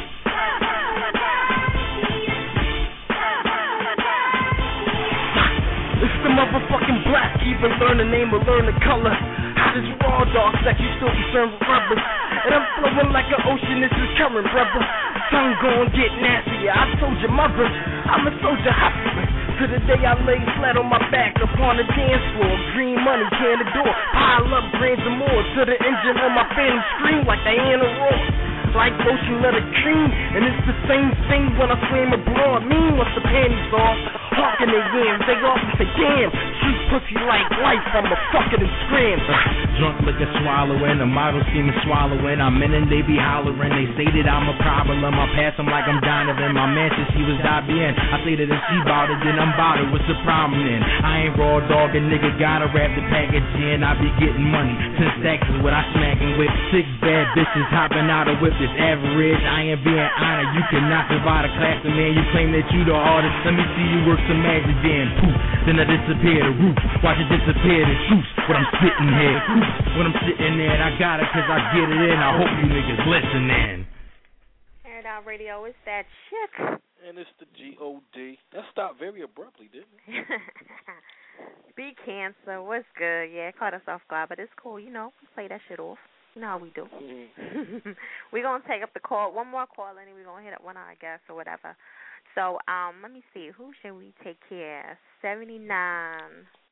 It's the motherfucking Black, even learn the name or learn the color. How did you all dogs like you still concerned with rubbers? And I'm flowing like an ocean, this is current, brother. Tongue gon' get nasty, I told your mother, I'm a soldier hustler. To the day I lay flat on my back upon the dance floor. Green money, can the door, pile up grams and more. To the engine on my fan scream like Diana Ross. Like ocean letter cream, and it's the same thing when I slam abroad. Mean what's the panties off? Hawking their yams, they off and say, damn, street pussy like life, I'ma fuck it and scram. Drunk liquor swallowing, the model seeming swallowing. I'm in and they be hollering, they say that I'm a problem. I pass them like I'm Donovan, my man says she was IBN. I say that if she bout it, then I'm bout it, what's the problem then? I ain't raw dog, a nigga gotta wrap the package in. I be getting money, 10 stacks is what I smacking with. 6 bad bitches hopping out of whip. This average, I ain't being honored. You cannot survive a class, and man, you claim that you the artist. Let me see you work some magic, then poof, then I disappear the roof. Watch it disappear the truth. When I'm sitting here, when I'm sitting there, and I got it 'cause I get it in. I hope you niggas listening. Air It Out Radio, it's that chick. And it's the G.O.D. That stopped very abruptly, didn't it? Be Cancer, what's good? Yeah, it caught us off guard, but it's cool. You know, we play that shit off. You know how we do. Mm-hmm. We're going to take up the call. One more call, and then we're going to hit up one of our guests or whatever. So let me see. Who should we take care of? 79.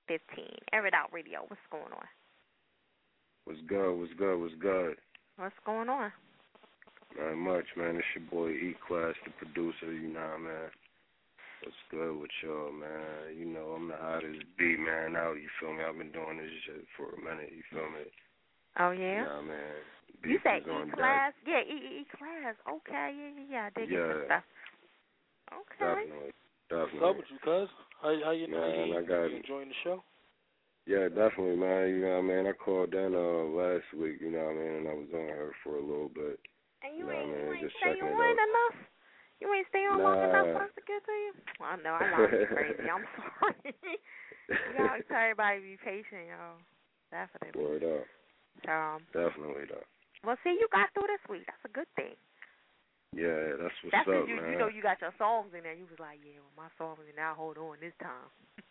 Air It Out Radio. What's going on? What's good? What's good? What's good? What's going on? Not much, man. It's your boy E-Class, the producer. You know, man. What's good with y'all, man? You know, I'm the hottest beat man out. You feel me? I've been doing this shit for a minute. You feel me? Oh yeah. You know, man. You say E-Class? Yeah, E-Class. Okay, yeah. I dig it. Yeah. Stuff. Okay. Definitely. What's up with you, cuz? How you man, you, I got you enjoying the show? Yeah, definitely, man. You know what I mean? I called in last week, you know what I mean, and I was on her for a little bit. And you know ain't, what I mean? you ain't Just stay checking it on out. enough? You ain't stay on long enough for us to get to you? Well, no, I'm not crazy. I'm sorry. You gotta tell everybody to be patient, yo. Definitely. Word up. Definitely, though. Well, see, you got through this week. That's a good thing. Yeah, that's what's That's up, you, man. you know you got your songs in there. You was like, yeah, well, my songs in there, hold on this time.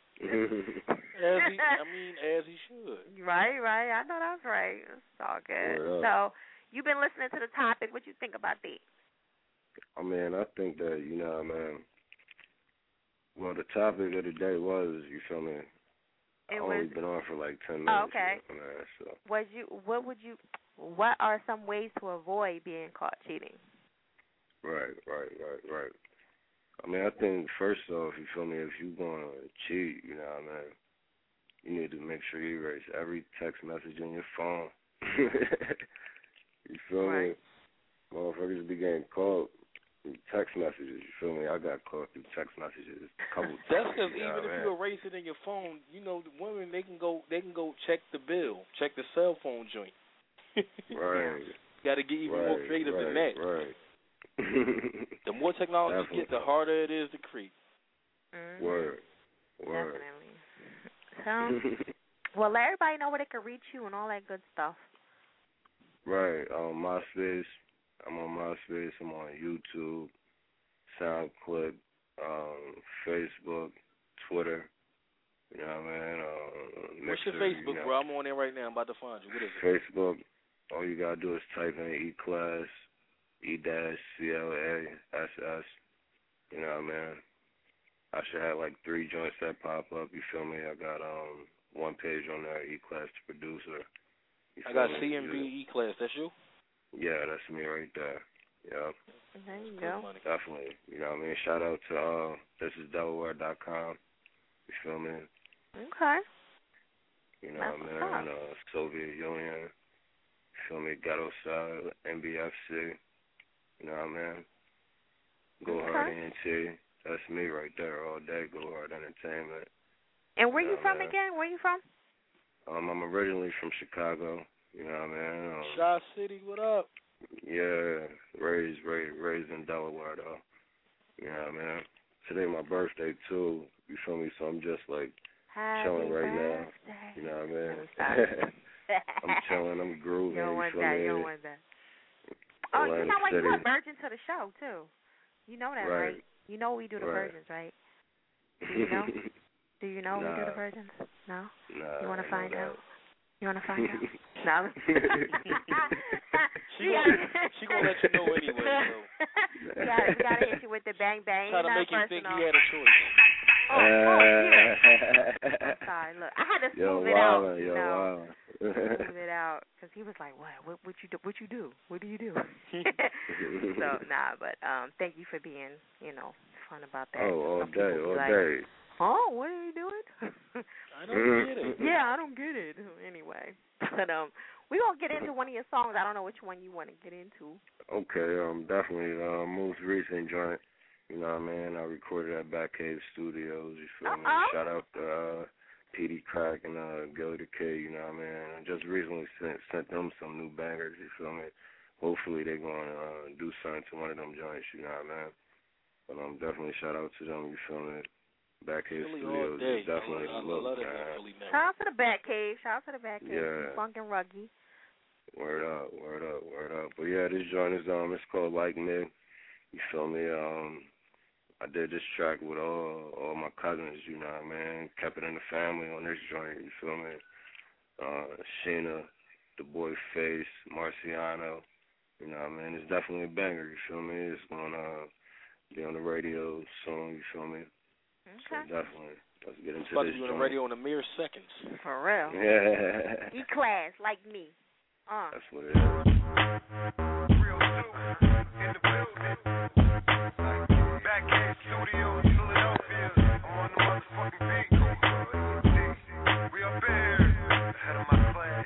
As he should. Right. I know that's right. It's all good. So, you've been listening to the topic. What you think about that? I mean, I think that, you know, man, well, the topic of the day was, you feel me, I've only been on for like 10 minutes. Oh, okay. You know, man, so. What are some ways to avoid being caught cheating? Right. I mean, I think first off, you feel me, if you're going to cheat, you know what I mean, you need to make sure you erase every text message on your phone. You feel me? Motherfuckers be getting caught through text messages, you feel me? I got caught through text messages a couple times. That's because you know even if man? you erase it in your phone, you know, the women, they can go check the bill, check the cell phone joint. Right. Got to get even more creative than that. Right. The more technology you get, the harder it is to creep. Mm-hmm. Word. Definitely. So, well, let everybody know where they can reach you and all that good stuff. Right. MySpace. I'm on MySpace. I'm on YouTube, SoundCloud, Facebook, Twitter. You know what I mean? What's your Mixer, Facebook, you know. bro? I'm on there right now. I'm about to find you. What is it? Facebook. All you gotta do is type in E-Class, E-CLASS. You know what I mean? I should have like 3 joints that pop up. You feel me? I got one page on there, E-Class the producer. I got CMB E-Class. That's you? Yeah, that's me right there. Yep. There you go. Definitely. You know what I mean? Shout out to thisisdelaware.com. You feel me? Okay. You know what I mean? Soviet Union. You feel me? Ghetto Side, NBFC. You know what I mean? Go Hard ENT. That's me right there all day. Go Hard Entertainment. And where you from again? Where you from? I'm originally from Chicago. You know what I mean? Shaw City, what up? Yeah, raised in Delaware though. You know what I mean? Today my birthday too. You feel me? So I'm just like chilling right now. You know what I mean? I'm chilling. I'm grooving. You don't want that. You don't want that. Oh, you sound like you're a virgin to the show too. You know that, right? You know we do the virgins, right? Do you know? Do you know we do the virgins? No? Nah. You want to find out? You want to find out? No. She gonna let you know anyway. So. We gotta hit you with the bang bang. Try to make you think he had a choice. I'm sorry. Look, I had to smooth it out. Smooth it out because he was like, "What you do? What you do? What do you do?" So but thank you for being, fun about that. All day. Oh, what are you doing? I don't get it. Yeah, I don't get it. Anyway, but we're gonna get into one of your songs. I don't know which one you want to get into. Okay, definitely most recent joint. You know what I mean? I recorded at Batcave Studios. You feel me? Shout out to PD Crack and Gilly the Kid. You know what I mean? I just recently sent them some new bangers. You feel me? Hopefully they're gonna do something to one of them joints. You know what I mean? But definitely shout out to them. You feel me? Batcave Studios is definitely the look, man. Shout out to the Batcave. Yeah. Funk and Ruggy. Word up. But yeah, this joint is it's called Like Me. You feel me? I did this track with all my cousins, you know what I mean? Kept it in the family on this joint, you feel me? Sheena, the boy Face, Marciano, you know what I mean? It's definitely a banger, you feel me? It's gonna be on the radio soon, you feel me? Okay. So Let's get into about this to be on the joint. radio in a mere seconds. For real. Yeah. E-class, like me. That's what it is. Backhead Studios, Philadelphia. I'm on the motherfucking beat. We up here, ahead of my class.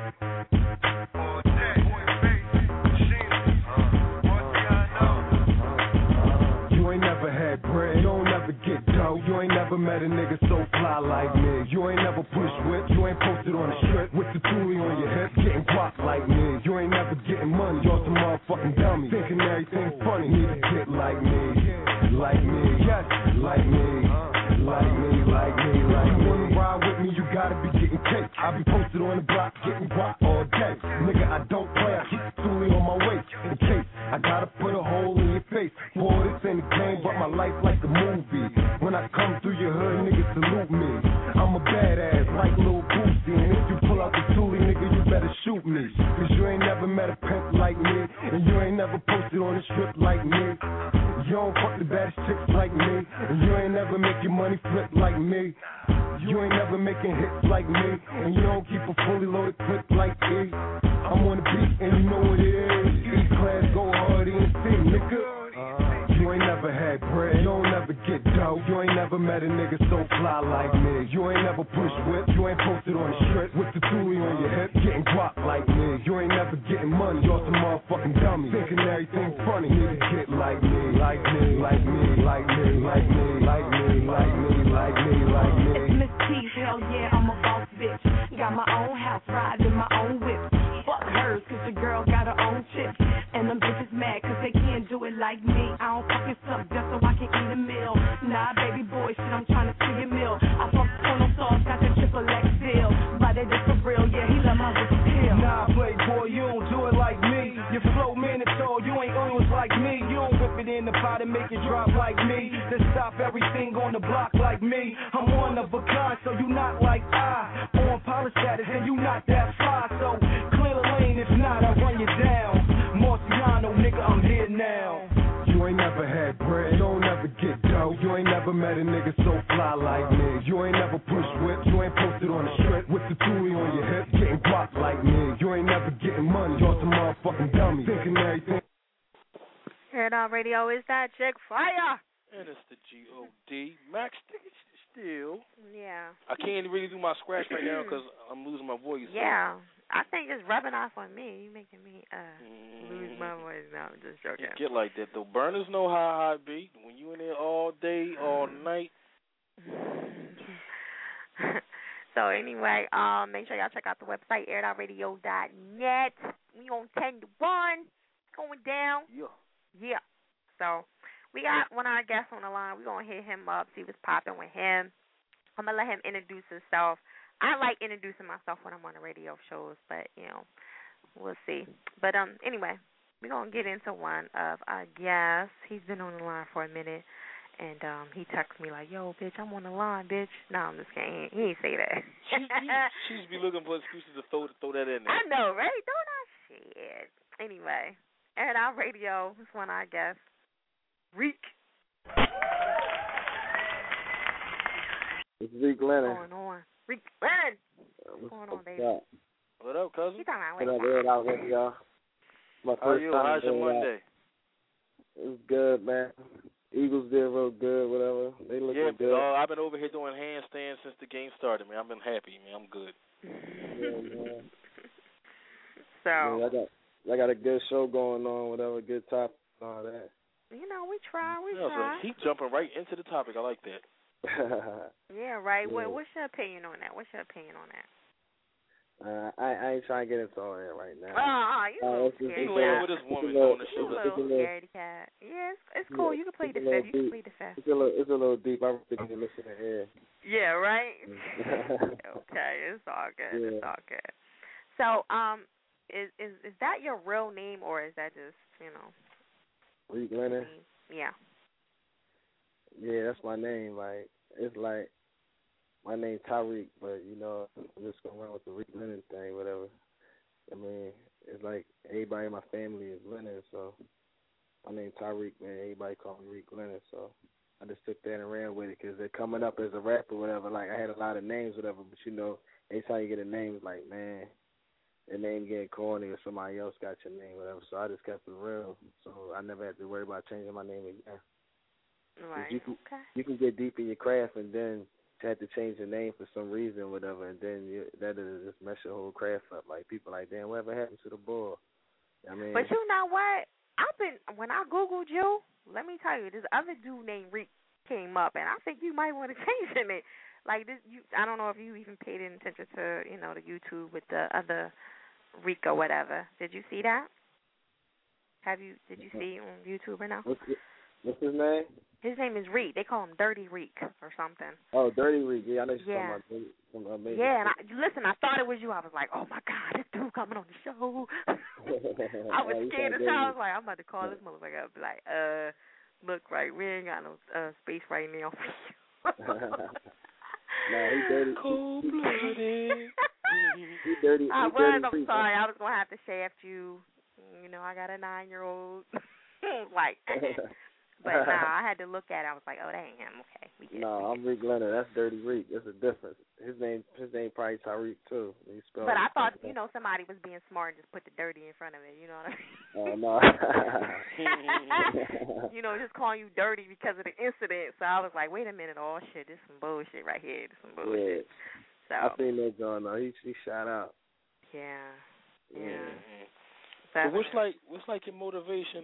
All day, boy, face, machine. One thing I know. You ain't never had bread, you don't never get dough. You ain't never met a nigga so fly like me. You ain't never pushed whip, you ain't posted on the strip with the toolie on your hip, getting guap like me. You ain't never getting money, you're some motherfucking dummy. Thinking everything's funny, need to get like me. Like me, yes, like me. Like me, like me, like me. You wanna ride with me, you gotta be getting cake. I be posted on the block, getting guap all day. Nigga, I don't play, I keep the toolie on my waist. In case I gotta put a hole in your face. Boy, this ain't a game, but my life like a movie. When I come through your hood, niggas salute me. I'm a badass, like Lil Boosie. And if you pull out the toolie, nigga, you better shoot me. Cause you ain't never met a pimp like me. And you ain't never posted on the strip like me. You don't fuck the baddest chicks like me. And you ain't never make your money flip like me. You ain't never making hits like me. And you don't keep a fully loaded clip like E. I'm on the beat and you know what it is. E-class, go hard, ENC, nigga. You ain't never had bread, you don't never get dough. You ain't never met a nigga so fly like me. You ain't never pushed whip, you ain't posted on the strip with the toolie on your hip, getting guap like me. You ain't never getting money, you're some motherfucking dummy. Thinking everything's funny, need to get like me, like me, like me, like me, like me, like me, like me, like me, like me. It's Miss T, hell yeah, I'm a boss bitch. Got my own house, riding my own whip. Fuck hers, cause the girl got her own chips. And them bitches mad cause they can't do it like me. I don't fucking suck just so I can eat a meal. Nah, baby boy, shit, I'm trying to see a meal. I fuck porno sauce, got the triple X deal. But they just for real, yeah, he let my whip kill. Nah, playboy, you don't do it like me. Your flow Minotaur, you ain't always like me. You don't whip it in the pot and make it drop like me. Then stop everything on the block like me. I'm one of a kind, so you not like I. On power status, and you not that fly. So clear the lane, if not, I'll run you down. Marciano, nigga, I'm here now. You ain't never had bread, you don't never get dough. You ain't never met a nigga so fly like me. You ain't never pushed whip, you ain't posted on the strip with the toolie on your hip, getting guap like me. You ain't never getting money, you're some motherfucking dummy. Thinking everything. Heard on radio is that chick fire. And it's the G.O.D. Max still. Yeah. I can't really do my scratch right now because I'm losing my voice. Yeah. I think it's rubbing off on me. You making me lose my voice now. I'm just joking. It get like that though. Burners know how I be. When you in there all day, all night. So anyway, make sure y'all check out the website, airitoutradio.net. We on 10 to 1. Going down. Yeah. So we got one of our guests on the line. We're going to hit him up, see what's popping with him. I'm going to let him introduce himself. I like introducing myself when I'm on the radio shows, but, you know, we'll see. But anyway, we're going to get into one of our guests. He's been on the line for a minute, and he texts me like, yo, bitch, I'm on the line, bitch. No, I'm just kidding. He ain't say that. She just be looking for excuses to throw that in there. I know, right? Don't I? Shit. Anyway, at our radio, this one of our guests, Reek. It's Reek Leonard. What's going on? Reek Leonard. What's going on, baby? Up? What up, cousin? You talking about What up, Air It Out Radio? My How first you? time How's your doing that. Monday? It was good, man. Eagles did real good, whatever. They looking good. I've been over here doing handstands since the game started, man. I've been happy, man. I'm good. Yeah, man. So Yeah, I got a good show going on, whatever, good topic and all that. you know, we try. So he jumping right into the topic. I like that. Yeah, right. Yeah. What's your opinion on that? I ain't trying to get into all that right now. You a little scaredy He cat. with his woman little- on the show. You a little scaredy cat. Yeah, it's cool. You can play the fifth. You can play the fifth. It's a little deep. I really need to listen to air. Yeah, right? Okay, it's all good. Yeah. It's all good. So, is that your real name or is that just, you know? Reek Leonard? Yeah. Yeah, that's my name. Like, it's like my name Tyreek, but, you know, I'm just going to run with the Reek Leonard thing, whatever. I mean, it's like everybody in my family is Leonard, so my name Tyreek, man. Everybody call me Reek Leonard, so I just took that and ran with it because they're coming up as a rapper, whatever. Like I had a lot of names, whatever. But you know, anytime you get a name, it's like, man, the name getting corny or somebody else got your name, whatever. So I just kept it real. So I never had to worry about changing my name again. Right. You can get deep in your craft and then had to change the name for some reason, whatever, and then that'll just mess your whole craft up. Like people like, damn, whatever happened to the ball? I mean, but you know what? When I Googled you, let me tell you, this other dude named Reek came up, and I think you might want to change it. Like this, I don't know if you even paid any attention to, the YouTube with the other Reek or whatever. Did you see that? Did you see it on YouTube or no? What's his name? His name is Reek. They call him Dirty Reek or something. Oh, Dirty Reek. Yeah, I know you're yeah. talking about amazing. Yeah, and I thought it was you. I was like, oh my God, this dude coming on the show. I was scared as hell. I was like, I'm about to call this motherfucker up. Be like, look, right, we ain't got no space right now. Nah, he dirty. Cold-blooded. He dirty. I'm dirty sorry. I was gonna have to shaft you. I got a 9-year-old. Like. But I had to look at it. I was like, oh, that ain't him. Okay, we get it. I'm Reek Leonard. That's Dirty Reek. There's a difference. His name probably Tariq too. But I thought, somebody was being smart and just put the dirty in front of it. You know what I mean? No. Just calling you dirty because of the incident. So I was like, wait a minute. Oh shit, this is some bullshit right here. This is some bullshit. Yeah. So I seen that going on. He shot out. Yeah. So what's like your motivation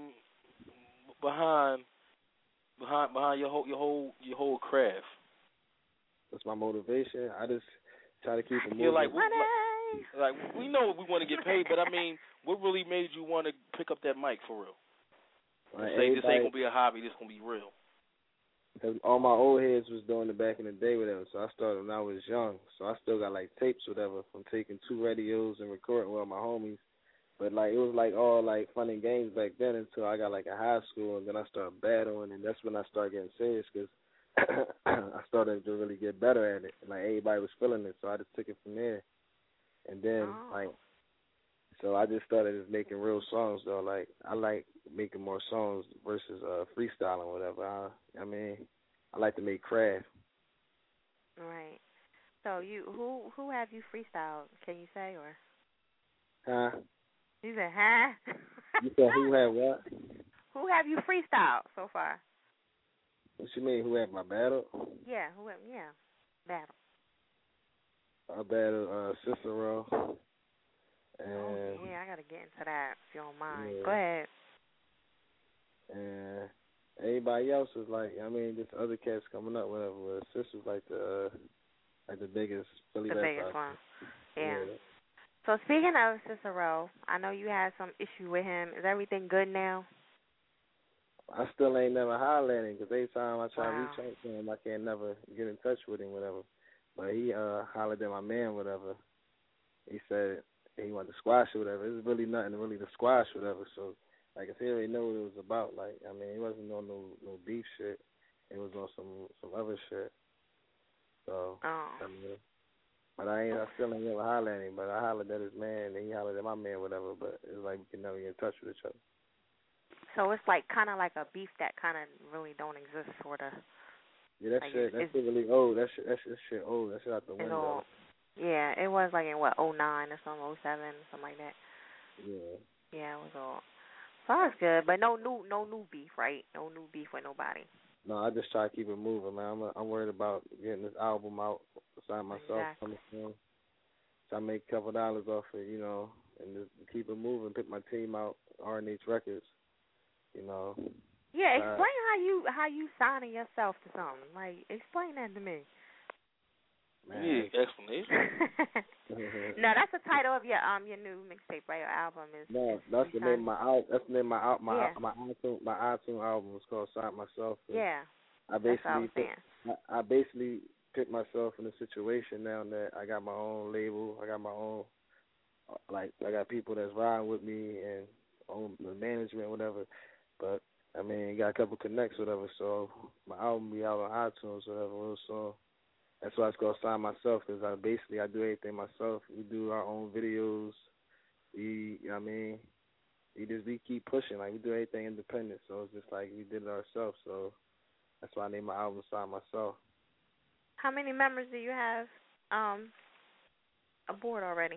behind your whole craft? What's my motivation? I just try to keep it moving. You're like we know we want to get paid, but I mean, what really made you want to pick up that mic for real? Say this ain't gonna be a hobby. This gonna be real. Because all my old heads was doing it back in the day, whatever. So I started when I was young. So I still got like tapes, whatever, from taking 2 radios and recording with my homies. But it was all fun and games back then until I got in high school, and then I started battling, and that's when I started getting serious because I started to really get better at it. And everybody was feeling it, so I just took it from there. And then so I just started just making real songs though. I like making more songs versus freestyling, whatever. I like to make craft. Right. So who have you freestyled? Can you say or? Huh? You said, huh? You said who had what? Who have you freestyled so far? What you mean, who had my battle? Yeah, battle. I battled Cicero. And I got to get into that if you don't mind. Yeah. Go ahead. And everybody else is just other cats coming up, whatever. But Cicero's the biggest Philly The rapper. biggest one. Yeah. So speaking of Cicero, I know you had some issue with him. Is everything good now? I still ain't never hollered at him because every time I try to reach out to him, I can't never get in touch with him, whatever. But he hollered at my man, whatever. He said he wanted to squash or whatever. There's really nothing really to squash, whatever. So, I guess he already know what it was about. It wasn't on no beef shit. It was on some other shit. So, but I still ain't never hollered at him. But I hollered at his man, and he hollered at my man, whatever. But it's we can never get in touch with each other. So it's kind of like a beef that kind of really don't exist, sort of. Yeah, that shit really old. That shit old. That shit out the window. Yeah, it was in 09 or something, 07, something like that. Yeah. Yeah, it was old. So that's good, but no new beef, right? No new beef with nobody. No, I just try to keep it moving, man. I'm worried about getting this album out, sign myself, coming soon. So I make a couple dollars off it, and just keep it moving. Pick my team out, R&H Records, Yeah, explain how you signing yourself to something. Explain that to me. Man. You need explanation. No, that's the title of your new mixtape, right? Your album is. No, that's the name of my album. That's the name of my Yeah. iTunes album. It's called Sign Myself. Yeah. I basically put myself in a situation now that I got my own label. I got my own, I got people that's riding with me and on the management, whatever. But got a couple connects, whatever. So my album be out on iTunes, whatever. Real soon. That's why it's called Sign Myself, because I do everything myself. We do our own videos. We keep pushing. We do everything independent. So it's just we did it ourselves. So That's why I named my album Sign Myself. How many members do you have aboard already?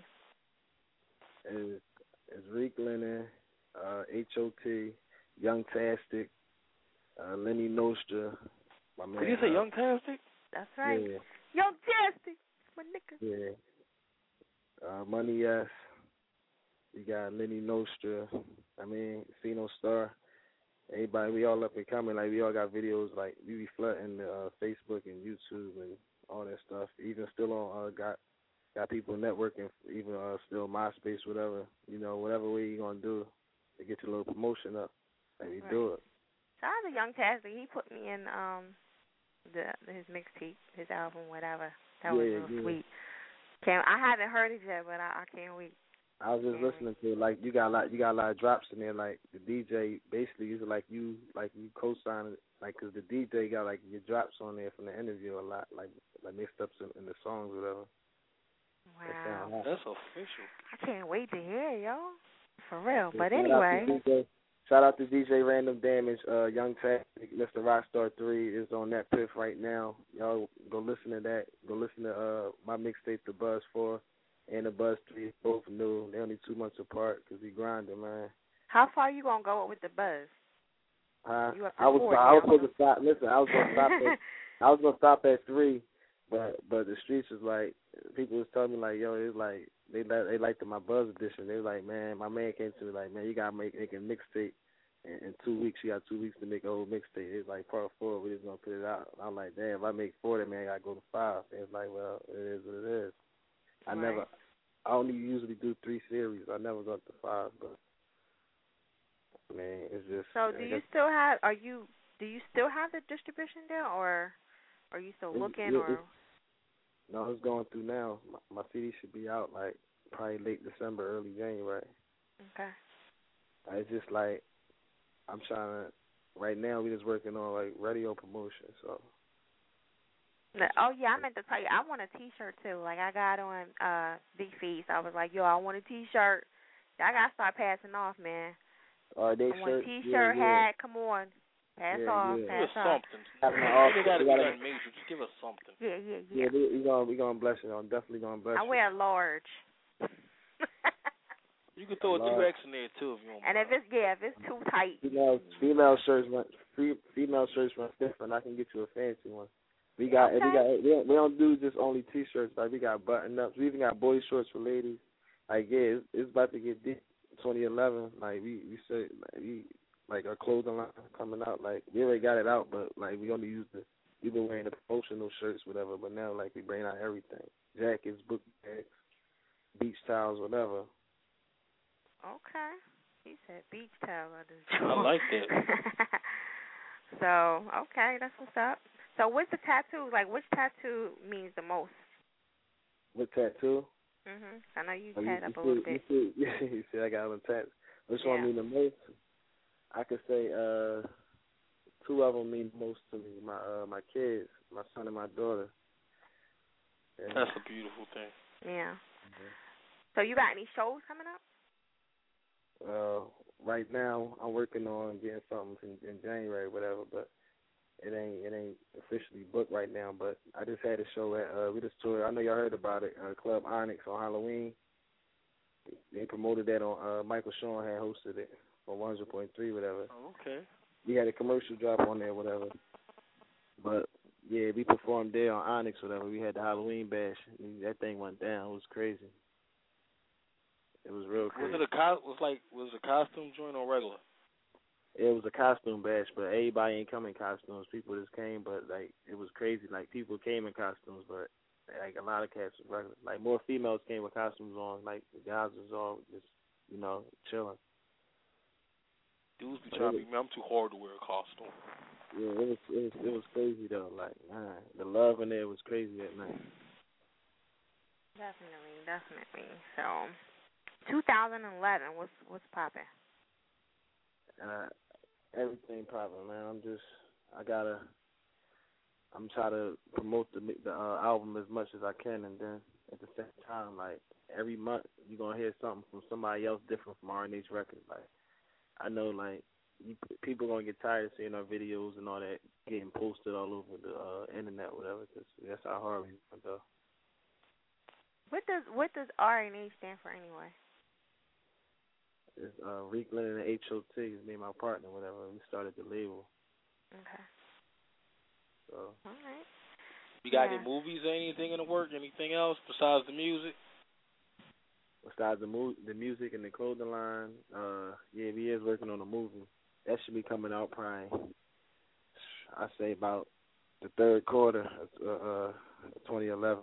It's Reek Lennon, H.O.T., Young Tastic, Lenny Nostra. My man. Did you say Young Tastic? That's right. Yeah. Young Tastic, my nigga. Yeah. Money S. We got Lenny Nostra. Pheno Star. Everybody, we all up and coming. Like, we all got videos. Like, we be flooding Facebook and YouTube and all that stuff. Even still on, got people networking, even still MySpace, whatever. You know, whatever way you gonna do to get your little promotion up. Like, we do it. Shout out to Young Tastic. He put me in his mixtape, his album, whatever. That was real sweet. I haven't heard it yet, but I can't wait. I was just listening to it. Like, you got a lot of drops in there. Like, the DJ basically is like you co-sign it, like, 'cause the DJ got like your drops on there from the interview a lot, like mixed ups in the songs, or whatever. Wow, that's official. I can't wait to hear it, yo. For real. Yeah, but anyway. Shout out to DJ Random Damage, Young Tastic, Mr. Rockstar 3 is on that piff right now. Y'all go listen to that. Go listen to my mixtape, The Buzz 4, and The Buzz 3. Both new. They're only 2 months apart because we grinding, man. How far you gonna go with The Buzz? I was supposed to stop. Listen, I was gonna stop at 3, but the streets was like, people was telling me like, yo, it's like they liked my Buzz edition. They was like, man, my man came to me like, man, you gotta make a mixtape in 2 weeks. You got 2 weeks to make a whole mixtape. It's like part 4. We just gonna put it out. I'm like, damn, if I make 4, then man, I gotta go to 5. It's like, well, it is what it is. I only usually do 3 series. I never go up to 5, but man, it's just. So do you still have? Do you still have the distribution there, or are you still looking? No, it's going through now. My CD should be out like probably late December, early January. Okay. It's just like I'm trying to. Right now, we just working on like radio promotion. So. Oh yeah, I meant to tell you, I want a T-shirt too. Like I got on Big Feast. I was like, yo, I want a T-shirt. I gotta start passing off, man. They I want a T-shirt, hat. Come on, pass off. Give Pass us off. something. They gotta be nothing major. Just give us something. Yeah. We gonna bless you. I'm definitely gonna bless you. I wear a large. You can throw a 2X in there too if you want. And if it's too tight. Female shirts run different. I can get you a fancy one. We don't do just only T-shirts. Like we got button ups. We even got boy shorts for ladies. Like it's about to get deep. 2011. Like we said, like our clothing line coming out. Like we already got it out, but like we only use we've been wearing the promotional shirts, whatever. But now like we bring out everything: jackets, book bags, beach towels, whatever. Okay. He said beach towel. I like that. So okay, that's what's up. So what's the tattoo? Like, which tattoo means the most? What tattoo? I know you tatted up a little bit. You see, I got them tats. Which one mean the most? I could say 2 of them mean the most to me. My kids, my son and my daughter. Yeah. That's a beautiful thing. Yeah. So you got any shows coming up? Right now, I'm working on getting something in January, whatever, but it ain't officially booked right now. But I just had a show at we just toured. I know y'all heard about it. Club Onyx on Halloween. They promoted that on Michael Sean had hosted it on 100.3, whatever. Oh, okay. We had a commercial drop on there, whatever. But yeah, we performed there on Onyx, whatever. We had the Halloween bash. That thing went down. It was crazy. It was real crazy. Was the costume joint or regular? It was a costume bash, but everybody ain't come in costumes. People just came, but like it was crazy. Like people came in costumes, but like a lot of cats was regular. Like more females came with costumes on. Like the guys was all just chilling. Dudes be trying to be. I'm too hard to wear a costume. Yeah, it was crazy though. Like man, the love in there was crazy that night. Definitely. So, 2011, what's popping? Everything popping, man. I'm trying to promote the album as much as I can, and then at the same time, like every month you're gonna hear something from somebody else different from R&H Records. Like I know, like people gonna get tired of seeing our videos and all that getting posted all over the internet, whatever. Cause that's how hard we go. What does R&H stand for anyway? It's Reek Lennon and HOT is me and my partner, whatever. We started the label. Okay. So. All right. You got any movies or anything in the work? Anything else besides the music? Besides the music and the clothing line, we is working on a movie. That should be coming out probably, I say about the third quarter of 2011.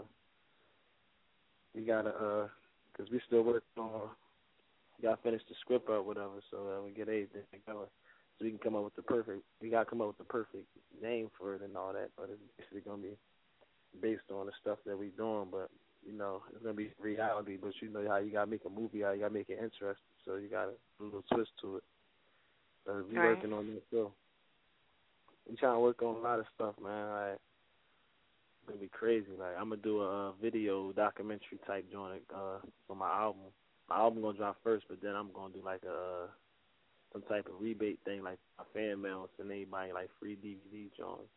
We gotta, cause we still working on. We gotta finish the script or whatever, so we get everything together, so we can come up with the perfect. We gotta come up with the perfect name for it and all that. But it's basically gonna be based on the stuff that we doing. But you know, it's gonna be reality. But you know how you gotta make a movie, how you gotta make it interesting. So you gotta do a little twist to it. So we working on that too. We trying to work on a lot of stuff, man. Like, it's gonna be crazy. Like, I'm gonna do a video documentary type joint for my album. My album gonna drop first, but then I'm gonna do like some type of rebate thing, like a fan mail, send anybody like free DVD joints.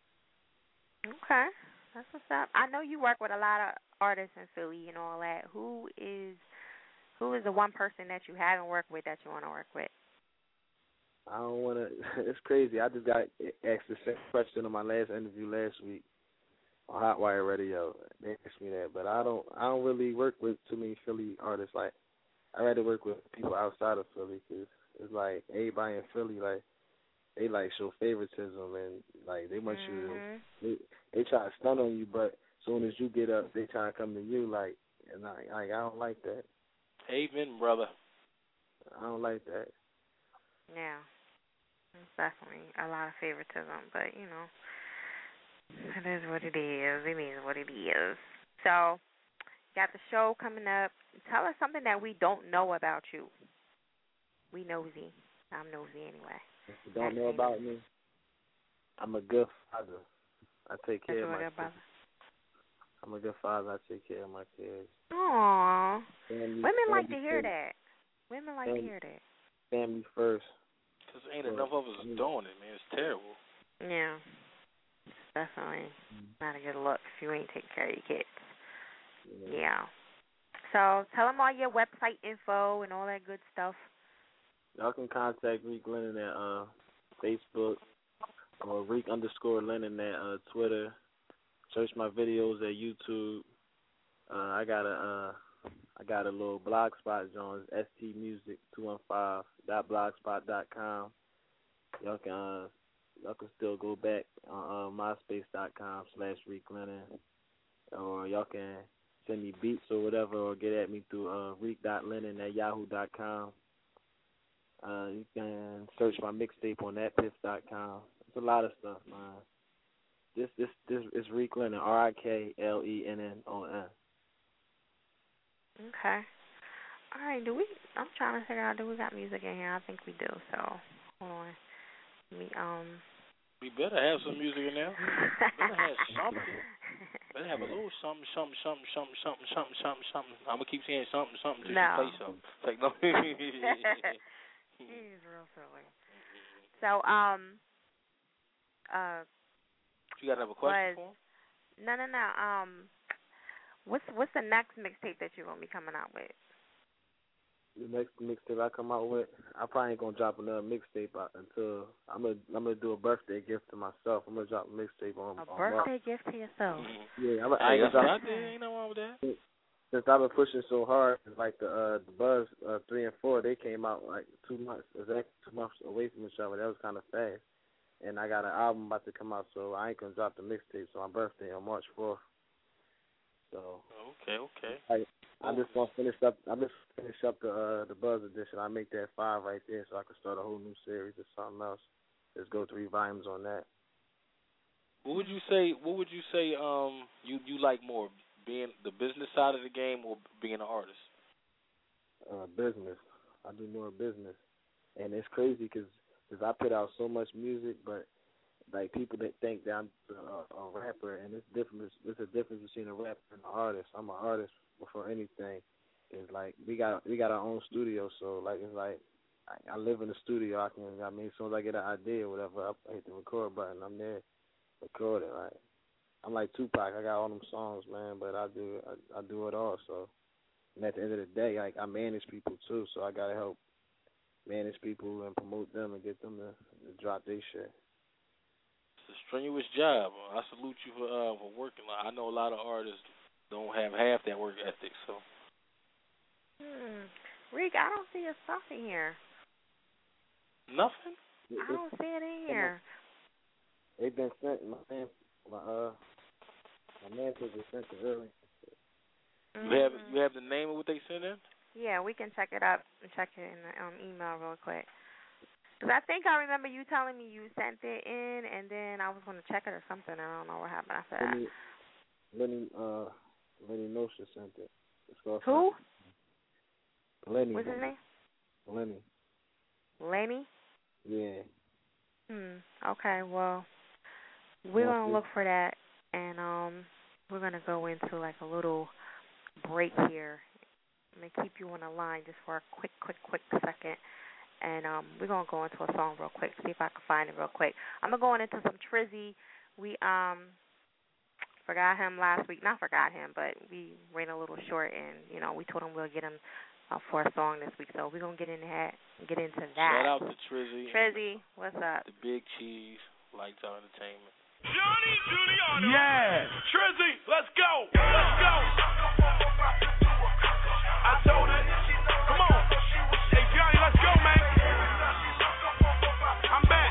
Okay, that's what's up. I know you work with a lot of artists in Philly and all that. Who is the one person that you haven't worked with that you want to work with? I don't want to. It's crazy. I just got asked the same question on my last interview last week on Hotwire Radio. They asked me that, but I don't really work with too many Philly artists. Like, I rather work with people outside of Philly, because it's like everybody in Philly, like, they like show favoritism, and like they want you to. They try to stun on you, but as soon as you get up, they try to come to you. Like, and I don't like that. Amen, brother. I don't like that. Yeah. It's definitely a lot of favoritism, but, you know, it is what it is. It is what it is. So, got the show coming up. Tell us something that we don't know about you. We nosy. I'm nosy anyway. If you don't know about me, I'm a good father. I take care of my kids. I'm a good father. I take care of my kids. Aww. Women like to hear that. Women like to hear that. Family first. Because ain't enough of us doing it, man. It's terrible. Yeah. It's definitely not a good look if you ain't taking care of your kids. Yeah. So tell them all your website info and all that good stuff. Y'all can contact Reek Lennon at Facebook or Reek_Lennon at Twitter. Search my videos at YouTube. I got a little blogspot, Jones, stmusic215.blogspot.com. Y'all can still go back on myspace.com/Reek Lennon, or y'all can send me beats or whatever, or get at me through reek.lennon@yahoo.com. You can search my mixtape on thatpiff.com. It's a lot of stuff, man. This is Reek Lennon, RIKLENNON. Okay. All right. I'm trying to figure out, do we got music in here? I think we do. So hold on. We better have some music in there. Better have something. Better have a little something. I'm gonna keep saying something till you play something. Like no. He's real silly. So you gotta have a question for him? No. What's the next mixtape that you're gonna be coming out with? The next mixtape I come out with, I probably ain't gonna drop another mixtape until I'm gonna do a birthday gift to myself. I'm gonna drop a mixtape on birthday gift to yourself. Yeah, ain't no wrong with that. Since I've been pushing so hard, like the Buzz 3 and 4, they came out like 2 months, exactly 2 months away from each other. That was kind of fast. And I got an album about to come out, so I ain't gonna drop the mixtape. So my birthday on March 4th. So okay. I'm just gonna finish up the Buzz edition. I make that 5 right there, so I can start a whole new series or something else. Just go 3 volumes on that. What would you say? You like more, being the business side of the game or being an artist? Business. I do more business, and it's crazy because I put out so much music, but like people that think that I'm a rapper, and it's different. There's a difference between a rapper and an artist. I'm an artist before anything. It's like we got our own studio, so like it's like I live in the studio. As soon as I get an idea or whatever, I hit the record button. I'm there, recording. Like, I'm like Tupac. I got all them songs, man, but I do it all. So, and at the end of the day, like, I manage people too, so I gotta help manage people and promote them and get them to drop their shit. It's a strenuous job. I salute you for working. I know a lot of artists don't have half that work ethic. So, Rick, I don't see your stuff in here. Nothing? I don't see it in here. They've been sent. My man said they sent it early. You have the name of what they sent in? Yeah, we can check it up and check it in the email real quick. Because I think I remember you telling me you sent it in, and then I was going to check it or something. I don't know what happened after that. Lenny Nosha sent it. Who? Lenny. What's his name? Lenny. Lenny? Yeah. Okay, well, we're going to look for that, and we're going to go into like a little break here. I'm going to keep you on the line just for a quick second, and we're going to go into a song real quick, see if I can find it real quick. I'm going to go into some Trizzy. We forgot him last week. Not forgot him, but we ran a little short, and, we told him we'll get him for a song this week, so we're going to get into that. Shout out to Trizzy. Trizzy, what's up? The Big Cheese, Lights Out Entertainment. Johnny Giuliano. Yeah. Trizzy, let's go. Let's go. I told it. Come on. Hey, Johnny, let's go, man. I'm back.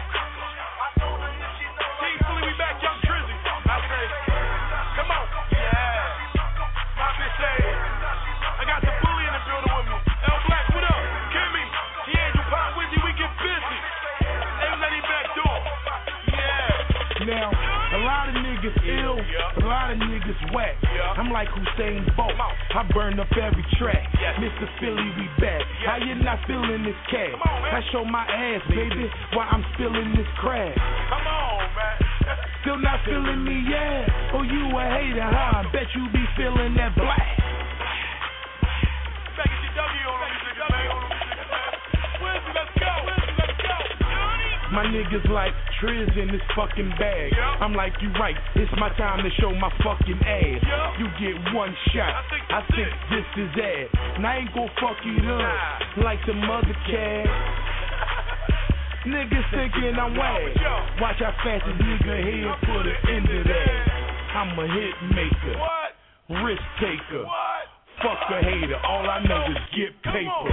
Team Philly, we back. Young Trizzy. I say, come on. Yeah. My bitch say, I got the bully in the building with me. L Black, what up? Kimmy, D'Angelo, Pop Wizzy, we get busy. Hey, Lenny back door. Yeah. Now, a lot of niggas ill, a lot of niggas whack. I'm like Usain Bolt, I burn up every track. Mr. Philly, we back. How you not feeling this cash? I show my ass, baby, while I'm spilling this crack. Come on, man. Still not feeling me, yeah? Oh, you a hater, huh? Bet you be feeling that black. Back at your W on the music, man. Wizzy, let's go. Let's go. My niggas like Triz in this fucking bag. I'm like, you right, it's my time to show my fucking ass. You get one shot, I think this is ad. And I ain't gon' fuck it up like the mother cat. Niggas thinking I'm whack. Watch how fast this nigga here put an end to that. I'm a hit maker, risk taker. Fuck a hater, all I know is get paper.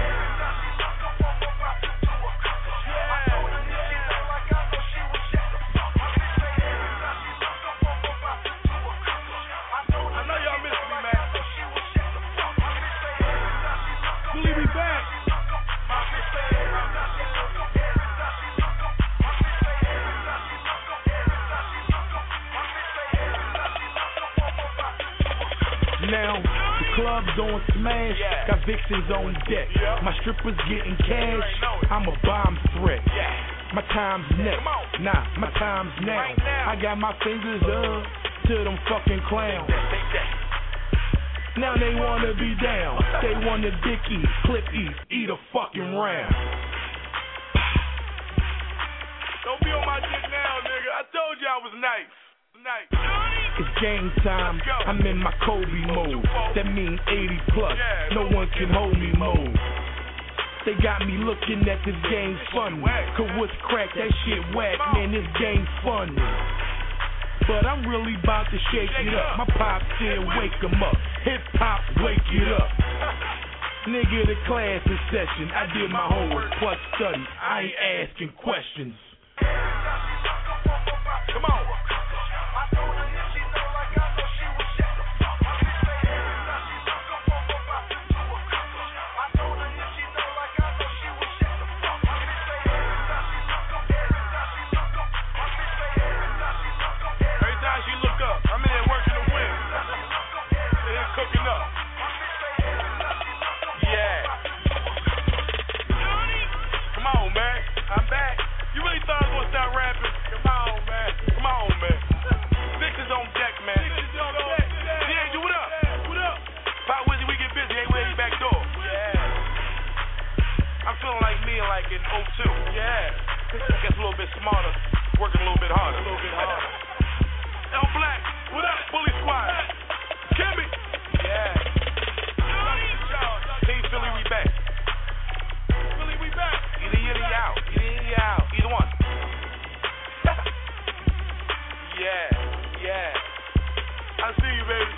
Now, the club's on smash, got vixens on deck. My strippers getting cash, I'm a bomb threat. My time's next, nah, my time's now. I got my fingers up to them fucking clowns. Now they wanna be down, they wanna dick eat, clip eat a fucking round. Don't be on my dick now, nigga. I told you I was nice. It's game time, I'm in my Kobe mode. That mean 80 plus, no one can hold me mode. They got me looking at this game funny. Cause what's crack, that shit whack, man, this game funny. But I'm really about to shake it up. My pop said wake 'em up. Hip hop, wake it up. Nigga, the class is session. I did my homework plus study. I ain't asking questions. Come on. Cooking up. Yeah. Come on, man. I'm back. You really thought I was going to start rapping? Come on, man. Come on. bit smarter, working a little bit harder. L Black, what up, Bully Squad? Kimmy. Yeah. Team Philly, we back. Philly, we back. Either in or out. Either one. Yeah. I see you, baby.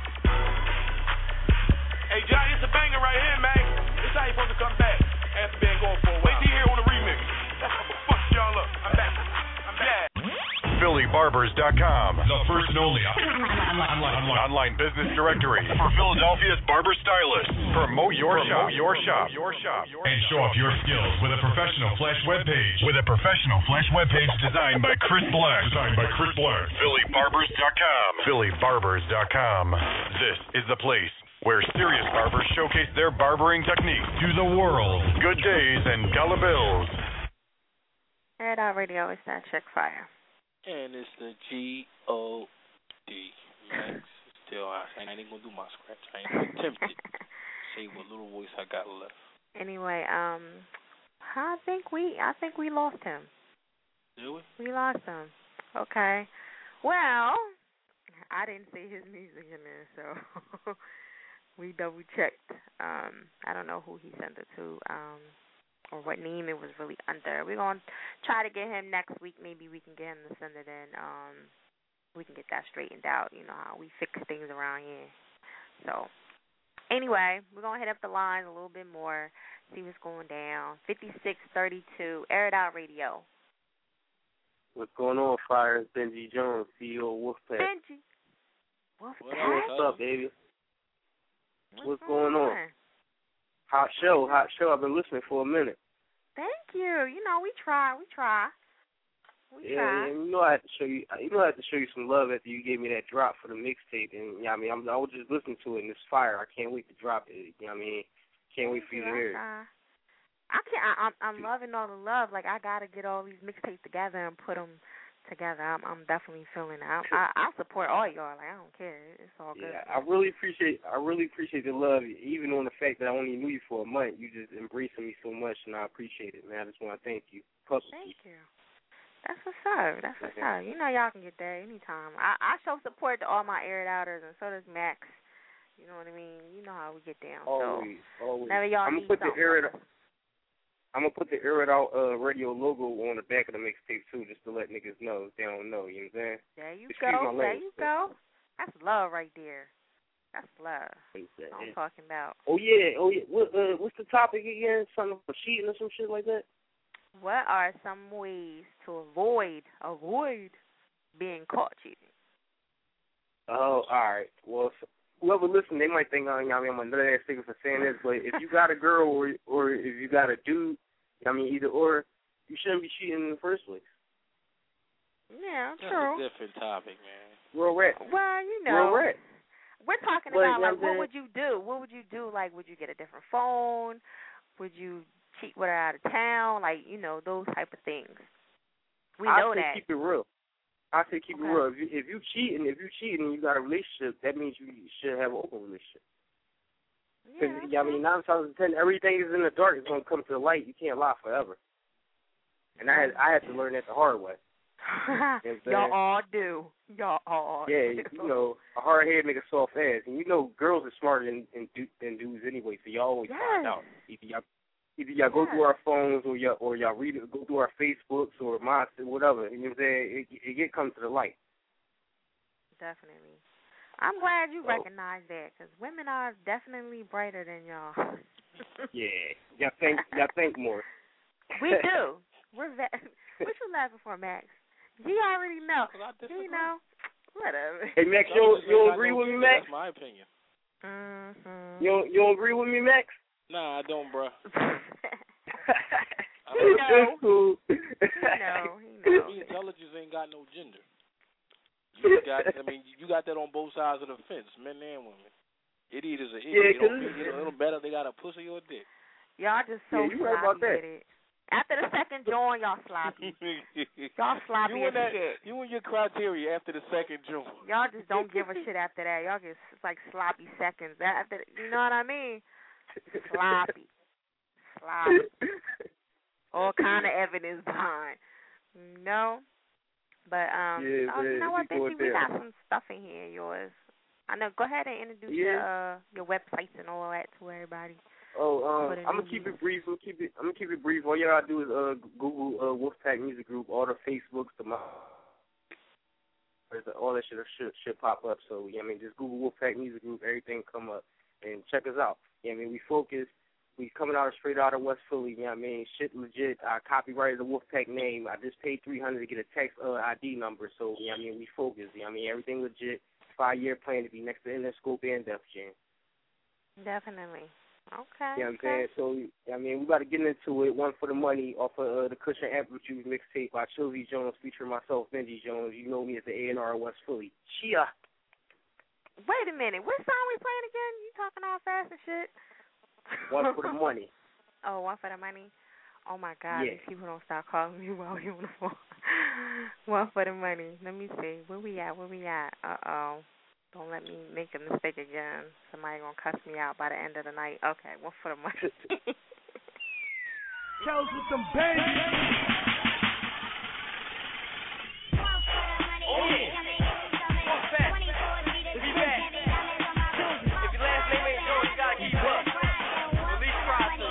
Hey, Johnny, it's a banger right here, man. This how you supposed to come back after being gone for a while. Wait till you hear on the remix. I'ma fuck y'all up. I'm back. PhillyBarbers.com, the first and only online business directory for Philadelphia's barber stylists. Promote your shop, and show off your skills with a professional flash web page. Designed by Chris Black. PhillyBarbers.com. PhillyBarbers.com. This is the place where serious barbers showcase their barbering techniques to the world. Good days and dollar bills. Air It Out Radio is that chick fire. And it's the G-O-D. Max. Still, I ain't gonna do my scratch. I ain't gonna attempt it. Say what little voice I got left. Anyway, I think we lost him. Did we? We lost him. Okay. Well, I didn't see his music in there, so we double checked. I don't know who he sent it to. Or what name it was really under. We're going to try to get him next week. Maybe we can get him to send it in. We can get that straightened out. You know how we fix things around here. So, anyway, we're going to hit up the lines a little bit more, see what's going down. 5632, Air It Out Radio. What's going on, Fire? It's Benji Jones, CEO of Wolfpack. Benji. Wolfpack? What's up, baby? What's going on? Hot show. I've been listening for a minute. Thank you. You know, we try. Yeah, you know I had to show you. You know I had to show you some love after you gave me that drop for the mixtape, and I mean, I was just listening to it, and it's fire. I can't wait to drop it. You know what I mean? Can't wait for you to hear it. I'm loving all the love. Like, I gotta get all these mixtapes together and put them together. I'm definitely feeling it. I support all y'all. Like, I don't care. It's all good. Yeah, I really appreciate the love, even on the fact that I only knew you for a month. You just embracing me so much, and I appreciate it, man. I just want to thank you. Thank you. That's what's up. You know y'all can get there anytime. I show support to all my Air It Outers, and so does Max. You know what I mean? You know how we get down. Always. Whenever y'all need something. I'm going to put the Air It Out radio logo on the back of the mixtape, too, just to let niggas know if they don't know. You know what I'm saying? There you go. That's love right there. That's love. That's what I'm talking about. Oh, yeah. What's the topic again? Something for cheating or some shit like that? What are some ways to avoid being caught cheating? Oh, all right. Well, whoever listens, they might think, I'm a nut-ass nigga for saying this, but if you got a girl or if you got a dude, either or, you shouldn't be cheating in the first place. Yeah, That's true. a different topic, man. Real rap. Well, you know. Real rap. We're talking about, like, what would you do? What would you do? Like, would you get a different phone? Would you cheat with her out of town? Like, you know, those type of things. We know that. Keep it real. I say keep it real. If you cheat and you got a relationship, that means you should have an open relationship. Because, 9 times out of 10, everything is in the dark. It's going to come to the light. You can't lie forever. And I had to learn that the hard way. Y'all all do. Yeah, you know, a hard-headed nigga soft ass. And you know girls are smarter than dudes anyway, so y'all always find out. Either y'all go through our phones or y'all read it, go through our Facebooks or Monster, whatever. You know what I'm saying? It comes to the light. Definitely. I'm glad you recognize that, because women are definitely brighter than y'all. Yeah. Y'all think more. We do. What you laughing for, Max? You already know. You know. Whatever. Hey, Max, you don't agree with me, Max? That's my opinion. Mm-hmm. You don't agree with me, Max? Nah, I don't, bro. That's cool. He know. Intelligence ain't got no gender. You got that on both sides of the fence, men and women. Idiot is an idiot. It don't matter if they got a pussy or a dick. Y'all just so you right about that. with it. After the second joint, y'all sloppy. Y'all sloppy as shit. You and your criteria after the second joint. Y'all just don't give a shit after that. Y'all just like sloppy seconds. After, you know what I mean? Sloppy. All kind of evidence behind. No. But Yeah, oh, you know what, man, Benji, we got some stuff in here, yours. I know. Go ahead and introduce your websites and all that to everybody. Oh, I'm gonna keep it brief. I'm gonna keep it brief. All you gotta do is Google Wolfpack Music Group. All the Facebooks, all that shit pop up. So yeah, I mean, just Google Wolfpack Music Group. Everything come up and check us out. Yeah, I mean, we focus. We coming out straight out of West Philly. You know what I mean? Shit legit. I copyrighted the Wolfpack name. I just paid $300 to get a text ID number. So yeah, I mean, we focus. Yeah, I mean, everything legit. 5-year plan to be next to Interscope and Def Jam. Definitely. Okay. You know what I'm saying? So, I mean, we got to get into it. One for the money off of the Cushion Apple Juice mixtape by Chilsea Jones featuring myself, Benji Jones. You know me as the A&R of West Philly. Chia. Wait a minute. What song we playing again? You talking all fast and shit? One for the money. Oh, One for the Money? Oh, my God. Yeah. These people don't stop calling me while we on the phone. One for the Money. Let me see. Where we at? Uh-oh. Don't let me make a mistake again. Somebody gonna cuss me out by the end of the night. Okay, One for the Money. Kells with some baby. Oh, yeah. What's that? Be back. If your last name ain't Jones, you gotta keep up. At least try to.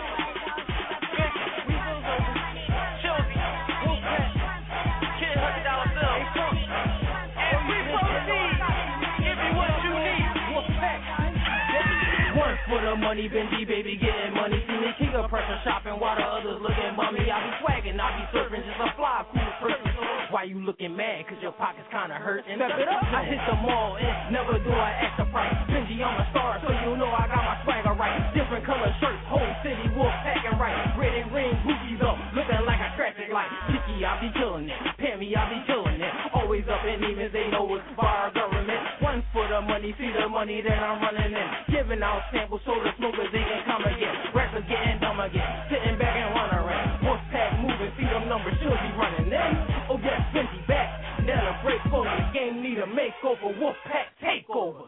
Chelsea, Wolfpack, Kid $100 bill. And we proceed. Give me what you need. Wolfpack. One for the money, Benji, baby, getting money. See me king of pressure, shopping while the others looking bummy. I be swagging, I be surfing, just a fly, cool person. Why you looking mad? Cause your pockets kinda hurting. Step it up. I hit the mall and never do I act the price. Benji, I'm a star, so you know I got my swagger right. Different color shirts, whole city, wolf packing right. Red and green booties up, looking like a traffic light. Tiki, I be killing it. Pammy, I be killing it. Always up in demons, they know it's fire government. One for the money, see the money that I'm running in. Giving out samples so the smokers they can come again. Rappers getting dumb again, sitting back and wondering. Wolfpack moving, see them numbers, she'll be running in. Oh yes, Benji back, now the break for the game need a makeover. Wolfpack takeover.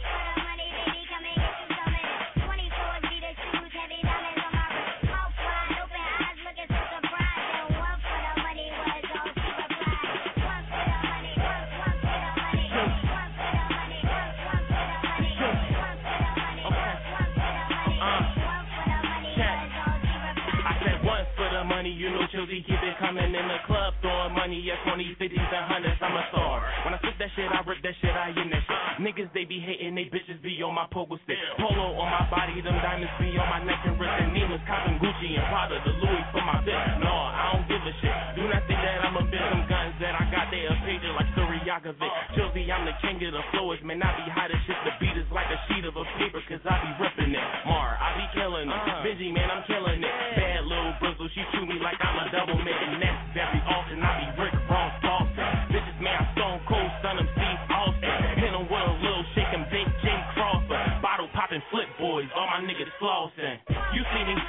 You know Chilsea keep it coming in the club, throwing money at 20s, 50s, and 100s. I'm a star. When I flip that shit, I rip that shit, I in that shit. Niggas, they be hating, they bitches be on my pogo stick. Polo on my body, them diamonds be on my neck and wrist. And Neema's copping Gucci and Prada, the Louis for my bitch. No, I don't give a shit. Do not think that I'm a bitch. Them guns that I got, they a pager like Suryakovic. Chilsea, I'm the king of the flowers, man. I be hot as shit. The beat is like a sheet of a paper, cause I be ripping it. Mar, I be killing it. Benji, man, I'm killing it. Bad little bristle, she chew me like I'm a double man. And that's very often. I be Rick Ross Boston. Bitches, man, I Stone Cold, son of Steve Austin. Hit him with a little shake and bake, Jim Crawford. Bottle popping flip boys, all my niggas flossing. You see me?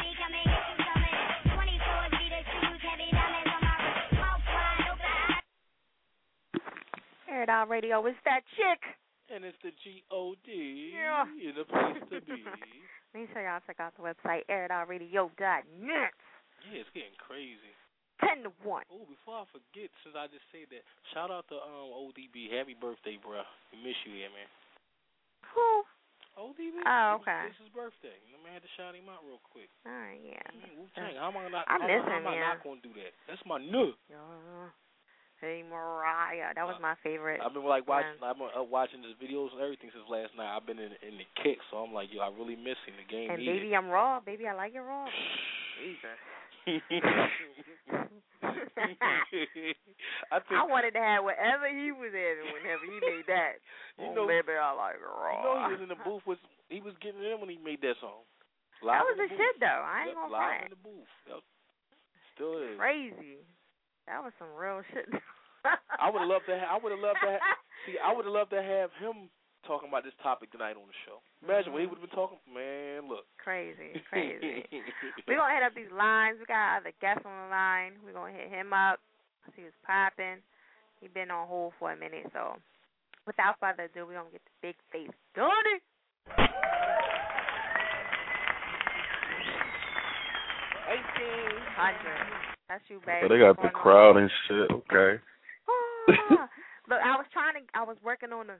Air It Out Radio, it's that chick. And it's the G-O-D. Yeah. In the place to be. Make sure y'all check out the website, airitoutradio.net. Yeah, it's getting crazy. 10 to 1. Oh, before I forget, since I just said that, shout out to ODB. Happy birthday, bro. We miss you here, man. Who? ODB. Oh, okay. It's his birthday. I had to shout him out real quick. All right, yeah. Wu-Tang. How am I not? I miss him, How am I not going to do that? That's my new. Hey, Mariah. That was my favorite. I've been like watching. I've been watching his videos and everything since last night. I've been in the kick, so I'm like, yo, I really miss him. The game. And baby, I'm raw. Baby, I like it raw. Jesus. I wanted to have whatever he was having whenever he made that. Baby, I like it raw. You know, he was in the booth he was getting in when he made that song. That was the shit, though. I ain't gonna lie. Live in the booth. Yep. Still is. Crazy. That was some real shit. I would have loved to have him talking about this topic tonight on the show. Imagine what he would have been talking. Man, look. Crazy. We're going to hit up these lines. We got other guests on the line. We're going to hit him up. See what's popping. He's been on hold for a minute, so without further ado, we're going to get the big face dirty. 1800. That's you, baby. So they got the crowd and shit. Okay. Look, I was working on the.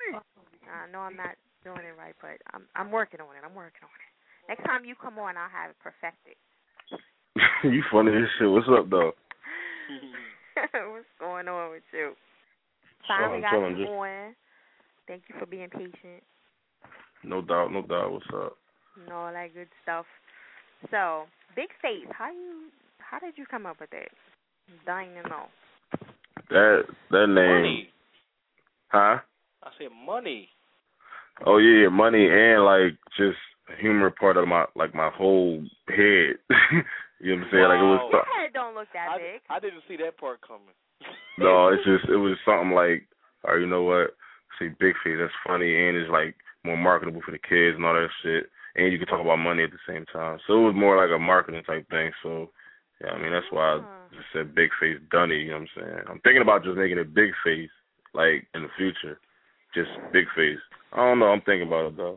I know I'm not doing it right, but I'm working on it. Next time you come on, I'll have it perfected. You funny as shit. What's up, though? What's going on with you? Finally got you on. Thank you for being patient. No doubt. What's up? And all that good stuff. So, Big Face, how did you come up with it? I'm dying to know. That name. Money. Huh? I said money. Oh yeah, money and like just humor part of my whole head. You know what I'm saying? Wow. Like it was. Your head don't look that big. I didn't see that part coming. No, it was something like, or you know what? See, Big Face, that's funny and it's like more marketable for the kids and all that shit. And you can talk about money at the same time. So it was more like a marketing type thing. So yeah, I mean that's why I just said Big Face Dunny. You know what I'm saying? I'm thinking about just making it Big Face, like in the future, just Big Face. I don't know. I'm thinking about it though.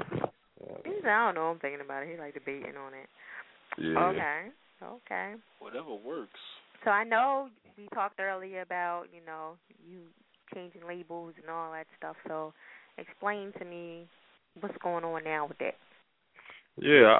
He said, I don't know. I'm thinking about it. He like debating on it. Yeah. Okay. Whatever works. So I know we talked earlier about, you changing labels and all that stuff. So explain to me what's going on now with that. Yeah,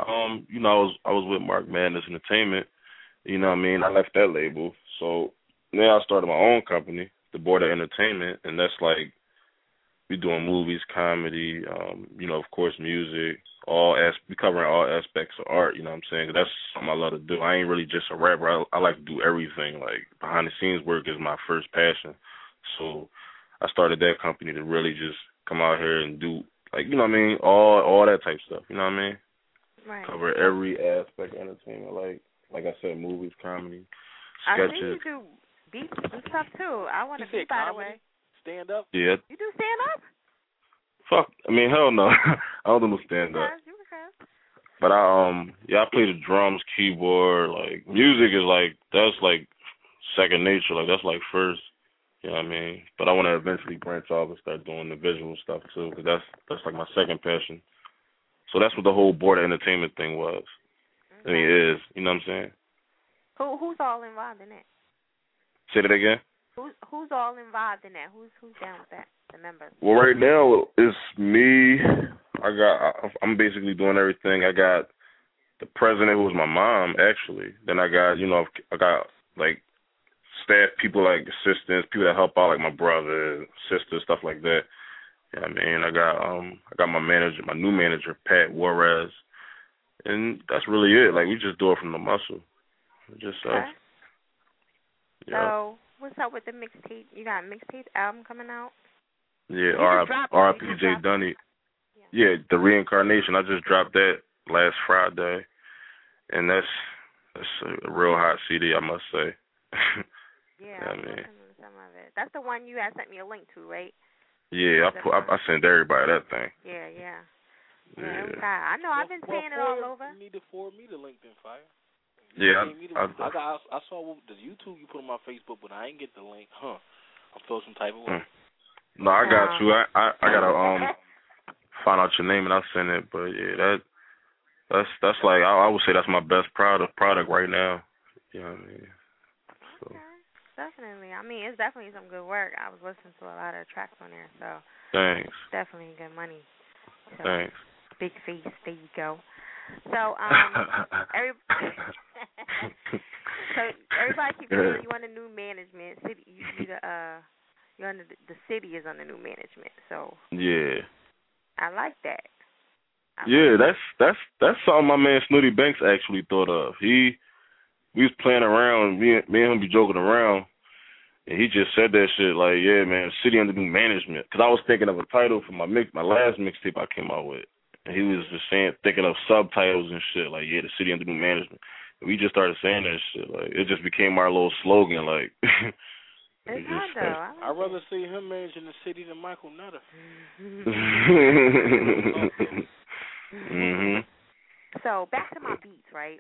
I was with Mark Madness Entertainment. You know what I mean? I left that label. So now I started my own company, The Border Entertainment, and that's like we doing movies, comedy, of course music, we covering all aspects of art, you know what I'm saying? 'Cause that's something I love to do. I ain't really just a rapper. I like to do everything. Like behind the scenes work is my first passion. So I started that company to really just come out here and do like, you know what I mean, all that type stuff, you know what I mean? Right. Cover every aspect of entertainment, like I said, movies, comedy, sketches. I see you do beats and stuff too. I want to see, by the way. Stand up? Yeah. You do stand up? Fuck, I mean, hell no. I don't do no stand up. But I play the drums, keyboard, like music is like that's like second nature, like that's like first. You know what I mean? But I want to eventually branch off and start doing the visual stuff too, because that's like my second passion. So that's what the whole Border Entertainment thing was. I mean, it is. You know what I'm saying? Who's all involved in it? Say that again. Who's all involved in that? Who's down with that? The members. Well, right now it's me. I'm basically doing everything. I got the president, who was my mom, actually. Then I got like staff people, like assistants, people that help out, like my brother, sister, stuff like that. You know what I mean? I got my manager, my new manager, Pat Juarez, and that's really it. Like we just do it from the muscle, just us. Yeah. So what's up with the mixtape? You got a mixtape album coming out? Yeah, RPJ Dunny. Yeah, The Reincarnation. I just dropped that last Friday, and that's a real hot CD, I must say. Yeah, I mean, some of it. That's the one you had sent me a link to, right? Yeah, I sent everybody that thing. Yeah. I know. I've been saying it all over. You need to forward me the link, then, Fire. Yeah, I saw the YouTube you put on my Facebook, but I ain't get the link. I feel some type of way. No, I got you. I gotta find out your name and I'll send it. But yeah, that's like I would say that's my best product right now. You know what I mean? So. Okay, definitely. I mean, it's definitely some good work. I was listening to a lot of tracks on there, so thanks. Definitely good money. So, thanks. Big Face. There you go. So everybody keeps saying you under new management. You're under the city is under new management. So yeah, I like that. That's something my man Snooty Banks actually thought of. We was playing around. Me and him be joking around, and he just said that shit like, yeah, man, city under new management. Because I was thinking of a title for my last mixtape I came out with. And he was just thinking of subtitles and shit, like, yeah, the city under new management. And we just started saying that shit. Like, it just became our little slogan, like. It's hard, though. I'd rather see him managing the city than Michael Nutter. Mm-hmm. So, back to my beats, right?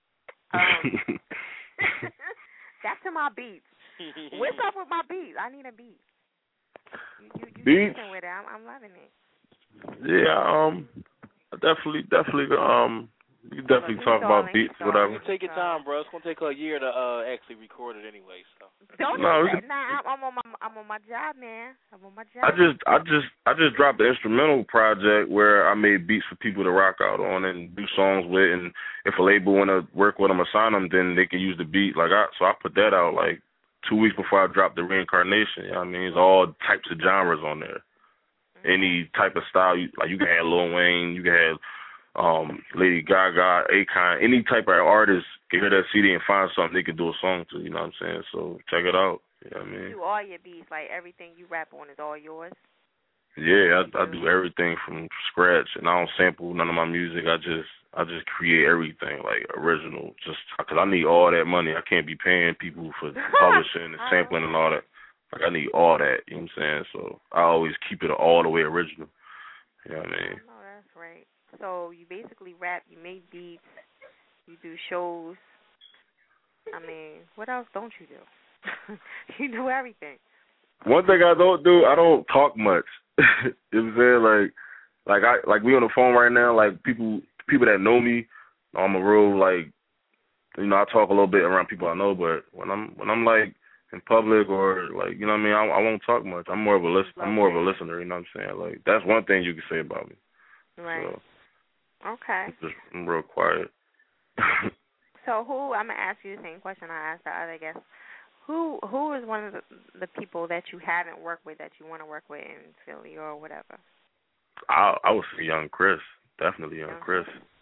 Back to my beats. What's up with my beats? I need a beat. You beats? With it. I'm loving it. Yeah, I definitely You definitely talk about beats, whatever. Take your time, bro. It's gonna take a year to actually record it anyway. So. Don't No, do that. Nah, I'm on my job, man. I'm on my job. I just dropped the instrumental project where I made beats for people to rock out on and do songs with, and if a label wanna work with them or sign them, then they can use the beat. So I put that out like 2 weeks before I dropped the Reincarnation. You know what I mean? It's all types of genres on there. Any type of style, you can have Lil Wayne, you can have Lady Gaga, Akon, any type of artist can hear that CD and find something they can do a song to, you know what I'm saying? So check it out. You know what I mean? You do all your beats, like everything you rap on is all yours? Yeah, I do everything from scratch, and I don't sample none of my music. I just create everything like original, just because I need all that money. I can't be paying people for publishing and sampling and all that. Like I need all that, you know what I'm saying? So I always keep it all the way original. You know what I mean? Oh, that's right. So you basically rap, you make beats, you do shows. I mean, what else don't you do? You do everything. One thing I don't do, I don't talk much. You know what I'm saying? Like we on the phone right now, like people that know me, I'm a real I talk a little bit around people I know, but when I'm like in public or like, you know what I mean, I won't talk much. I'm more of a listener, you know what I'm saying? Like that's one thing you can say about me. Right. So, okay. I'm real quiet. So I'm gonna ask you the same question I asked the other guest. Who is one of the people that you haven't worked with that you want to work with in Philly or whatever? I would say Young Chris, definitely Young Chris.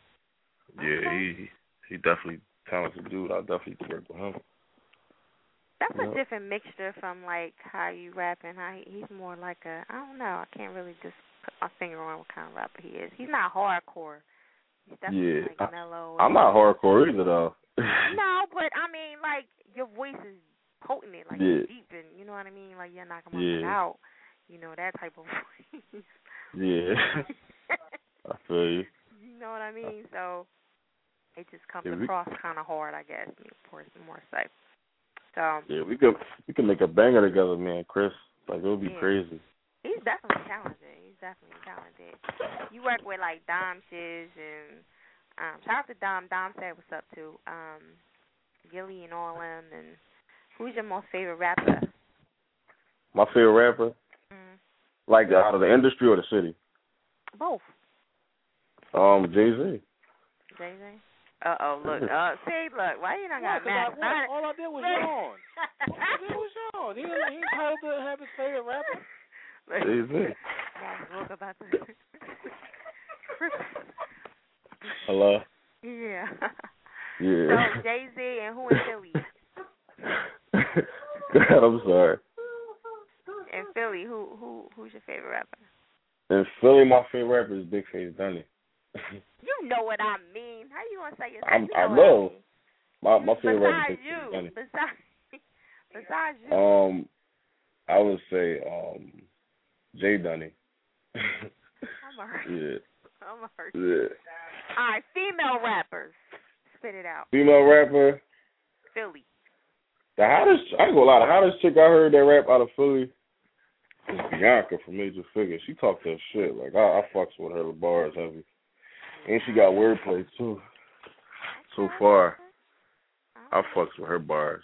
Yeah, he definitely talented dude. I definitely work with him. That's a different mixture from like how you rap and how he's more like I don't know. I can't really just put my finger on what kind of rapper he is. He's not hardcore. He's definitely like mellow. I'm not hardcore either though. No, but I mean like your voice is potent, like deep, and you know what I mean. Like you're knocking my out. You know that type of voice. Yeah. I feel you. You know what I mean? So it just comes across kind of hard, I guess, more so. So yeah, we could make a banger together, man, Chris. Like it would be crazy. He's definitely talented. You work with like Dom Shiz and shout out to Dom. Dom said what's up to Gilly and all them. And who's your most favorite rapper? My favorite rapper? Like out of the industry or the city? Both. Jay-Z. Jay-Z? Look. See, look. Why you not got mad? All I did was yawn. He entitled to have his favorite rapper. Jay-Z. Look about the Hello? Yeah. Yeah. So, Jay-Z and who in Philly? God, I'm sorry. In Philly, who's your favorite rapper? In Philly, my favorite rapper is Big Face Dunny. You know what I mean. How you gonna say yourself? I know. My favorite rapper is Big Face Dunny. Besides you. I would say Jay Dunny. I'm a hurt. Yeah. I'm a hurt. Yeah. All right, female rappers. Spit it out. Female rapper. Philly. The hottest, I ain't gonna lie, the hottest chick I heard that rap out of Philly is Bianca from Major Figure. She talked that shit. Like, I fucks with her. The bars heavy. And she got wordplay, too. So far, I fucks with her bars.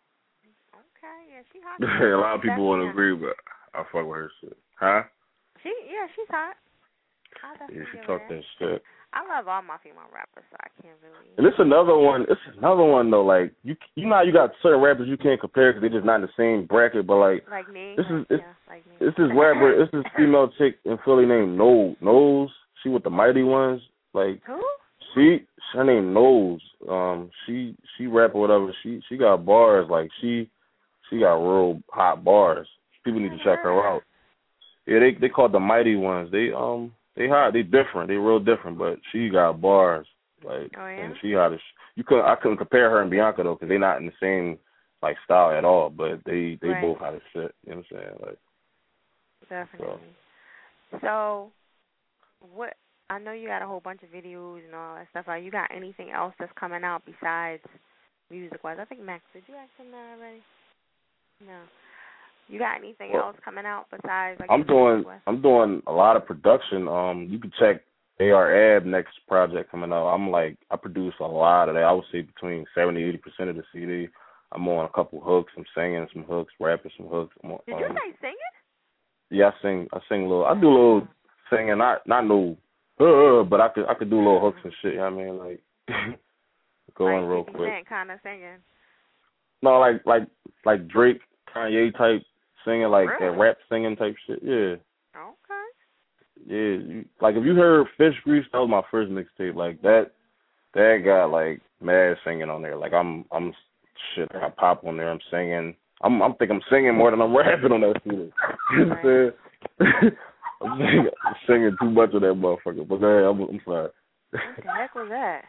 Okay, yeah, she hot. A lot of people won't agree, but I fuck with her shit. Huh? She's hot. Yeah, she talked that shit. I love all my female rappers, so I can't really. And it's another one though. Like you know how you got certain rappers you can't compare because they're just not in the same bracket. But like me. This is like me. This is rapper. This is female chick in Philly named Knowles. She with the Mighty Ones. Like who? Her name Knowles. She rap or whatever. She got bars. Like she got real hot bars. People need to check her out. Yeah, they called the Mighty Ones. They hot. They different. They real different. But she got bars. Like, and she hot as I couldn't compare her and Bianca though, because they not in the same like style at all. But they both hot as shit. You know what I'm saying? Like, definitely. So, what? I know you got a whole bunch of videos and all that stuff. Are you got anything else that's coming out besides music-wise? I think Max, did you ask him that already? No. You got anything else coming out besides? Like, I'm doing a lot of production. You can check AR Ab next project coming out. I produce a lot of that. I would say between 70-80% of the CD. I'm on a couple hooks. I'm singing some hooks, rapping some hooks. Did you say singing? Yeah, I sing a little. I do a little singing, not no, but I could do little hooks and shit. You know what I mean, like going real quick. Kind of singing. No, like Drake, Kanye type singing, like that rap singing type shit. Yeah. Okay. Yeah, like if you heard Fish Grease, that was my first mixtape. Like that got like mad singing on there. Like I'm shit. I got pop on there. I'm singing. I'm think I'm singing more than I'm rapping on that CD. You know what I'm saying? I'm singing too much of that motherfucker. But I'm sorry. What the heck was that?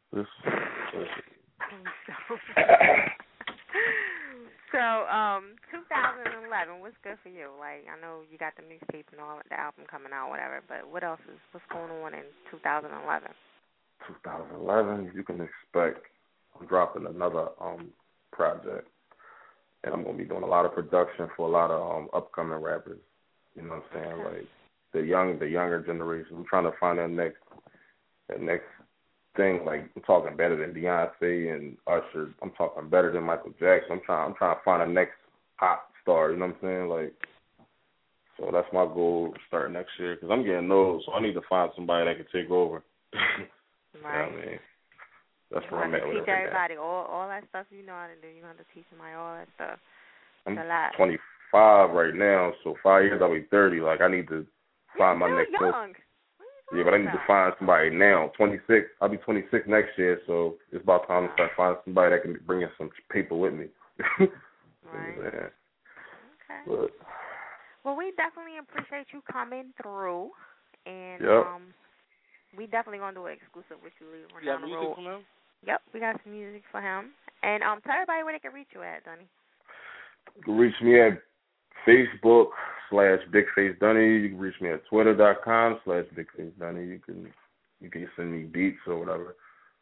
So, 2011, what's good for you? Like, I know you got the mixtape and all the album coming out, whatever. But what's going on in 2011? 2011, you can expect I'm dropping another project, and I'm gonna be doing a lot of production for a lot of upcoming rappers. You know what I'm saying? Like the younger generation. I'm trying to find that next thing. Like I'm talking better than Beyonce and Usher. I'm talking better than Michael Jackson. I'm trying to find a next pop star. You know what I'm saying? Like, so that's my goal starting next year because I'm getting old. So I need to find somebody that can take over. Right. You know what I mean? That's where I'm at with it. Teach everybody all that stuff you know how to do. You have to teach somebody all that stuff. I'm a lot. 25 right now, so 5 years I'll be 30. Like I need to find my next young. Yeah, but I need to find somebody now. 26. I'll be 26 next year, so it's about time to start finding somebody that can bring in some paper with me. Right. Yeah. Okay. But, well, we definitely appreciate you coming through, and we definitely gonna do an exclusive with you later on down the road. Music from him? Yep, we got some music for him. And tell everybody where they can reach you at, Dunny. You can reach me at Facebook/BigFaceDunny. You can reach me at Twitter.com/BigFaceDunny. You can send me beats or whatever.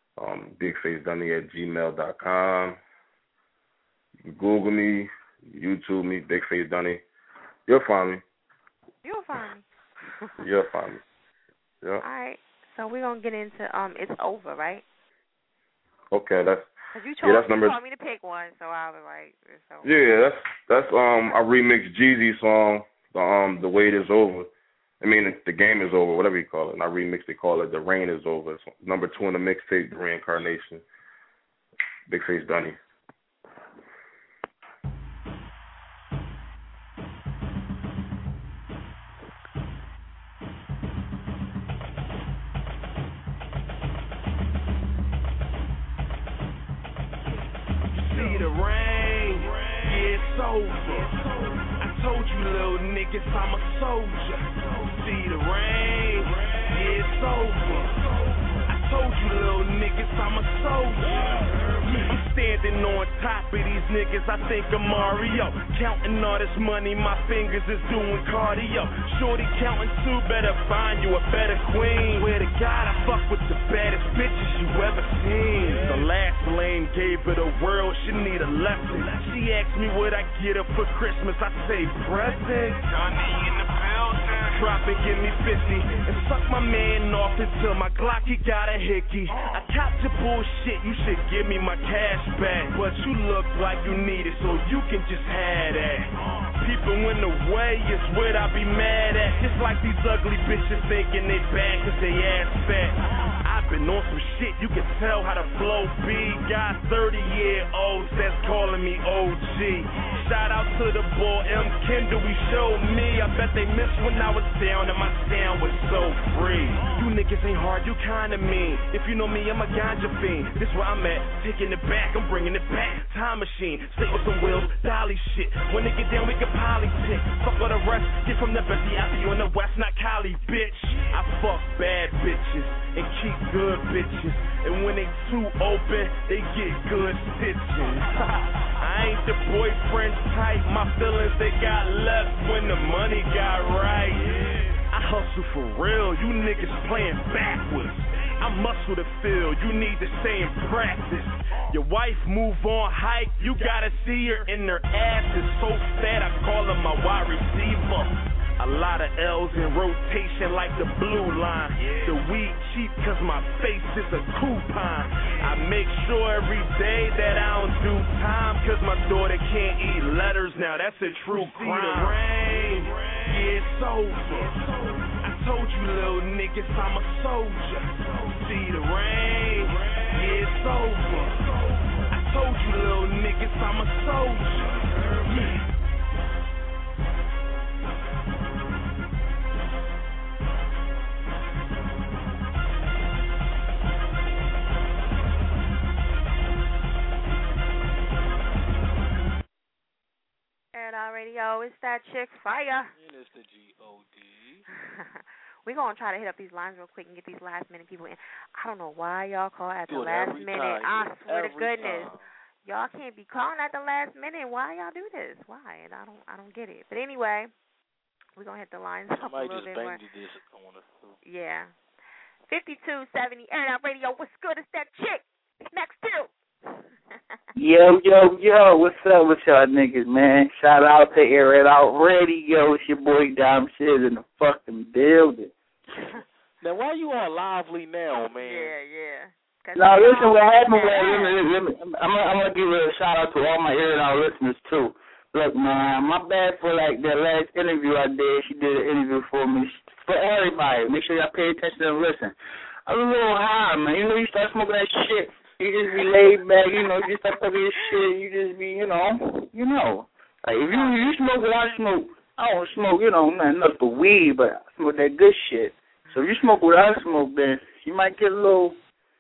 BigFaceDunny@gmail.com. You can Google me, YouTube me, Big Face Dunny. You'll find me. You'll find me. You'll find me. Yeah. All right. So we're gonna get into It's Over, right? Okay, that's you that's number. You told me to pick one, so I was like, It's Over. Yeah, that's I remixed Jeezy's song, The Wait Is Over. I mean, The Game Is Over, whatever you call it. And I remixed it, call it The Rain Is Over. It's number 2 in the mixtape, The Reincarnation. Big Face Dunny. See the rain, yeah, it's over. I told you little niggas I'm a soldier. See the rain, yeah, it's over. I told you little niggas I'm a soldier. I'm standing on top of these niggas, I think I'm Mario. Counting all this money, my fingers is doing cardio. Shorty counting too, better find you a better queen. Swear to God, I fuck with the baddest bitches you ever seen. The last lane gave her the world, she need a lesson. She asked me what I get her for Christmas, I say present. Johnny in the building. Drop and give me 50 and suck my man off until my Glock he got a hickey. I copped your bullshit, you should give me my cash back, but you look like you need it, so you can just have that. People in the way is what I be mad at. Just like these ugly bitches thinking they bad cause they ass fat. I've been on some shit, you can tell how the flow be. Got 30-year-olds that's calling me OG. Shout out to the boy M. Kendall, he showed me. I bet they missed when I was down and my sound was so free. You niggas ain't hard, you kinda mean. If you know me, I'm a ganja fiend. This where I'm at, taking it back, I'm bringing it back. Time machine, stay with some wheels, dolly shit. When they get down, we can politic. Fuck all the rest, get from the best, after you in the west, not Cali, bitch. I fuck bad bitches and keep good bitches. And when they too open, they get good stitching. I ain't the boyfriend type, my feelings they got left when the money got right. I hustle for real, you niggas playing backwards. I muscle the field, you need to stay in practice. Your wife move on hike, you gotta see her, and her ass is so fat I call her my wide receiver. A lot of L's in rotation like the blue line. The weed cheap cause my face is a coupon. I make sure every day that I don't do time cause my daughter can't eat letters now. That's a true crime. See the rain, yeah, it's over. I told you little niggas I'm a soldier. See the rain, yeah, it's over. I told you little niggas I'm a soldier. Yeah. Air It Out Radio, it's that chick Fire. And it's the G-O-D. We're going to try to hit up these lines real quick and get these last minute people in. I don't know why y'all call at the last minute. I swear to goodness. Y'all can't be calling at the last minute. Why y'all do this? Why? And I don't get it. But anyway, we're going to hit the lines up a little bit more. This on us. Yeah. 5270 Air It Out Radio. What's good? It's that chick. Next two. Yo, what's up with y'all niggas, man? Shout out to Air It Out Radio. It's your boy Dom Shiz in the fucking building. Now, why you all lively now, man? Yeah. Now, listen, what happened was, I'm going to give a shout out to all my Air It Out listeners, too. Look, man, my bad for, like, that last interview I did. She did an interview for me. For everybody, make sure y'all pay attention and listen. I was a little high, man. You know, you start smoking that shit. You just be laid back, you know, you just start talking your shit, you just be, you know. Like, if you smoke what I smoke, I don't smoke, nothing but weed, but I smoke that good shit. So if you smoke what I smoke, then you might get a little,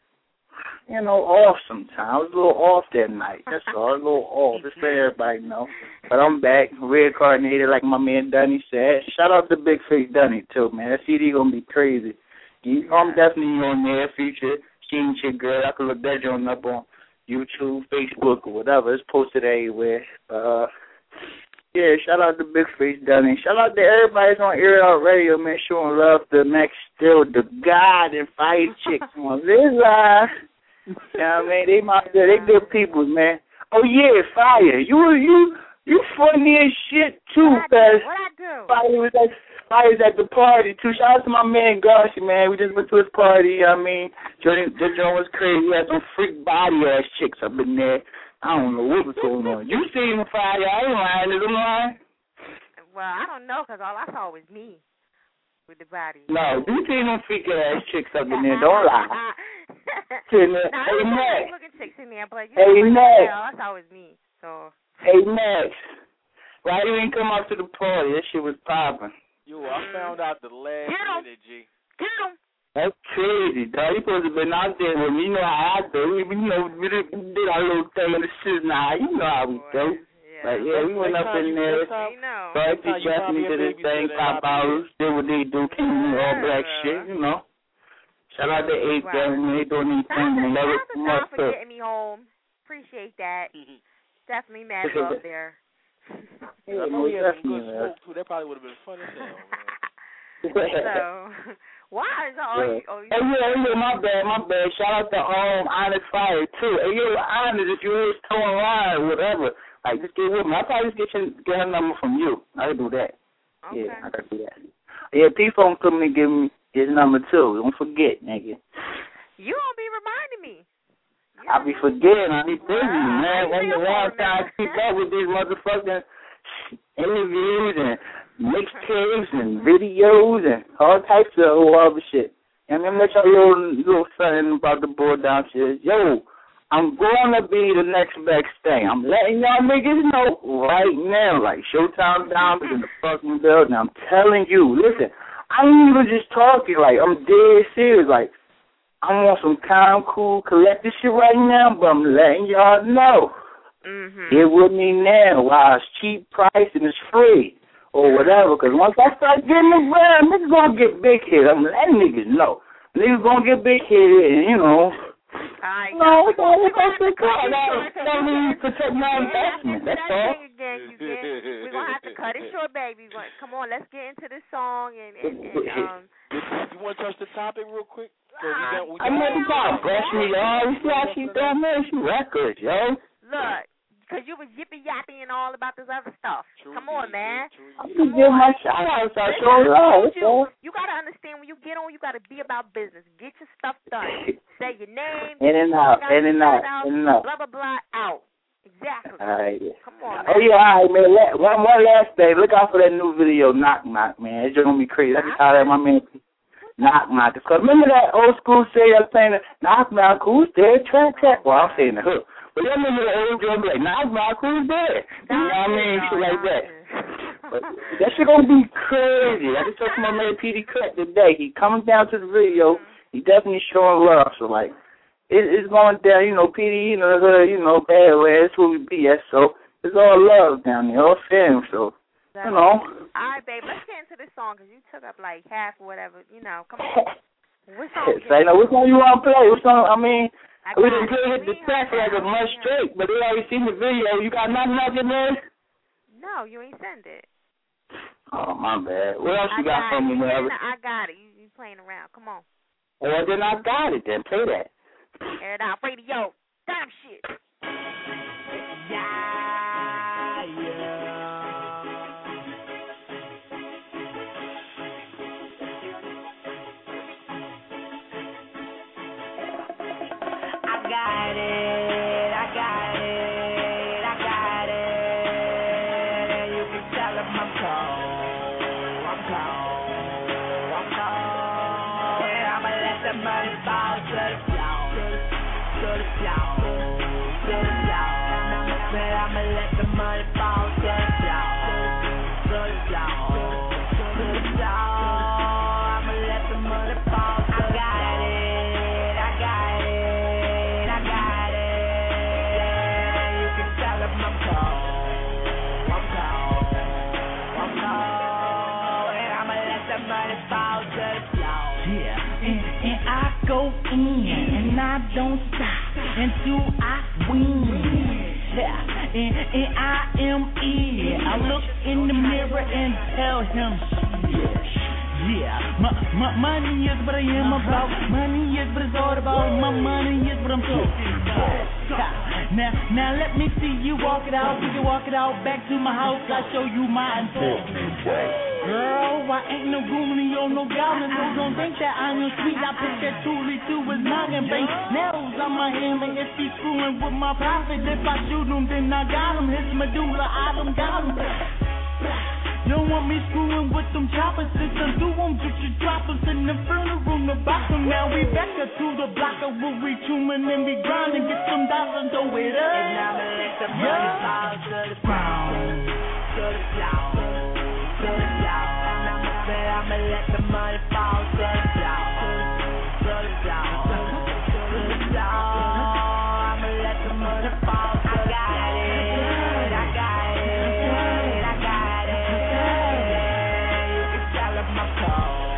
off sometimes. I was a little off that night. That's all, a little off, just so everybody know. But I'm back, reincarnated, like my man Dunny said. Shout out to Big Face Dunny, too, man. That CD gonna be crazy. I'm definitely on there, feature. King Chick Girl. I can look that joint up on YouTube, Facebook, or whatever. It's posted everywhere. Yeah, shout out to Big Face Dunny. Shout out to everybody that's on Air It Out Radio, man, showing love to Max Still, the God and Fire Chicks on this line. You know what I mean? They good people, man. Oh yeah, Fire. You funny as shit too, cause Fire was at the party too. Shout out to my man Garcia, man. We just went to his party. I mean, the joint was crazy. We had some freak body ass chicks up in there. I don't know what was going on. You seen Fire? I ain't lying. Is it lying? Well, I don't know, cause all I saw was me with the body. No, you seen them freak ass chicks up in there? Don't lie. Hey Max. Looking chicks in there, but hey Max. All I saw was me. So. Hey Max. Why you didn't come up to the party? That shit was popping. Yo, I found out the last minute, G. That's crazy, dog. You supposed to have been out there with me. You know how I do. We did our little thing in the shit now. You know how we do. Yeah. But yeah, we went up in there. Dorothy Jeffrey did his thing, pop out, did what they do, came in all black shit, Shout out to 8 man. They doing these things and love it so much. Thanks for getting me home. Appreciate that. Definitely mad love there. Yeah, I know he had some good smoke too. That probably would have been fun as hell, man. So, why is all you? Yeah, my bad. Shout out to Honest Fire too. Hey, yo, Honest, if you was towing line, whatever, like just get with me. I'll probably just get her number from you. I can do that. Okay. Yeah, I can do that. Yeah, P-Phone told me to give me his number too. Don't forget, nigga. You won't be reminding me. I'll be forgetting. I'll be busy, man. When the one time I keep up with these motherfucking interviews and mixtapes and videos and all types of other shit. And I'm gonna let y'all little something about the boy down shit. Yo, I'm gonna be the next best thing. I'm letting y'all niggas know right now. Like Showtime Down is in the fucking building. I'm telling you, listen, I ain't even just talking. Like I'm dead serious. Like I want some calm, cool, collected shit right now, but I'm letting y'all know. Get with me now while it's cheap price and it's free or whatever, because once I start getting around, niggas gonna get big hit. I'm letting niggas know. Niggas gonna get big hit and, we're gonna protect my investment. That's all. We're gonna have to cut it short, baby. Come on, let's get into this song and You want to touch the topic real quick? I never got brush me, y'all. You see how she doing, man? She records, yo. Look, because you was yippy yapping and all about this other stuff. Come on, man. I'm just giving my shout out. So show love. You gotta understand when you get on, you gotta be about business. Get your stuff done. Say your name. In and out. Blah blah blah. Out. Exactly. All right. Come on, man. Oh yeah, all right, man. One last thing. Look out for that new video, Knock Knock, man. It's gonna be crazy. I just holler at my man. Knock Knock. Because remember that old school say I was saying Knock Knock, who's there? Track. Well, I'm saying the hook. But I remember the old girl be like, Knock Knock, who's there? You know what I mean? Shit like that. But that shit gonna be crazy. I just talked to my man P.D. Crack today. He coming down to the video. He definitely showing love. So like, it's going down. You know, P.D. the hood. Bad way. That's where we be at. So it's all love down there, all fam. So. All right, babe. Let's get into this song because you took up like half or whatever. Come on. What song? Which one you want to play? Which song? I mean, we didn't play the track like a month straight, but they already seen the video. You got nothing out there, man? No, you ain't send it. Oh, my bad. What else you got for me, man? I got it. You playing around. Come on. Well, then I got it. Then play that. Air it out. Radio. Damn shit. Yeah. I got it, and you can tell him I'm cold, and I'ma let the money fall to the floor, man, I'ma let the money fall to the floor, I'ma let the money fall to the floor. Go in and I don't stop until I win. Yeah, and I am it. I look in the mirror and tell him shit. Yeah, my money is what I am about. Money is what it's all about. My money is what I'm talking about. Now let me see you walk it out. You can walk it out back to my house. I show you my important. Girl, I ain't no goony or no goblin, so don't think that I'm your sweet. I put that toolie to his noggin, bang nails on my hammer. If he's screwing with my profit, if I shoot him, then I got him. His medulla, I done got him. You don't want me screwing with them choppers, since I do them, just your droppers in the furnace room, the bottom. Now we back up to the block of what we chewing and we grinding, get some dollars and throw it up. And I'ma let the money fall to the ground, to the floor. I'ma let the money fall to the floor, I'ma let the money fall. I got it. You can tell him I'm cold,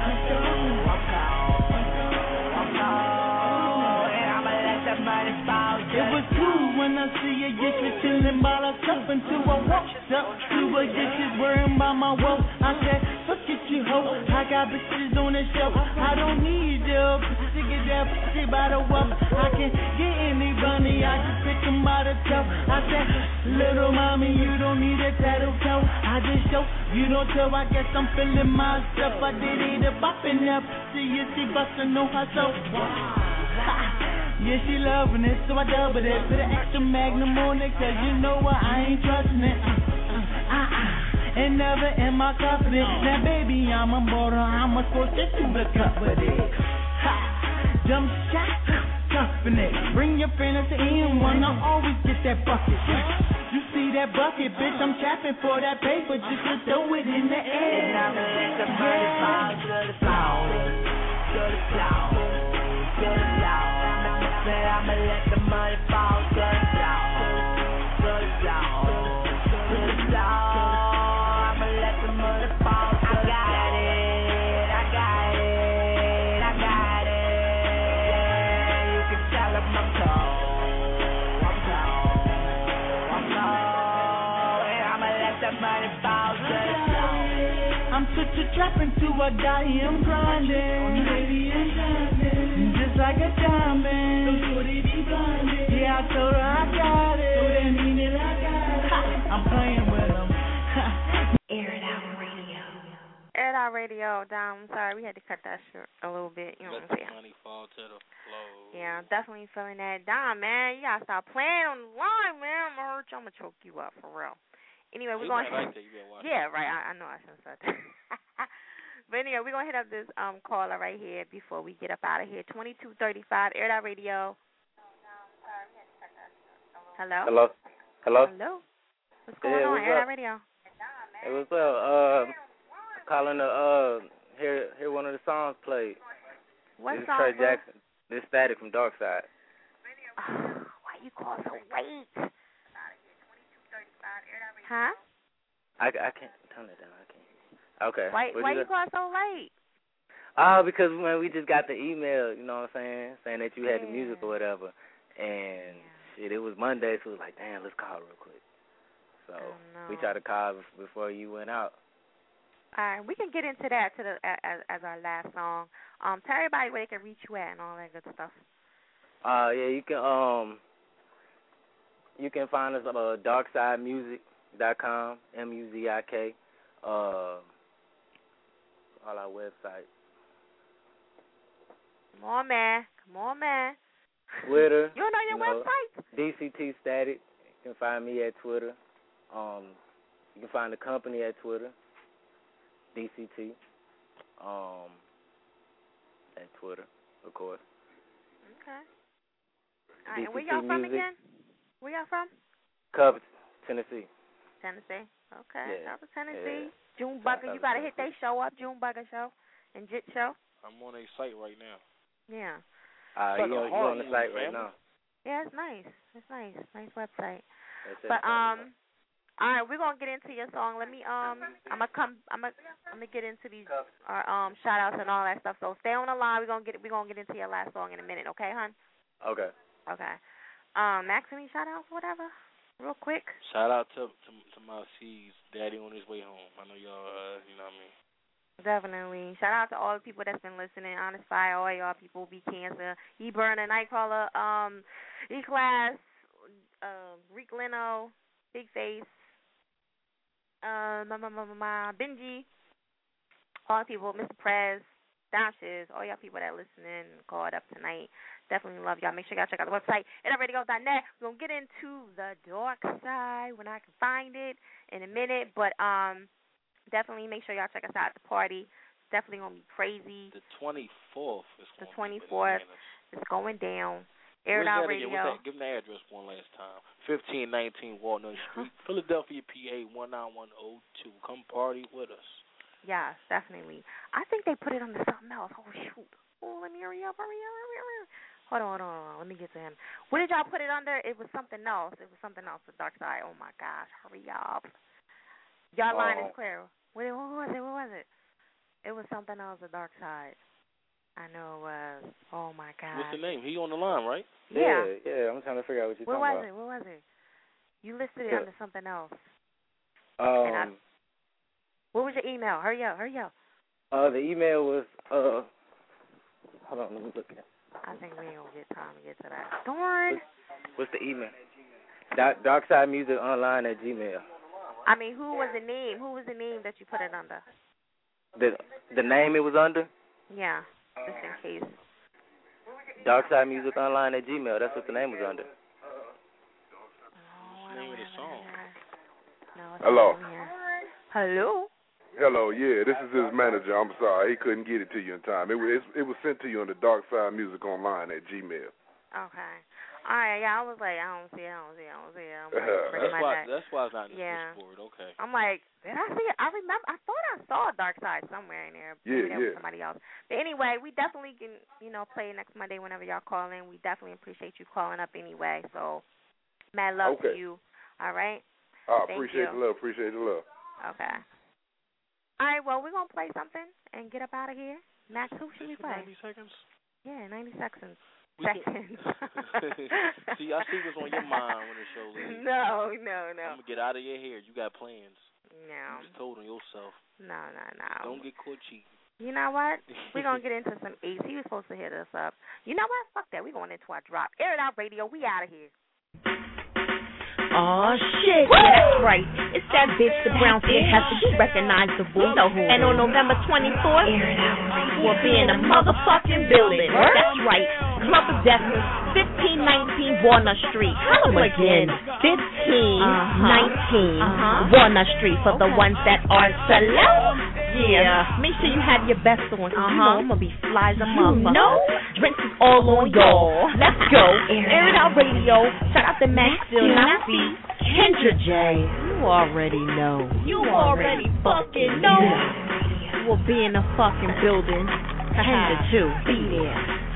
and I'ma let the money fall. It was cool when I see you, yes, you're chillin' by herself until I walked up to her, yes, she's worrying about my wealth. I said, fuck it, you hoe, I got bitches on the shelf. I don't need your pussy, get that pussy by the wealth. I can get any bunny, I just pick them by the toe. I said, little mommy, you don't need a tattoo toe. I just show, you don't tell, I guess I'm feeling myself. I did it up, bopping up, see you, see bustin' on herself. Yeah, she loving it, so I double it. Put an extra magnum on it, cause you know what, I ain't trusting it. And never am I confident. Now, baby, I'm a mortal, I'm a sports, just to the cup with it. Jump shot, cuffing it. Bring your friend at the end one, I always get that bucket. You see that bucket, bitch, I'm trapping for that paper, just to throw it in the air. And I'ma let the money fall to the floor, to the floor, to the floor. Man, I'ma let the money fall to the floor, to the floor, to the floor. I'ma let the money fall. I got it. You can tell him I'm cold, and I'ma let the money fall to the floor. I'm such a trapping to a guy, I'm grinding, baby, I'm shining, just like a diamond. Yeah, I told her I got it, so that mean that I got it. I'm playing with them. Air It Out Radio. Air It Out Radio, Dom. I'm sorry, we had to cut that short a little bit. You know what I'm saying? Money fall to the floor. Yeah, I'm definitely feeling that. Dom, man, you gotta stop playing on the line, man. I'm gonna hurt you. I'm gonna choke you up for real. Anyway, we're going. Like that. You been watching. Yeah, right. I know I shouldn't have said that. But anyway, we're gonna hit up this caller right here before we get up out of here. 2235 Air It Out Radio. Hello. Hello. Hello. Hello. What's going on? Air It Out Radio. Hey, what's up? Calling to hear one of the songs played. What this song? Is Trey Jackson. This is Static from Dark Side. Why you call so late? Huh? I can't turn it down. I can't. Okay. Why you call so late? Because when we just got the email, you know what I'm saying that you had the music or whatever, and shit, it was Monday, so it was like, damn, let's call real quick. So we tried to call before you went out. All right, we can get into that as our last song. Tell everybody where they can reach you at and all that good stuff. You can find us at darksidemusic.com, MUZIK, all our websites. Come on, man. Twitter. You know your website? DCT Static. You can find me at Twitter. You can find the company at Twitter. DCT. At Twitter, of course. Okay. All right, and where y'all from again? Where y'all from? Covington, Tennessee. Tennessee. Okay. Yeah. Shout out to Tennessee. Yeah. June Bugger. You got to hit their show up, June Bugger Show and Jit Show. I'm on a site right now. Yeah. You're on the site right now. Yeah, it's nice. It's nice. Nice website. But all right, we're gonna get into your song. Let me I'm gonna get into these shout outs and all that stuff. So stay on the line. We're gonna get into your last song in a minute, okay, hon? Okay. Okay. Max, any shout outs, whatever? Real quick. Shout out to my C's daddy on his way home. I know y'all you know what I mean. Definitely. Shout out to all the people that's been listening. Honest Fire, all y'all people, Be Cancer, E-Burner, Nightcrawler, E-Class, Reek Leno, Big Face, Benji, all the people, Mr. Prez, Dashes, all y'all people that listening and called up tonight. Definitely love y'all. Make sure y'all check out the website, AirItOutRadio.net. We're going to get into the dark side when I can find it in a minute, but definitely make sure y'all check us out at the party. It's definitely going to be crazy. The 24th is the 24th. It's going down. Air It Out Radio. Give them the address one last time. 1519 Walnut Street, Philadelphia, PA 19102. Come party with us. Yes, definitely. I think they put it under something else. Oh, shoot. Oh, let me hurry up. Hold on. Let me get to him. What did y'all put it under? It was something else. The dark side. Oh, my gosh. Hurry up. Y'all line is clear. What was it? It was something else, the dark side. I know it was. Oh, my God. What's the name? He on the line, right? Yeah. I'm trying to figure out what you're talking about. What was it? You listed it under something else. What was your email? Hurry up. The email was, hold on, let me look at it. I think we ain't going to get time to get to that. Darn. What's the email? DarksideMusicOnline@gmail. I mean, who was the name? Who was the name that you put it under? The name it was under? Yeah, just in case. DarksideMusicOnline@gmail. That's what the name was under. What's the name of the song? Hello, yeah, this is his manager. I'm sorry, he couldn't get it to you in time. It was sent to you on the DarksideMusicOnline@gmail. Okay. All right, yeah, I was like, I don't see it. I'm like, that's why it's not in the switchboard. Okay. I'm like, did I see it? I thought I saw a Dark Side somewhere in there. Maybe that was somebody else. But anyway, we definitely can, play next Monday whenever y'all call in. We definitely appreciate you calling up anyway. So, mad love to you. All right? Appreciate the love. Okay. All right, well, we're going to play something and get up out of here. Max, who should we play? 90 seconds? Yeah, 90 seconds. See, I see what's on your mind when the show leaves. No. I'm going to get out of your hair. You got plans. No. You just told on yourself. No. Don't get caught cheating. You know what? We're going to get into some Ace. He was supposed to hit us up. You know what? Fuck that. We're going into our drop. Air It Out Radio. We out of here. Oh shit, yeah, that's right. It's that bitch, the brown skin heifer. You recognize the boo. And on November 24th, we'll be in the motherfucking building. That's right. Club of Deathless, 1519 Walnut Street. Tell them again. 1519 Walnut Street for the ones that are select. Yeah. Make sure you have your best on. You know I'm gonna be fly as a motherfucker. Drinks is all on y'all. Let's go. Air It Out Radio. Shout out to Maxfield, Nazi, Kendra J. You already know. You already fucking know. We'll be in the fucking building. Kendra too. Be there.